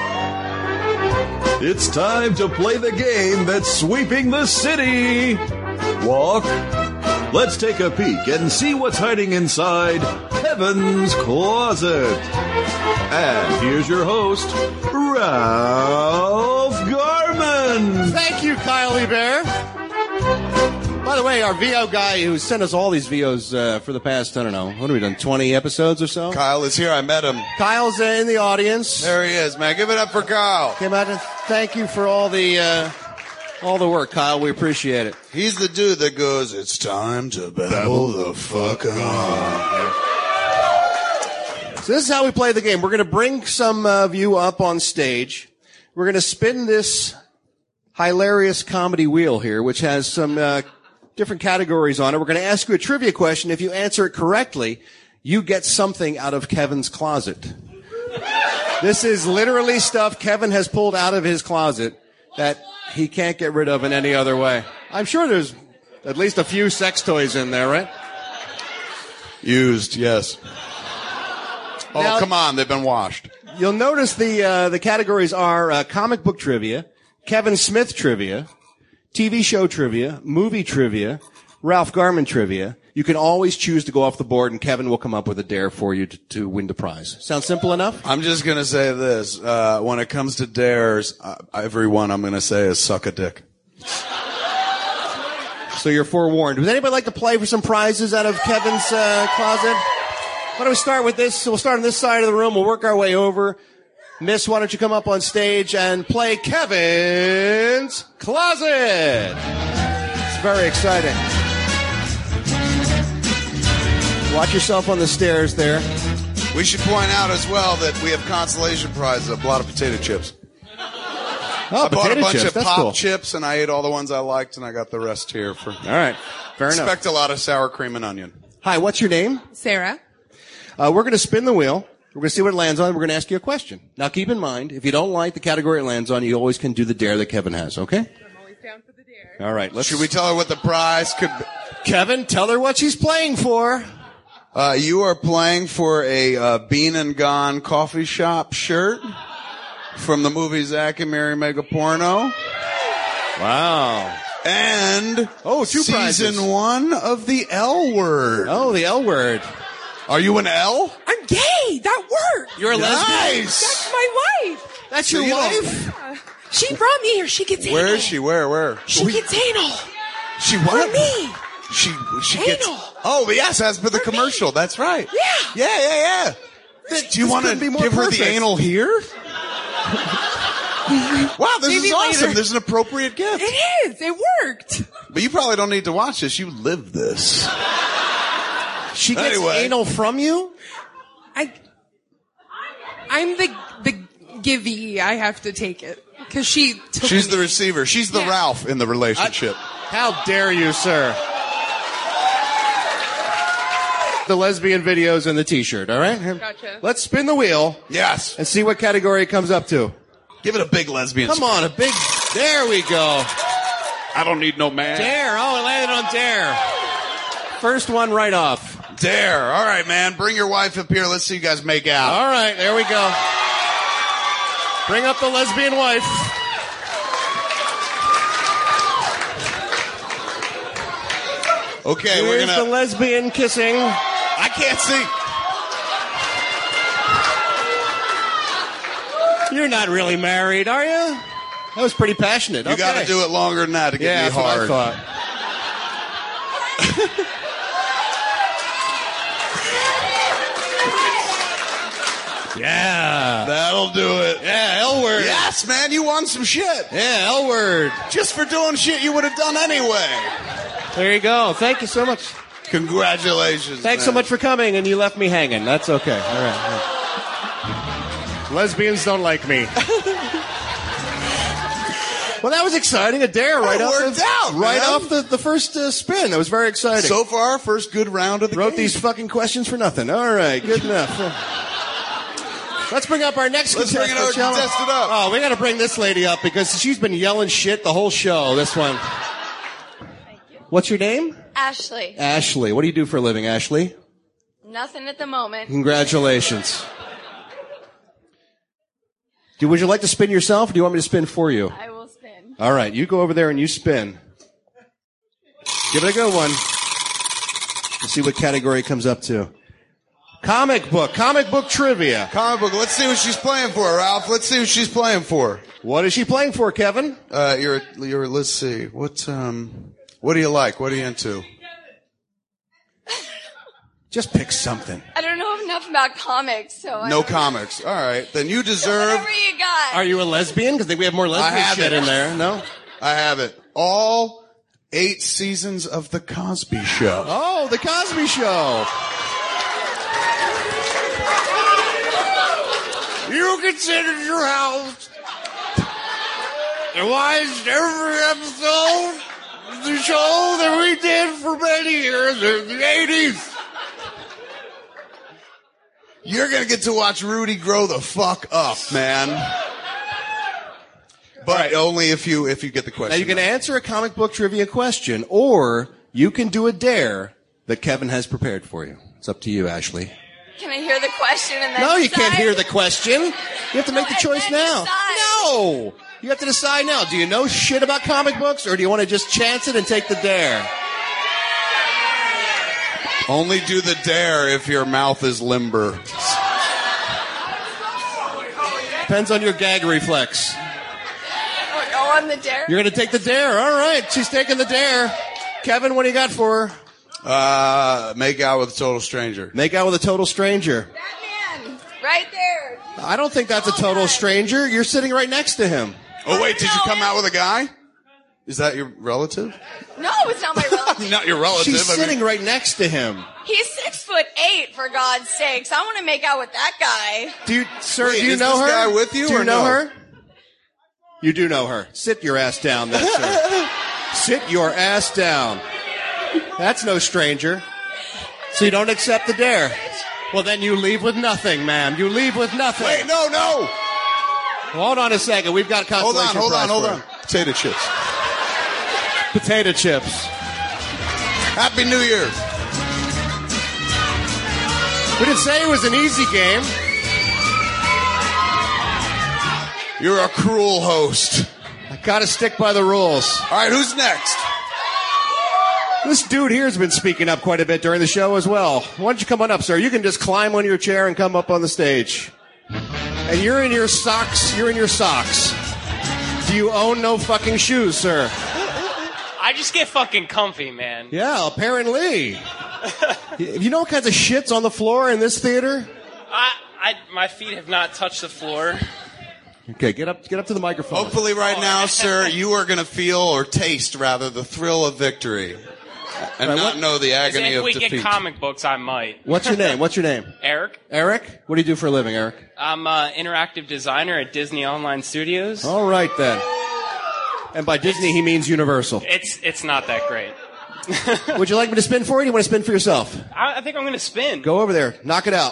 It's time to play the game that's sweeping the city. Walk. Let's take a peek and see what's hiding inside Kevin's Closet. And here's your host, Ralph Garman. Thank you, Kyle Bear. By the way, our V O guy who sent us all these V Os uh, for the past, I don't know, what have we done, twenty episodes or so? Kyle is here. I met him. Kyle's uh, in the audience. There he is, man. Give it up for Kyle. Came out to thank you for all the uh, all the work, Kyle. We appreciate it. He's the dude that goes, it's time to babble the fuck on. So this is how we play the game. We're going to bring some of you up on stage. We're going to spin this hilarious comedy wheel here, which has some uh, different categories on it. We're going to ask you a trivia question. If you answer it correctly, you get something out of Kevin's closet. This is literally stuff Kevin has pulled out of his closet that he can't get rid of in any other way. I'm sure there's at least a few sex toys in there, right? Used, yes. Oh, Now, come on. They've been washed. You'll notice the uh, the categories are uh, comic book trivia, Kevin Smith trivia, T V show trivia, movie trivia, Ralph Garman trivia. You can always choose to go off the board, and Kevin will come up with a dare for you to, to win the prize. Sound simple enough? I'm just going to say this. Uh, when it comes to dares, uh, every one I'm going to say is suck a dick. So you're forewarned. Would anybody like to play for some prizes out of Kevin's uh, closet? Why don't we start with this? We'll start on this side of the room. We'll work our way over. Miss, why don't you come up on stage and play Kevin's Closet? It's very exciting. Watch yourself on the stairs there. We should point out as well that we have consolation prizes, a lot of potato chips. Oh, I bought a potato bunch chips. of That's pop cool. chips, and I ate all the ones I liked, and I got the rest here for. All right. Fair enough. Expect a lot of sour cream and onion. Hi, what's your name? Sarah. Uh, we're going to spin the wheel. We're going to see what it lands on. We're going to ask you a question. Now, keep in mind, if you don't like the category it lands on, you always can do the dare that Kevin has, okay? I'm always down for the dare. All right. Let's. Should we tell her what the prize could be? Kevin, tell her what she's playing for. Uh, you are playing for a uh, Bean and Gone coffee shop shirt from the movie Zack and Mary Mega Porno. Wow. And oh, two season prizes. one of the L Word. Oh, the L Word. Are you an L? I'm gay. That worked. You're a lesbian? Nice. That's my wife. That's So your you don't- wife? Yeah. She brought me here. She gets anal. Where is she? Where? Where? She gets anal. She what? For me. She she Anal. gets. Oh yes, as per the commercial. That's right. Yeah. Yeah, yeah, yeah. Do you This want to couldn't be more give her perfect. the anal here? Wow, this Maybe is awesome. later. There's an appropriate gift. It is. It worked. But you probably don't need to watch this. You live this. She gets Anyway. anal from you? I. I'm the the givey. I have to take it because she. Took She's me. the receiver. She's the Yeah. Ralph in the relationship. How dare you, sir? The lesbian videos and the t-shirt, all right? Gotcha. Let's spin the wheel Yes. and see what category it comes up to. Give it a big lesbian. Come on, a big... There we go. I don't need no man. Dare. Oh, it landed on dare. First one right off. Dare. All right, man. Bring your wife up here. Let's see you guys make out. All right, there we go. Bring up the lesbian wife. Okay, we're Here's gonna. the lesbian kissing. I can't see. You're not really married, are you? That was pretty passionate. You okay. got to do it longer than that to get Yeah, me that's what I hard. thought. Yeah. That'll do it. Yeah, L word. Yes, man, you won some shit. Yeah, L word. Just for doing shit you would have done anyway. There you go. Thank you so much. Congratulations. Thanks so man. much for coming, and you left me hanging. That's okay. All right. Lesbians don't like me. Well, that was exciting. A dare right It off worked the, out, right man. off the, the first uh, spin. That was very exciting. So far, first good round of the Wrote game. these fucking questions for nothing. All right, good enough. Let's bring up our next Let's bring it contestant, out, shall we? contest it up. Oh, we got to bring this lady up because she's been yelling shit the whole show. This one. What's your name? Ashley. Ashley. What do you do for a living, Ashley? Nothing at the moment. Congratulations. Do, would you like to spin yourself, or do you want me to spin for you? I will spin. All right, you go over there and you spin. Give it a good one. Let's see what category it comes up to. Comic book, comic book trivia. Comic book. Let's see what she's playing for, Ralph. Let's see what she's playing for. What is she playing for, Kevin? Uh, you're, you're, let's see. What, um, what do you like? What are you into? Just pick something. I don't know enough about comics, so I No don't- comics. All right. Then you deserve. Whatever you got. Are you a lesbian? Because we have more I lesbian have shit it. in there. No? I have it. All eight seasons of The Cosby Show. Oh, The Cosby Show. You can sit at your house and watch every episode of the show that we did for many years in the eighties. You're gonna get to watch Rudy grow the fuck up, man. But only if you if you get the question. Now you can answer a comic book trivia question, or you can do a dare that Kevin has prepared for you. It's up to you, Ashley. Can I hear the question and then No, you decide? can't hear the question. You have to make the And choice then now. decide. No! You have to decide now. Do you know shit about comic books, or do you want to just chance it and take the dare? Only do the dare if your mouth is limber. Depends on your gag reflex. Oh, go on the dare. You're going to take the dare. All right. She's taking the dare. Kevin, what do you got for her? Uh, make out with a total stranger. Make out with a total stranger. Batman, right there. I don't think that's a total stranger. You're sitting right next to him. Oh wait, did you come out with a guy? Is that your relative? No, it's not my relative. Not your relative. She's I mean- sitting right next to him. He's six foot eight, for God's sakes. I want to make out with that guy. Do you, sir, Wait, do you is know this her? guy with you Do you or know no? her? You do know her. Sit your ass down, then, sir. Sit your ass down. That's no stranger. So you don't accept the dare. Well, then you leave with nothing, ma'am. You leave with nothing. Wait, no, no. Hold on a second. We've got a consolation Hold on, hold prize on, hold for on. Potato chips. you. Potato chips. Happy New Year. We didn't say it was an easy game. You're a cruel host. I gotta stick by the rules. All right, who's next? This dude here has been speaking up quite a bit during the show as well. Why don't you come on up, sir? You can just climb on your chair and come up on the stage. And you're in your socks. You're in your socks. Do you own no fucking shoes, sir? I just get fucking comfy, man. Yeah, apparently. You know what kinds of shit's on the floor in this theater? I, I, my feet have not touched the floor. Okay, get up, get up to the microphone. Hopefully right now, sir, you are going to feel, or taste, rather, the thrill of victory. And Right, not what- know the agony if of we defeat. get comic books, I might. What's your name? What's your name? Eric. Eric? What do you do for a living, Eric? I'm an interactive designer at Disney Online Studios. All right, then. And by Disney, he means Universal. It's it's not that great. Would you like me to spin for you, or do you want to spin for yourself? I, I think I'm going to spin. Go over there. Knock it out.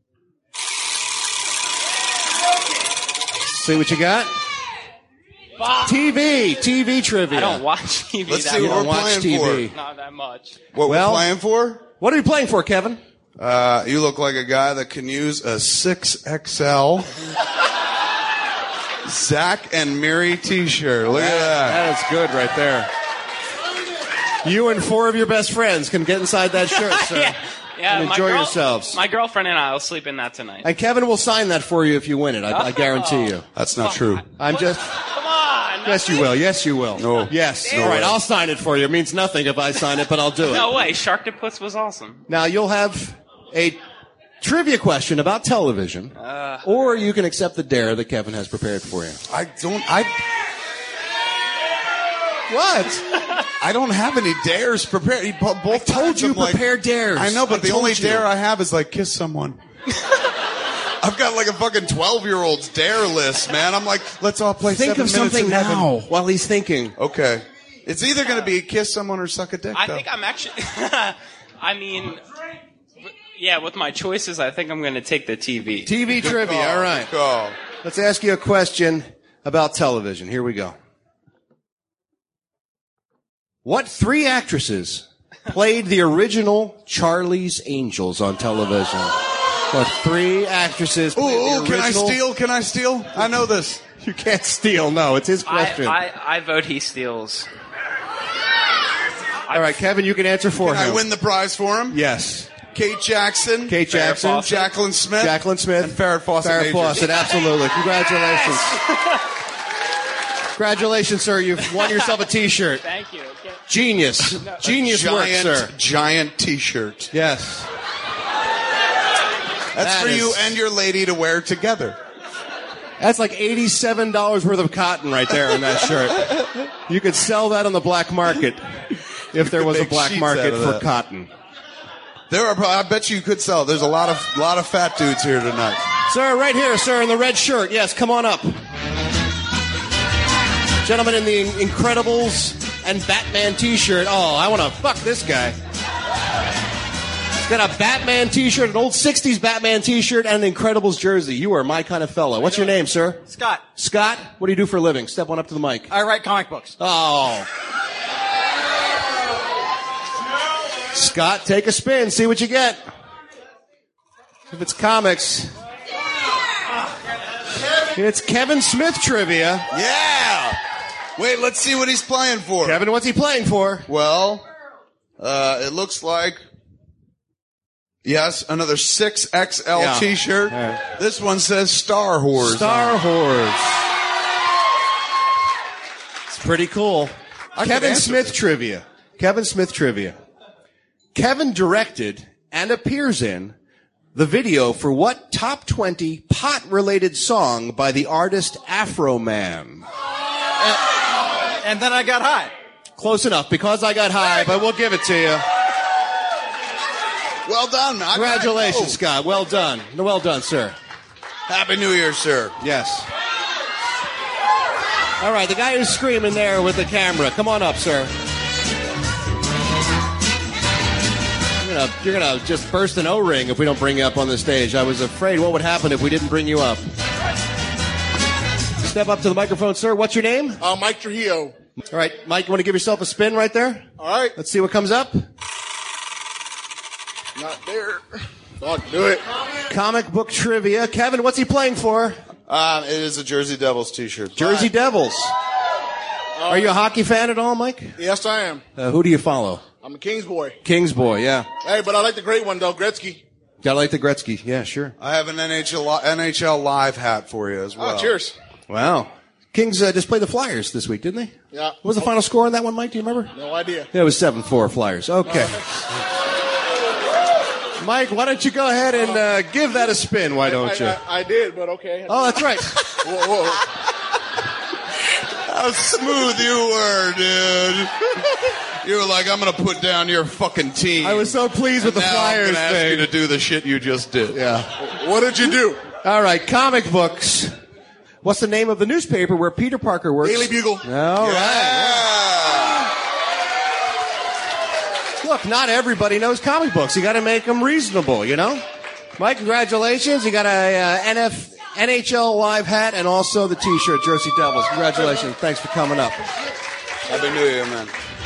See what you got? T V. T V trivia. I don't watch T V Let's that see much. what we're watch playing T V. for. Not that much. What Well- we're playing for? What are you playing for, Kevin? Uh, you look like a guy that can use a six X L Zach and Miri t-shirt. Look at that. That is good right there. You and four of your best friends can get inside that shirt, sir. yeah, yeah. And my enjoy girl- yourselves. My girlfriend and I will sleep in that tonight. And Kevin will sign that for you if you win it. I, I guarantee you. That's not true. I'm just. Come on. Yes, you will. Yes, you will. No. Yes. No All right, way. I'll sign it for you. It means nothing if I sign it, but I'll do it. No way. Sharktopus was awesome. Now, you'll have a trivia question about television, Uh, or you can accept the dare that Kevin has prepared for you. I don't, I, What? I don't have any dares prepared. You Both I told times you I'm like- prepare dares. I know, but I the told only you. dare I have is like kiss someone. I've got like a fucking twelve-year-old's dare list, man. I'm like, let's all play Think seven of minutes something in heaven. now while he's thinking. Okay. It's either going to be kiss someone or suck a dick, I though. think I'm actually. I mean, yeah. With my choices, I think I'm going to take the T V. T V trivia. call, All right. good call. Let's ask you a question about television. Here we go. What three actresses played the original Charlie's Angels on television? What three actresses Ooh, played ooh, the can I original? steal? Can I steal? I know this. You can't steal. No, it's his I, question. I, I vote he steals. All right, Kevin, you can answer for Can him. I win the prize for him? Yes. Kate Jackson. Kate Farrah Jackson. Fawcett, Jacqueline Smith. Jacqueline Smith. And Farrah Fawcett. Farrah Majors. Fawcett, absolutely. Congratulations. Congratulations, sir. You've won yourself a T-shirt. Thank you. Okay. Genius. Genius work, giant, sir. Giant T-shirt. Yes. That's That for you is- and your lady to wear together. That's like eighty-seven dollars worth of cotton right there in that shirt. You could sell that on the black market if there was a make black sheets market out of for that. cotton. There are. I bet you could sell. There's a lot of lot of fat dudes here tonight. Sir, right here, sir, in the red shirt. Yes, come on up. Gentleman in the Incredibles and Batman T-shirt. Oh, I want to fuck this guy. He's got a Batman T-shirt, an old sixties Batman T-shirt, and an Incredibles jersey. You are my kind of fellow. What's your name, sir? Scott. Scott? What do you do for a living? Step on up to the mic. I write comic books. Oh. Scott, take a spin. See what you get. If it's comics, it's Kevin Smith trivia. Yeah. Wait, let's see what he's playing for. Kevin, what's he playing for? Well, uh, it looks like, yes, another six X L Yeah. T-shirt. All right. This one says Star Wars. Star Wars. It's pretty cool. I could Kevin answer Smith this. trivia. Kevin Smith trivia. Kevin directed and appears in the video for what top twenty pot-related song by the artist Afro Man? And then I got high. Close enough, because I got high, but we'll give it to you. Well done. I- Congratulations, I- Scott. Well done. Well done, sir. Happy New Year, sir. Yes. All right, the guy who's screaming there with the camera. Come on up, sir. You're gonna, you're gonna just burst an O-ring if we don't bring you up on the stage. I was afraid what would happen if we didn't bring you up. Step up to the microphone, sir. What's your name? Uh, Mike Trujillo. All right, Mike, you want to give yourself a spin right there? All right. Let's see what comes up. Not there. Fuck, do it. Comic book trivia. Kevin, what's he playing for? Uh, it is a Jersey Devils t-shirt. Jersey Devils. Are you a hockey fan at all, Mike? Yes, I am. Uh, who do you follow? I'm a Kings boy. Kings boy, yeah. Hey, but I like the great one, though, Gretzky. Gotta like the Gretzky. Yeah, sure. I have an N H L, N H L Live hat for you as well. Oh, cheers. Wow. Kings uh, just played the Flyers this week, didn't they? Yeah. What was the final score on that one, Mike? Do you remember? No idea. Yeah, it was seven four Flyers. Okay. Mike, why don't you go ahead and uh, give that a spin? Why don't you? I, I, I did, but okay. Oh, that's right. Whoa, whoa. How smooth you were, dude. You were like, I'm going to put down your fucking team. I was so pleased with and the now Flyers I'm gonna ask thing. you to do the shit you just did. Yeah. What did you do? All right, comic books. What's the name of the newspaper where Peter Parker works? Daily Bugle. All Yeah. right. Look, not everybody knows comic books. You got to make them reasonable, you know? Mike, congratulations. You got a uh, N F, N H L Live hat and also the T-shirt, Jersey Devils. Congratulations. Thanks for coming up. Happy New Year, man.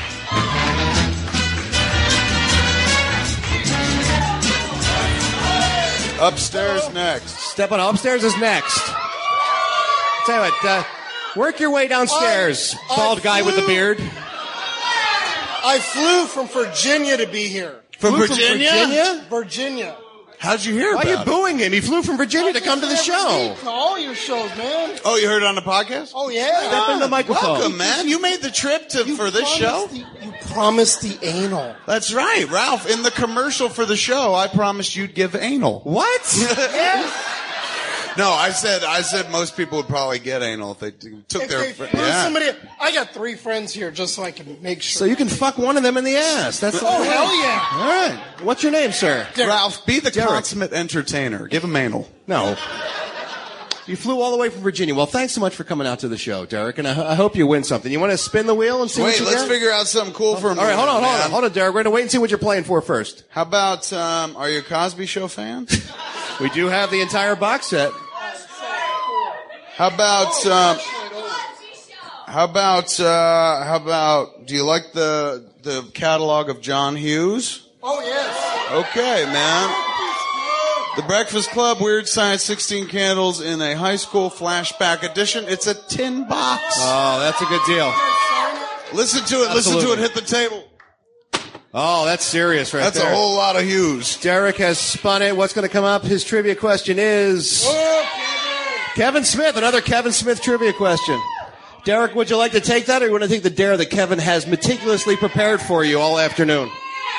Upstairs next. Step on upstairs is next. Tell you what, uh, work your way downstairs, I- bald I guy with the flew- beard. I flew from Virginia to be here. From Flew Virginia? from Virginia? Virginia. How'd you hear Why about are you it? booing him? He flew from Virginia to come to the Every show. week to all your shows, man. Oh, you heard it on the podcast? Oh, yeah. Step in the microphone. Welcome, man. You made the trip to You for this promised show? The, you promised the anal. That's right, Ralph. In the commercial for the show, I promised you'd give anal. What? Yes. No, I said I said most people would probably get anal if they t- took If their they fr- flew yeah. somebody, I got three friends here just so I can make sure. So you can fuck one of them in the ass. That's the Oh, point. hell yeah. All right. What's your name, sir? Ralph, be the Derek. consummate entertainer. Give him anal. No. You flew all the way from Virginia. Well, thanks so much for coming out to the show, Derek, and I, I hope you win something. You want to spin the wheel and see what Wait, you let's get? figure out something cool for him. All right, hold on, hold man. on, hold on, Derek. We're going to wait and see what you're playing for first. How about, um, are you a Cosby Show fan? We do have the entire box set. How about, um, how about, uh, how about, do you like the, the catalog of John Hughes? Oh, yes. Okay, man. The Breakfast Club, Weird Science, sixteen Candles in a high school flashback edition. It's a tin box. Oh, that's a good deal. Listen to it, listen to Absolutely. it, hit the table. Oh, that's serious right That's there. a whole lot of Hughes. Derek has spun it. What's going to come up? His trivia question is... Kevin Smith, another Kevin Smith trivia question. Derek, would you like to take that, or you want to take the dare that Kevin has meticulously prepared for you all afternoon?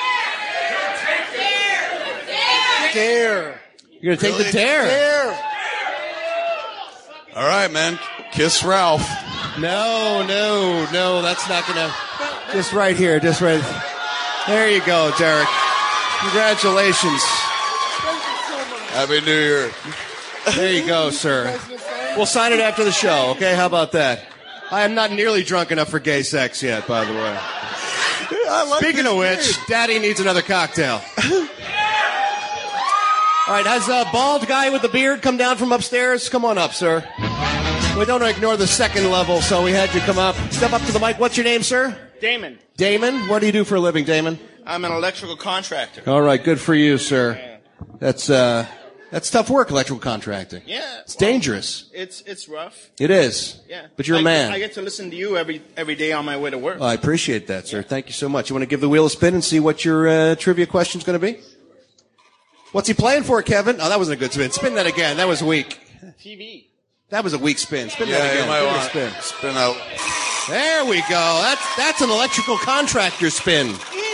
Dare. You're going to take Really? the dare? Dare. All right, man. Kiss Ralph. No, no, no, that's not going to... Just right here, just right... There you go, Derek. Congratulations. Happy New Year. There you go, sir. We'll sign it after the show, okay? How about that? I am not nearly drunk enough for gay sex yet, by the way. I like Speaking this of which, kid. Daddy needs another cocktail. All right, has a bald guy with the beard come down from upstairs? Come on up, sir. We don't ignore the second level, so we had you come up. Step up to the mic. What's your name, sir? Damon. Damon? What do you do for a living, Damon? I'm an electrical contractor. All right, good for you, sir. That's uh, that's tough work, electrical contracting. Yeah. It's dangerous. It's it's rough. It is. Yeah. But you're a I, man. I get to listen to you every every day on my way to work. Well, I appreciate that, sir. Thank you so much. You want to give the wheel a spin and see what your uh, trivia question's going to be? What's he playing for, Kevin? Oh, that wasn't a good spin. Spin that again. That was weak. T V. That was a weak spin. Spin Yeah, that you again. might Give it a want spin. to spin out. There we go. That's that's an electrical contractor spin.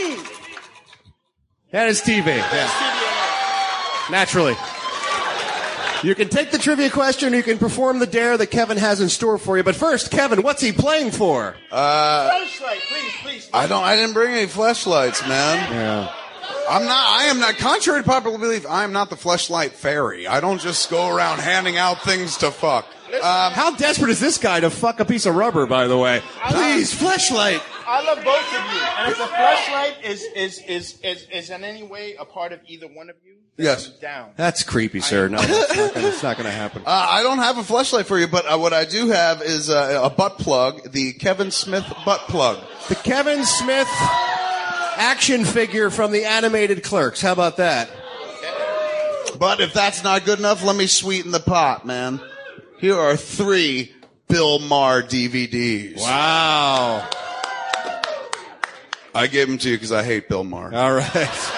That is T V. Yeah. Naturally. You can take the trivia question, or you can perform the dare that Kevin has in store for you. But first, Kevin, what's he playing for? Uh, Flashlight, please, please. I don't. I didn't bring any fleshlights, man. Yeah. I'm not. I am not. Contrary to popular belief, I am not the fleshlight fairy. I don't just go around handing out things to fuck. Um, how desperate is this guy to fuck a piece of rubber, by the way? Please, fleshlight. I love both of you. And if the flashlight is, is, is, is, is in any way a part of either one of you, then Yes. I'm down. That's creepy, sir. No, that's not gonna, it's not going to happen. Uh, I don't have a fleshlight for you, but uh, what I do have is uh, a butt plug, the Kevin Smith butt plug. The Kevin Smith action figure from the animated Clerks. How about that? But if that's not good enough, let me sweeten the pot, man. Here are three Bill Maher D V Ds. Wow. I gave them to you because I hate Bill Maher. All right.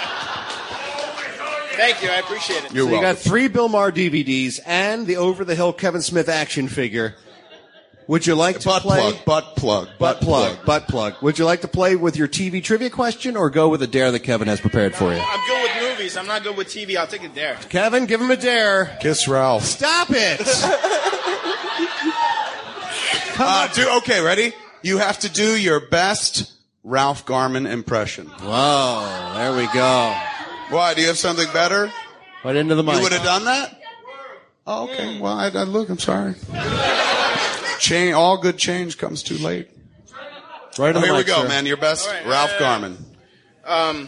Thank you. I appreciate it. You're so you welcome. got three Bill Maher D V Ds and the over-the-hill Kevin Smith action figure. Would you like to butt play? plug, butt plug, Butt plug, butt plug. Would you like to play with your T V trivia question or go with a dare that Kevin has prepared for you? I'm good with movies. I'm not good with T V. I'll take it there. Kevin, give him a dare. Kiss Ralph. Stop it! Uh, do, okay, ready? You have to do your best Ralph Garman impression. Whoa, there we go. Why? Do you have something better? Right into the mic. You would have done that? Oh, okay. Well, I, I look, I'm sorry. Change, all good change comes too late. Right Oh, on the here we mic, go, sir. man. Your best, right. Ralph Uh, Garman. Um,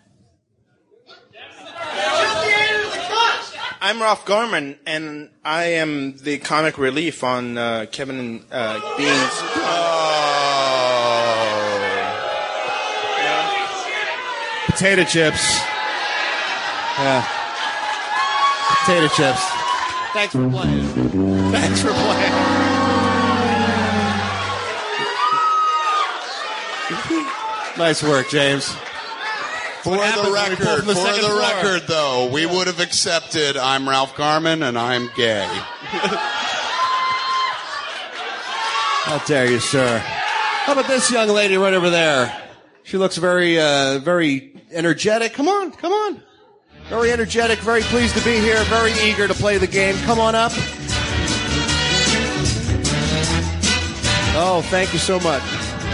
I'm Ralph Garman, and I am the comic relief on uh, Kevin and uh, Bean's. Potato chips. Yeah. Potato chips. Thanks for playing. Thanks for playing. Nice work, James. For What happens the when we pull record, from the for second the floor? record, though, we would have accepted I'm Ralph Garman and I'm gay. How dare you, sir? How about this young lady right over there? She looks very, uh, very energetic. Come on, come on. Very energetic, very pleased to be here, very eager to play the game. Come on up. Oh, thank you so much.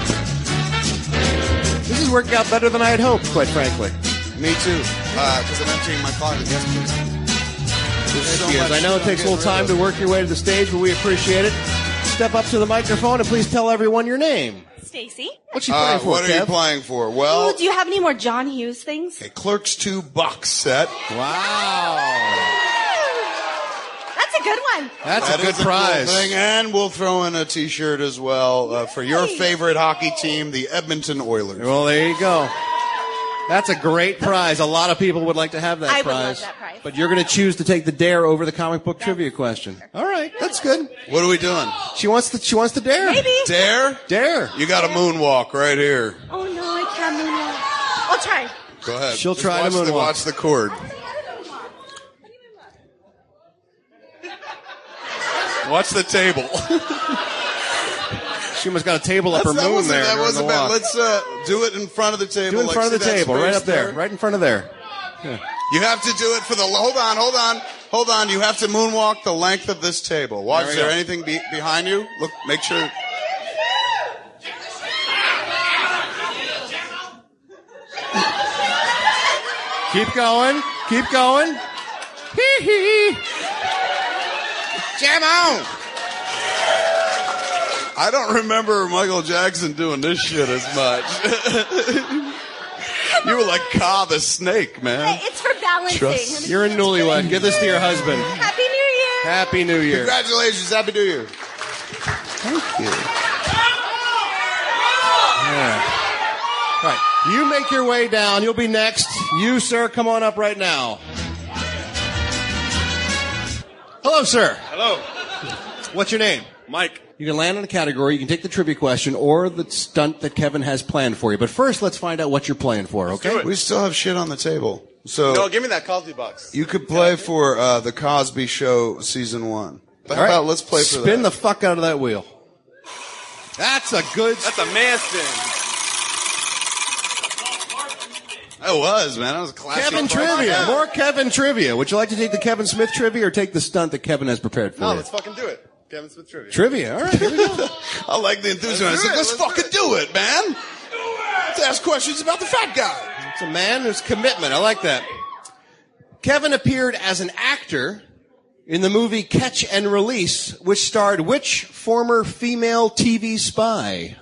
This is working out better than I had hoped, quite frankly. Me too, because I'm emptying my closet. Yes, please. So much. I know it takes a little time to work your way to the stage, but we appreciate it. Step up to the microphone and please tell everyone your name. Stacy. What's she playing Uh, for, what are you Kev? playing for? Well, Ooh, do you have any more John Hughes things? a Clerks two box set. Wow. That's a good one. That's That a good is cool prize. thing. And we'll throw in a T-shirt as well uh, for your favorite hockey team, the Edmonton Oilers. Well, there you go. That's a great prize. A lot of people would like to have that I would prize. love that prize. But you're going to choose to take the dare over the comic book trivia question. All right, that's good. What are we doing? She wants the she wants the dare. Maybe. Dare? Dare. You got a moonwalk right here. Oh no, I can't moonwalk. I'll try. Go ahead. She'll Just try to watch the, moonwalk. watch the cord. Watch the table. She almost got a table up her that moon wasn't, there. That during wasn't the bad. walk. Let's uh, do it in front of the table. Do it in like, front of the see that table, right space up there, there? right in front of there. Yeah. You have to do it for the. Hold on, hold on, hold on. You have to moonwalk the length of this table. Watch. There Is we there go. anything be, behind you? Look. Make sure. Keep going. Keep going. Hee hee. Jam on! I don't remember Michael Jackson doing this shit as much. You were like Ka the snake, man. It's for balancing. Trust- You're a newlywed. Give this to your husband. Happy New Year. Happy New Year. Congratulations, Happy New Year. Thank you. Yeah. All right. You make your way down. You'll be next. You, sir, come on up right now. Hello, sir. Hello. What's your name? Mike. You can land on a category. You can take the trivia question or the stunt that Kevin has planned for you. But first, let's find out what you're playing for, okay? We still have shit on the table. So No, give me that Cosby box. you could play for uh, the Cosby Show season one. How All right. about let's play for Spin that? the fuck out of that wheel. That's a good... That's a man spin. It was, man. That was a classic. Kevin trivia. More Kevin trivia. Would you like to take the Kevin Smith trivia or take the stunt that Kevin has prepared for No, you? let's fucking do it. Kevin Smith trivia. Trivia. All right. Here we go. I like the enthusiasm. Let's do I said, it. let's, Let's fucking do it, man. Let's ask questions about the fat guy. It's a man who's commitment. I like that. Kevin appeared as an actor in the movie Catch and Release, which starred which former female T V spy?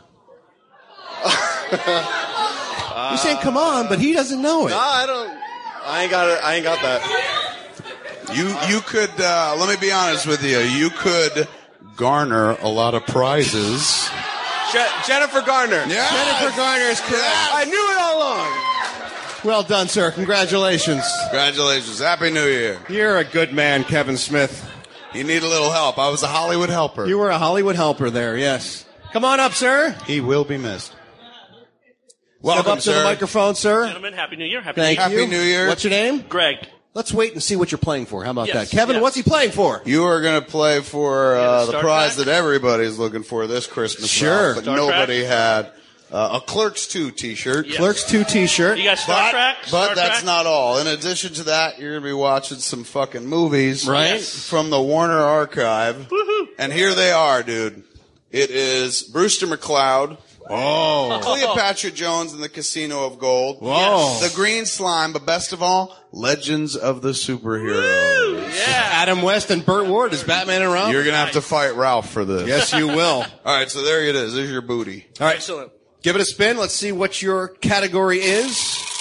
You're saying, come on, but he doesn't know it. No, I don't. I ain't got it. I ain't got that. You you could. Uh, let me be honest with you. You could garner a lot of prizes. Je- Jennifer Garner. Yes. Jennifer Garner is correct. Yes. I knew it all along. Well done, sir. Congratulations. Congratulations. Happy New Year. You're a good man, Kevin Smith. You need a little help. I was a Hollywood helper. You were a Hollywood helper there, yes. Come on up, sir. He will be missed. Welcome Welcome, up sir. to the microphone, sir. Gentlemen, Happy New Year. Happy Thank New Year. you. Happy New Year. What's your name? Greg. Let's wait and see what you're playing for. How about Yes, that? Kevin, yes. what's he playing for? You are going to play for Yeah, uh, the the Star prize Trek? that everybody's looking for this Christmas. Sure. Ralph, but Star nobody Trek? had uh, a Clerks two T-shirt. Yes. Clerks two t-shirt. You got Star But, Trek? but Star that's Trek? not all. In addition to that, you're going to be watching some fucking movies Right. Yes. from the Warner Archive. Woohoo. And here they are, dude. It is Brewster McCloud. Oh. Cleopatra Jones and the Casino of Gold. Whoa. The Green Slime, but best of all, Legends of the Superheroes. Yeah. Adam West and Burt Ward as Batman and Robin. You're going to have to fight Ralph for this. Yes, you will. All right, so there it is. There's your booty. All right. Excellent. Give it a spin. Let's see what your category is.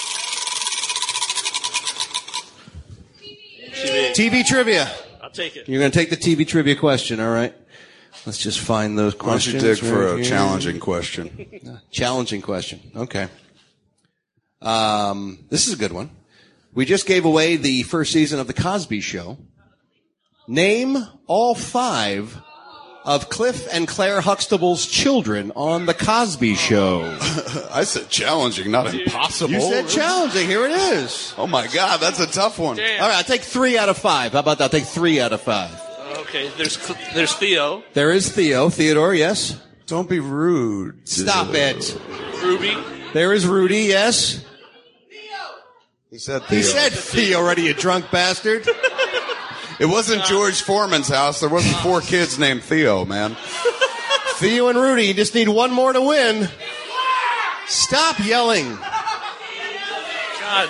T V. T V trivia. I'll take it. You're going to take the T V trivia question, all right? Let's just find those Why don't you questions. dig for right a here. challenging question? Challenging question. Okay. Um, this is a good one. We just gave away the first season of The Cosby Show. Name all five of Cliff and Claire Huxtable's children on The Cosby Show. I said challenging, not impossible. You said challenging. Here it is. Oh my God, that's a tough one. Damn. All right, I'll take three out of five. How about that? I'll take three out of five. Okay, there's Cl- there's Theo, There is Theo. Theodore, yes. Don't be rude. Stop it. Ruby. There is Rudy, yes. He said Theo. He said Theo already, you drunk bastard. It wasn't George Foreman's house. There wasn't four kids named Theo, man. Theo and Rudy, you just need one more to win. Stop yelling. God.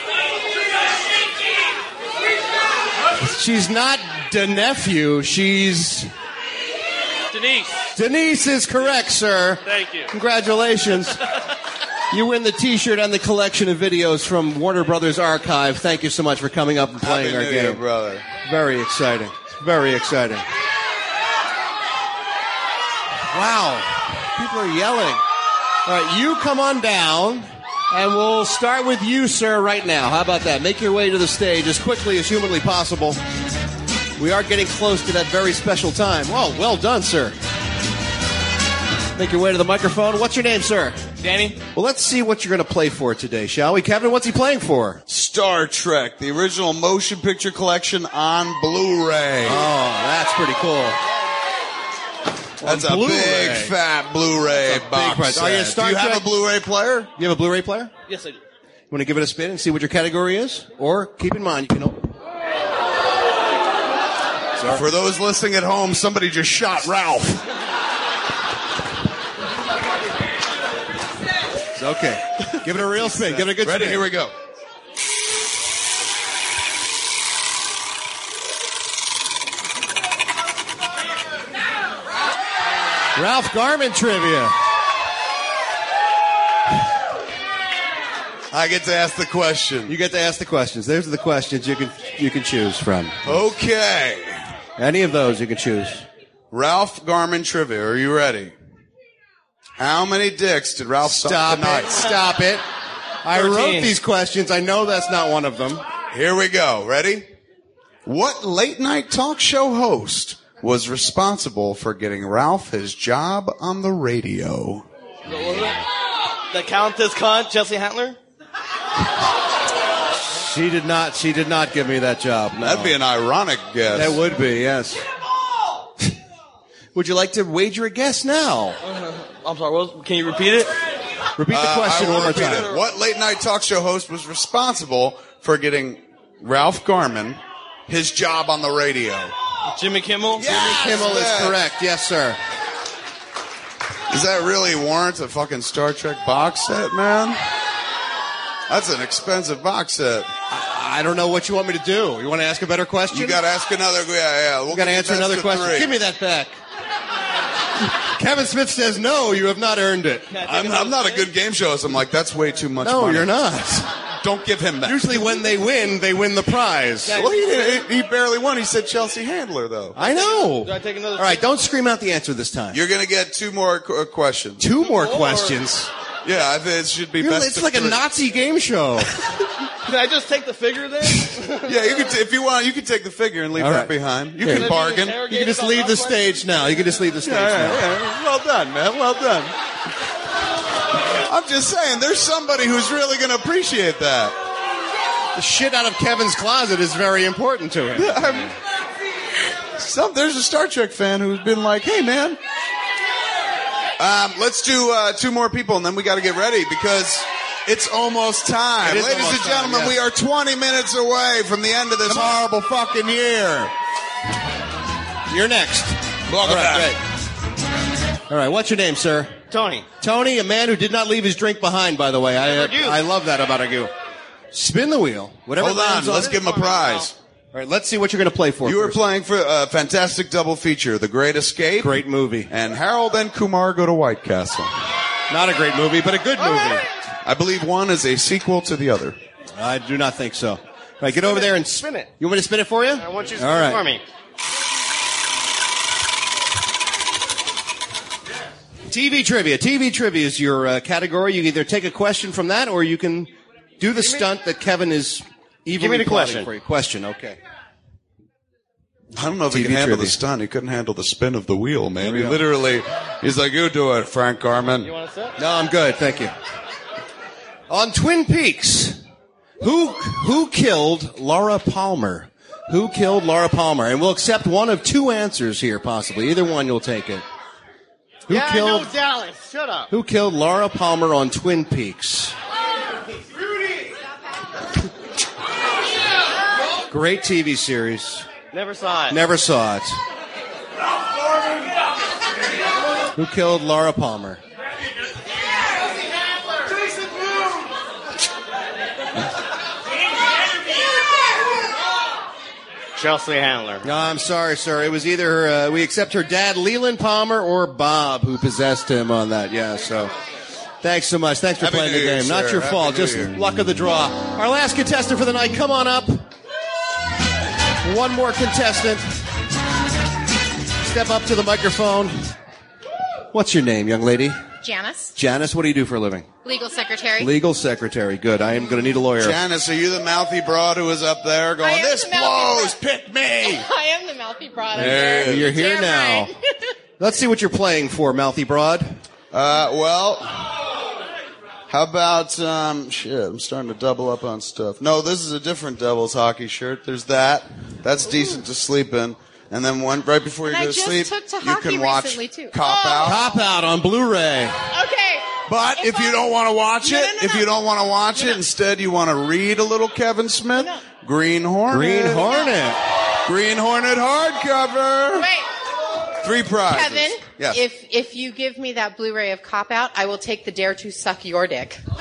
She's not the nephew. She's Denise. Denise is correct, sir. Thank you. Congratulations. You win the T-shirt and the collection of videos from Warner Brothers Archive. Thank you so much for coming up and playing Happy our New game, Year, brother. Very exciting. Very exciting. Wow. People are yelling. All right, you come on down, and we'll start with you, sir, right now. How about that? Make your way to the stage as quickly as humanly possible. We are getting close to that very special time. Oh, well done, sir. Make your way to the microphone. What's your name, sir? Danny? Well, let's see what you're going to play for today, shall we? Kevin, what's he playing for? Star Trek, the original motion picture collection on Blu-ray. Oh, that's pretty cool. That's On a Blu-ray. big fat Blu-ray That's a big box price. set. Are you a Star Do you have Trek- a Blu-ray player? You have a Blu-ray player? Yes, I do. Want to give it a spin and see what your category is? Or keep in mind, you can open. For those listening at home, somebody just shot Ralph. It's okay. Give it a real spin. Give it a good Ready? spin. Here we go. Ralph Garman trivia. I get to ask the question. You get to ask the questions. There's the questions you can you can choose from. Okay. Any of those you can choose. Ralph Garman trivia. Are you ready? How many dicks did Ralph suck Stop tonight? it. Stop it. I wrote thirteen. these questions. I know that's not one of them. Here we go. Ready? What late night talk show host was responsible for getting Ralph his job on the radio? The Countess Cunt, Chelsea Handler? She did not. She did not give me that job. No. That'd be an ironic guess. That would be, yes. Would you like to wager a guess now? Uh, I'm sorry, what was, can you repeat it? Repeat the Uh, question I one will more repeat time. it. What late night talk show host was responsible for getting Ralph Garman his job on the radio? Jimmy Kimmel? Jimmy Kimmel is that- correct. Yes, sir. Does that really warrant a fucking Star Trek box set, man? That's an expensive box set. I I don't know what you want me to do. You want to ask a better question? You got to ask another. Yeah, yeah. We'll got to give answer you best another of question. three. Give me that back. Kevin Smith says no. You have not earned it. I'm, I'm not a good game show host. I'm like, that's way too much No, money. you're not. Don't give him that. Usually when they win, they win the prize. Well, he, did, he barely won. He said Chelsea Handler, though. I know. Do I take another? All right, don't scream out the answer this time. You're going to get two more qu- uh, questions. Two more questions. Yeah, I think it should be You're- best it's of like a three. Nazi game show. Can I just take the figure then? Yeah, you can t- if you want, you can take the figure and leave All that right. behind. You Here. can bargain. You can just leave the stage now. You can just leave the stage Yeah, now. yeah, yeah. Well done, man. Well done. I'm just saying, there's somebody who's really going to appreciate that. The shit out of Kevin's closet is very important to him. I'm- Some, there's a Star Trek fan who's been like, hey, man. Um, let's do uh, two more people, and then we got to get ready because it's almost time. It is Ladies almost and gentlemen, time, we yes. are twenty minutes away from the end of this horrible fucking year. You're next. Welcome All right, back. great. All right, what's your name, sir? Tony. Tony, a man who did not leave his drink behind, by the way. I, Never do. I love that about you. Spin the wheel. Whatever Hold on, lands let's it. give him a prize. All right, let's see what you're going to play for. You were first. playing for a fantastic double feature, The Great Escape. Great movie. And Harold and Kumar Go to White Castle. Not a great movie, but a good movie. I believe one is a sequel to the other. I do not think so. All right, get over there and Spin it. You want me to spin it for you? I want you to All spin right. it for me. T V trivia. T V trivia is your uh, category. You either take a question from that, or you can do the stunt that Kevin is evilly Give me the plotting question. for you. Question, okay. I don't know if he T V can handle trivia. the stunt. He couldn't handle the spin of the wheel, man. He literally, he's like, you do it, Frank Garman. You want to sit? No, I'm good, thank you. On Twin Peaks, who who killed Laura Palmer? Who killed Laura Palmer? And we'll accept one of two answers here, possibly. Either one, you'll take it. Who yeah, killed I know Dallas. Shut up. Who killed Laura Palmer on Twin Peaks? Great T V series. Never saw it. Never saw it. Who killed Laura Palmer? Chelsea Handler. No, I'm sorry, sir. It was either uh, we accept her dad, Leland Palmer, or Bob, who possessed him on that. Yeah, so thanks so much. Thanks for Happy playing New the Year, game. Not sir. your Happy fault. New Just Year. luck of the draw. Our last contestant for the night. Come on up. One more contestant. Step up to the microphone. What's your name, young lady? Janice, Janice, what do you do for a living? legal secretary. Legal secretary. Good. I am going to need a lawyer. Janice, are you the mouthy broad who was up there I going, am this the mouthy blows, pick me? I am the mouthy broad. There You're here Damn now. right. Let's see what you're playing for, Mouthy Broad. Uh, well, how about, um, shit, I'm starting to double up on stuff. No, this is a different Devils hockey shirt. There's that. That's decent to sleep in. And then one right before you And go I to just sleep, took to you hockey can watch recently, too. Cop Oh. Out. Cop Out on Blu-ray. Okay. But if, you don't want to watch No, it, no, no, if no. you don't want to watch it, instead you want to read a little Kevin Smith, Green Hornet. Green Hornet. Green Hornet hardcover. Wait, Three prizes. Kevin. Yes. If if you give me that Blu-ray of Cop Out, I will take the Dare to Suck Your Dick. Sorry,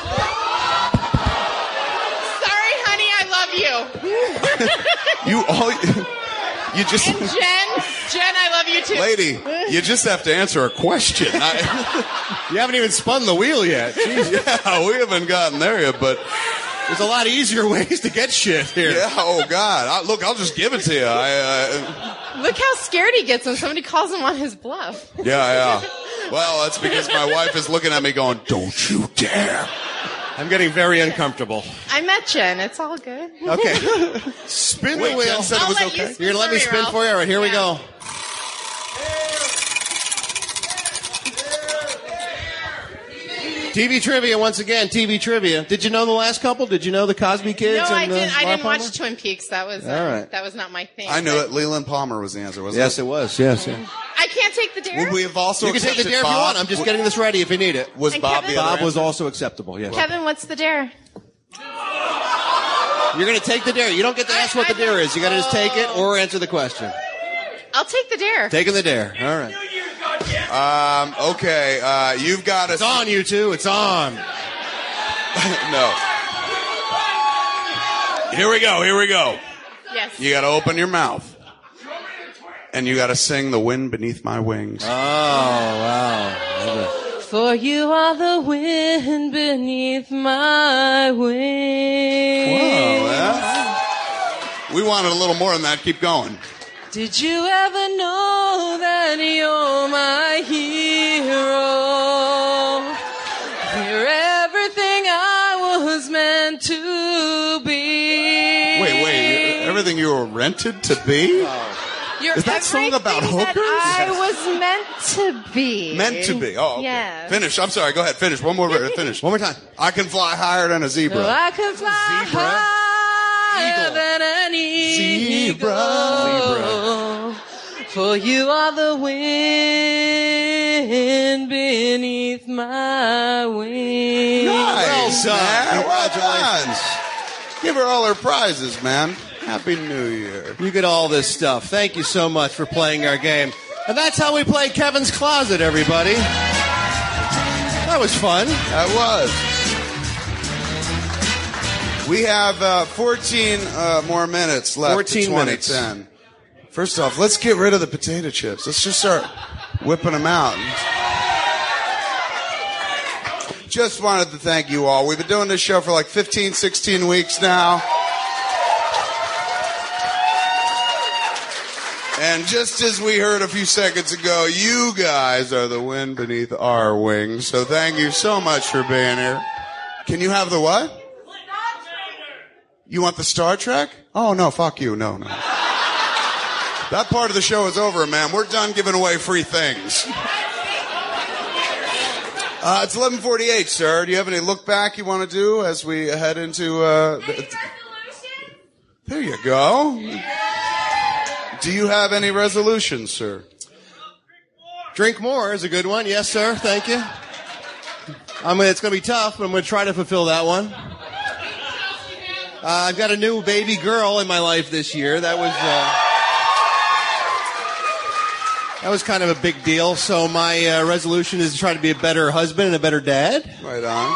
honey, I love you. You all, you just, And Jen, Jen, I love you too. lady, you just have to answer a question. I, You haven't even spun the wheel yet. Jeez. yeah, we haven't gotten there yet, but There's a lot easier ways to get shit here. yeah. Oh God, I, look, I'll just give it to you. I, uh, Look how scared he gets when somebody calls him on his bluff. yeah, yeah. Well, that's because my wife is looking at me going, "Don't you dare." I'm getting very uncomfortable. I met Jen. It's all good. Okay. Spin Wait, the wheel. Jen said it I'll was let okay. you spin You're going to let for me me, spin Ralph. for you? All right, here we Yeah. go. T V trivia once again. T V trivia. Did you know the last couple? Did you know the Cosby Kids? No, I and, uh, didn't. I Laura didn't watch Palmer? Twin Peaks. That was uh, All right. that was not my thing. I knew But it. Leland Palmer was the answer, wasn't Yes, it? it was. Yes. yes. I can't take the dare. Would we have also You can take the accepted dare if you Bob? want. I'm just getting this ready if you need it. Was And Bob Kevin? the other Bob was answer? also acceptable. Yes. Kevin, what's the dare? You're going to take the dare. You don't get to ask what the dare is. You got to just take it or answer the question. I'll take the dare. Taking the dare. All right. Um, okay, uh, you've got It's a on, you two. It's on. no. Here we go, here we go. Yes. You gotta open your mouth. And you gotta sing The Wind Beneath My Wings. Oh, wow. For you are the wind beneath my wings. Whoa, yeah. We wanted a little more than that. Keep going. Did you ever know that you're my hero? You're everything I was meant to be. Wait, wait. Everything you were rented to be? You're Is that song about everything hookers? that I was meant to be. Meant to be. Oh, okay. Yeah. Finish. I'm sorry. Go ahead. Finish. One more. Finish. One more time. I can fly higher than a zebra. Oh, I can fly higher Eagle. than an eagle. Zebra. For you are the wind beneath my wings. Nice, Well done. man. Congratulations. Give her all her prizes, man. Happy New Year. You get all this stuff. Thank you so much for playing our game. And that's how we play Kevin's Closet, everybody. That was fun. That was. We have uh, fourteen uh, more minutes left. fourteen to twenty minutes. ten. First off, let's get rid of the potato chips. Let's just start whipping them out. Just wanted to thank you all. We've been doing this show for like fifteen, sixteen weeks now. And just as we heard a few seconds ago, you guys are the wind beneath our wings. So thank you so much for being here. Can you have the what? You want the Star Trek? Oh, no, fuck you. No, no. That part of the show is over, man. We're done giving away free things. Uh, it's eleven forty-eight, sir. Do you have any look back you want to do as we head into... Uh, the, there you go. Do you have any resolutions, sir? Drink more is a good one. Yes, sir. Thank you. I mean, it's going to be tough, but I'm going to try to fulfill that one. Uh, I've got a new baby girl in my life this year. That was uh, that was kind of a big deal. So my uh, resolution is to try to be a better husband and a better dad. Right on.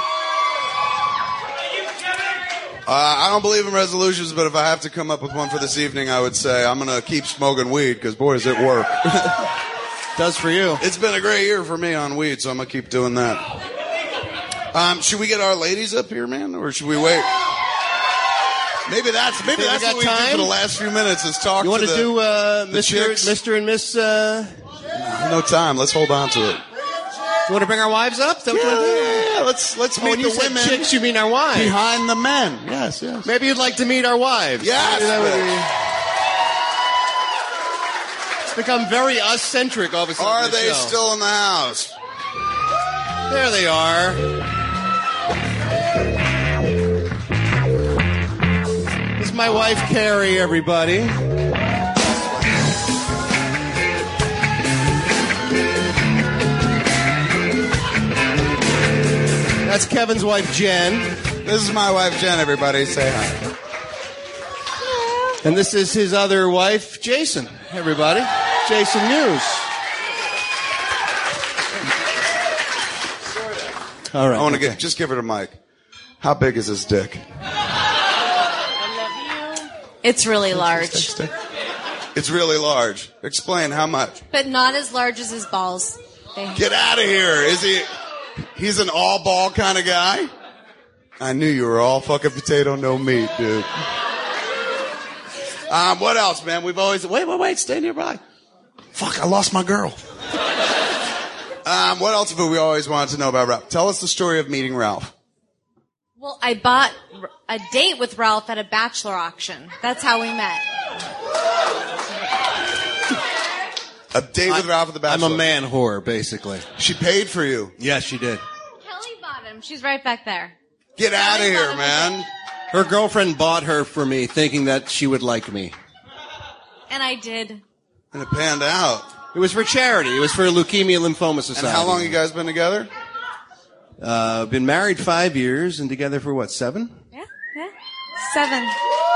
Uh, I don't believe in resolutions, but if I have to come up with one for this evening, I would say I'm going to keep smoking weed because, boy, does it work. Does for you. It's been a great year for me on weed, so I'm going to keep doing that. Um, should we get our ladies up here, man, or should we wait? Maybe that's maybe Okay, we that's got what we do time? for the last few minutes is talk You want to to the, do uh, the Mister chicks. Mister and Miss? Uh, No time. Let's hold on to it. you want to bring our wives up? Is that what you want to do? Yeah, let's let's Oh, meet when you the said women chicks, you mean our wives? behind the men. Yes, yes. Maybe you'd like to meet our wives. Yes. Maybe that would be- It's become very us-centric all of a sudden. Are this they show. still in the house? There they are. This is my wife, Carrie, everybody. That's Kevin's wife, Jen. This is my wife, Jen, everybody. Say hi. And this is his other wife, Jason, everybody. Jason Mewes. All right. I want to get just give her the mic. How big is his dick? It's really large, It's really large. Explain how much. but not as large as his balls. They Get out of here. Is he? He's an all ball kind of guy. I knew you were all fucking potato, no meat, dude. Um, what else, man? We've always wait, wait, wait. Stay nearby. Fuck, I lost my girl. um, what else have we always wanted to know about Ralph? Tell us the story of meeting Ralph. Well, I bought r- a date with Ralph at a bachelor auction. That's how we met. A date with Ralph at the Bachelor. I'm a man whore, basically. She paid for you. Yes, she did. Kelly bought him. She's right back there. Get out of here, man. Her girlfriend bought her for me, thinking that she would like me. And I did. And it panned out. It was for charity. It was for Leukemia Lymphoma Society. And how long you guys been together? Uh, been married five years and together for what, seven? Yeah, yeah. Seven.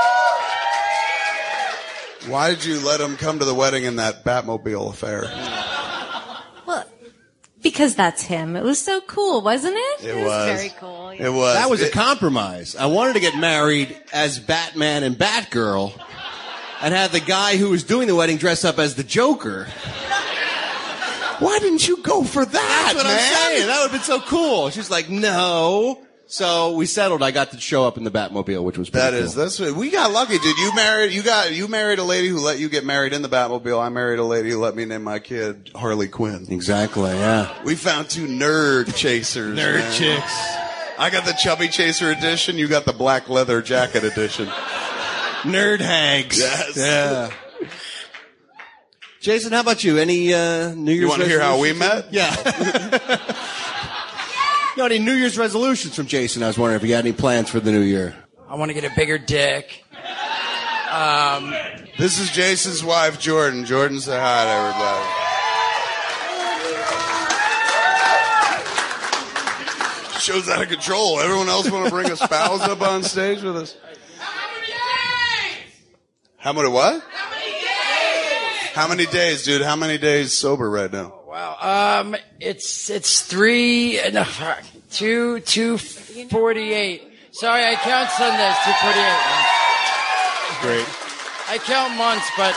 Why did you let him come to the wedding in that Batmobile affair? Well, because because that's him. It was so cool, wasn't it? It was. very cool. It was. That was a It- compromise. I wanted to get married as Batman and Batgirl and have the guy who was doing the wedding dress up as the Joker. Why didn't you go for that, That's what man? I'm saying. That would have been so cool. She's like, no. So we settled. I got to show up in the Batmobile, which was pretty That cool. is, that's, we got lucky, dude. You married, you got, you married a lady who let you get married in the Batmobile. I married a lady who let me name my kid Harley Quinn. Exactly, yeah. We found two nerd chasers. Nerd man. chicks. I got the chubby chaser edition. You got the black leather jacket edition. Nerd hags. Yes. Yeah. Jason, how about you? Any uh, New Year's You want to hear how we resolutions? met? Yeah. You know, any New Year's resolutions from Jason? I was wondering if you had any plans for the new year. I want to get a bigger dick. Um, This is Jason's wife, Jordan. Jordan, say hi to everybody. Show's out of control. Everyone else want to bring a spouse up on stage with us? How many what? How many days? How many days, dude? How many days sober right now? wow. Um, it's it's three no, fuck, two two forty eight. Sorry, I count Sundays. Two forty eight. Great. I count months, but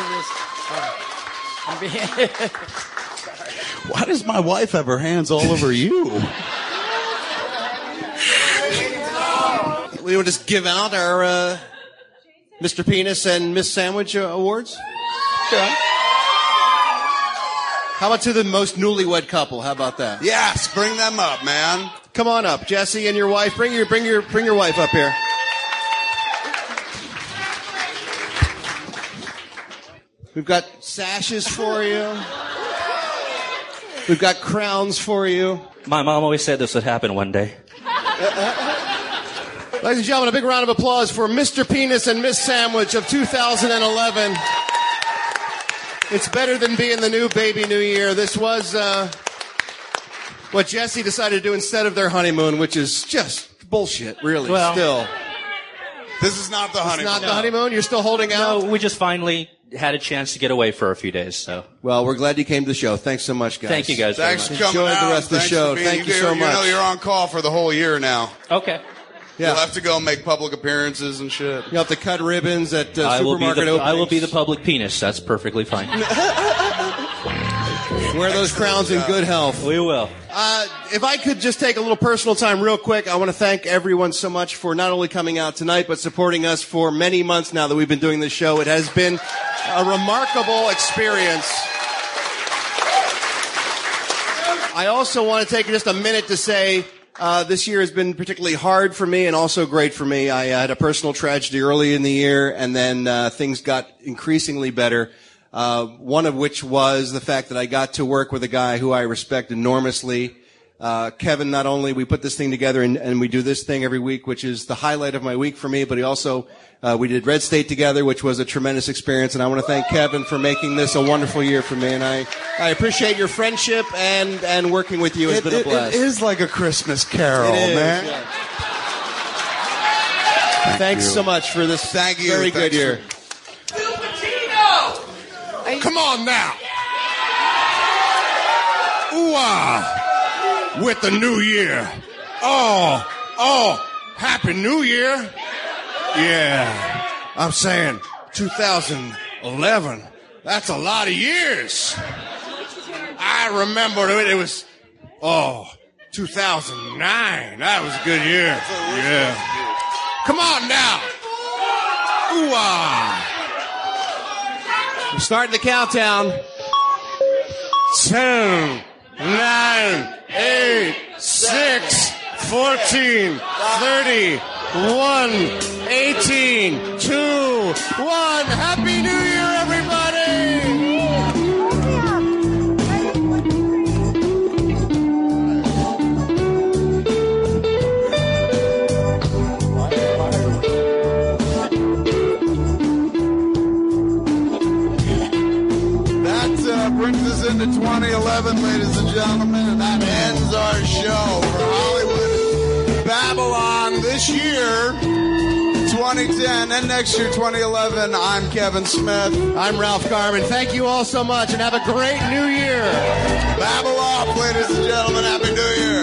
for this, uh, I'm being. Why does my wife have her hands all over you? We will just give out our uh, Mister Penis and Miss Sandwich uh, awards. Okay. How about to the most newlywed couple? How about that? Yes, bring them up, man. Come on up, Jesse and your wife. Bring your bring your bring your wife up here. We've got sashes for you. We've got crowns for you. My mom always said this would happen one day. Ladies and gentlemen, a big round of applause for Mister Penis and Miss Sandwich of two thousand eleven. It's better than being the new baby new year. This was uh, what Jesse decided to do instead of their honeymoon, which is just bullshit, really, Well, still. This is not the It's honeymoon. not the honeymoon? You're still holding out? No, we just finally had a chance to get away for a few days, so. Well, we're glad you came to the show. Thanks so much, guys. Thank you guys very Thanks for much. coming Enjoy out. the rest of the Thanks show. for being- Thank you you so You know much. you're on call for the whole year now. Okay. Yeah. You'll have to go and make public appearances and shit. You'll have to cut ribbons at uh, I will, be supermarket the, openings. I will be the public penis. That's perfectly fine. Wear those crowns in good health. We will. Uh, if I could just take a little personal time real quick, I want to thank everyone so much for not only coming out tonight, but supporting us for many months now that we've been doing this show. It has been a remarkable experience. I also want to take just a minute to say uh, this year has been particularly hard for me and also great for me. I uh, had a personal tragedy early in the year, and then uh, things got increasingly better. Uh, one of which was the fact that I got to work with a guy who I respect enormously. Uh, Kevin, not only we put this thing together and, and we do this thing every week, which is the highlight of my week for me, but he also, uh, we did Red State together, which was a tremendous experience. And I want to thank Kevin for making this a wonderful year for me. And I, I appreciate your friendship and, and working with you has It, been a it, blast. it is like a Christmas carol, It is, man. yeah. Thanks you. so much for this Thank you. very Thanks good year. for- Come on now. Ooh-ah. With the new year. Oh, oh, happy new year. Yeah. I'm saying two thousand eleven. That's a lot of years. I remember it, it was, oh, two thousand nine. That was a good year. Yeah. Come on now. Ooh-ah. We're starting the countdown. ten, nine, eight, six, fourteen, thirty, one, eighteen, two, one. Happy New Year, everybody! That uh, brings us into twenty eleven, ladies and gentlemen, and that ends our show for Hollywood Babylon this year, twenty ten and next year, twenty eleven. I'm Kevin Smith. I'm Ralph Garman. Thank you all so much and have a great new year. Babble off, ladies and gentlemen. Happy New Year.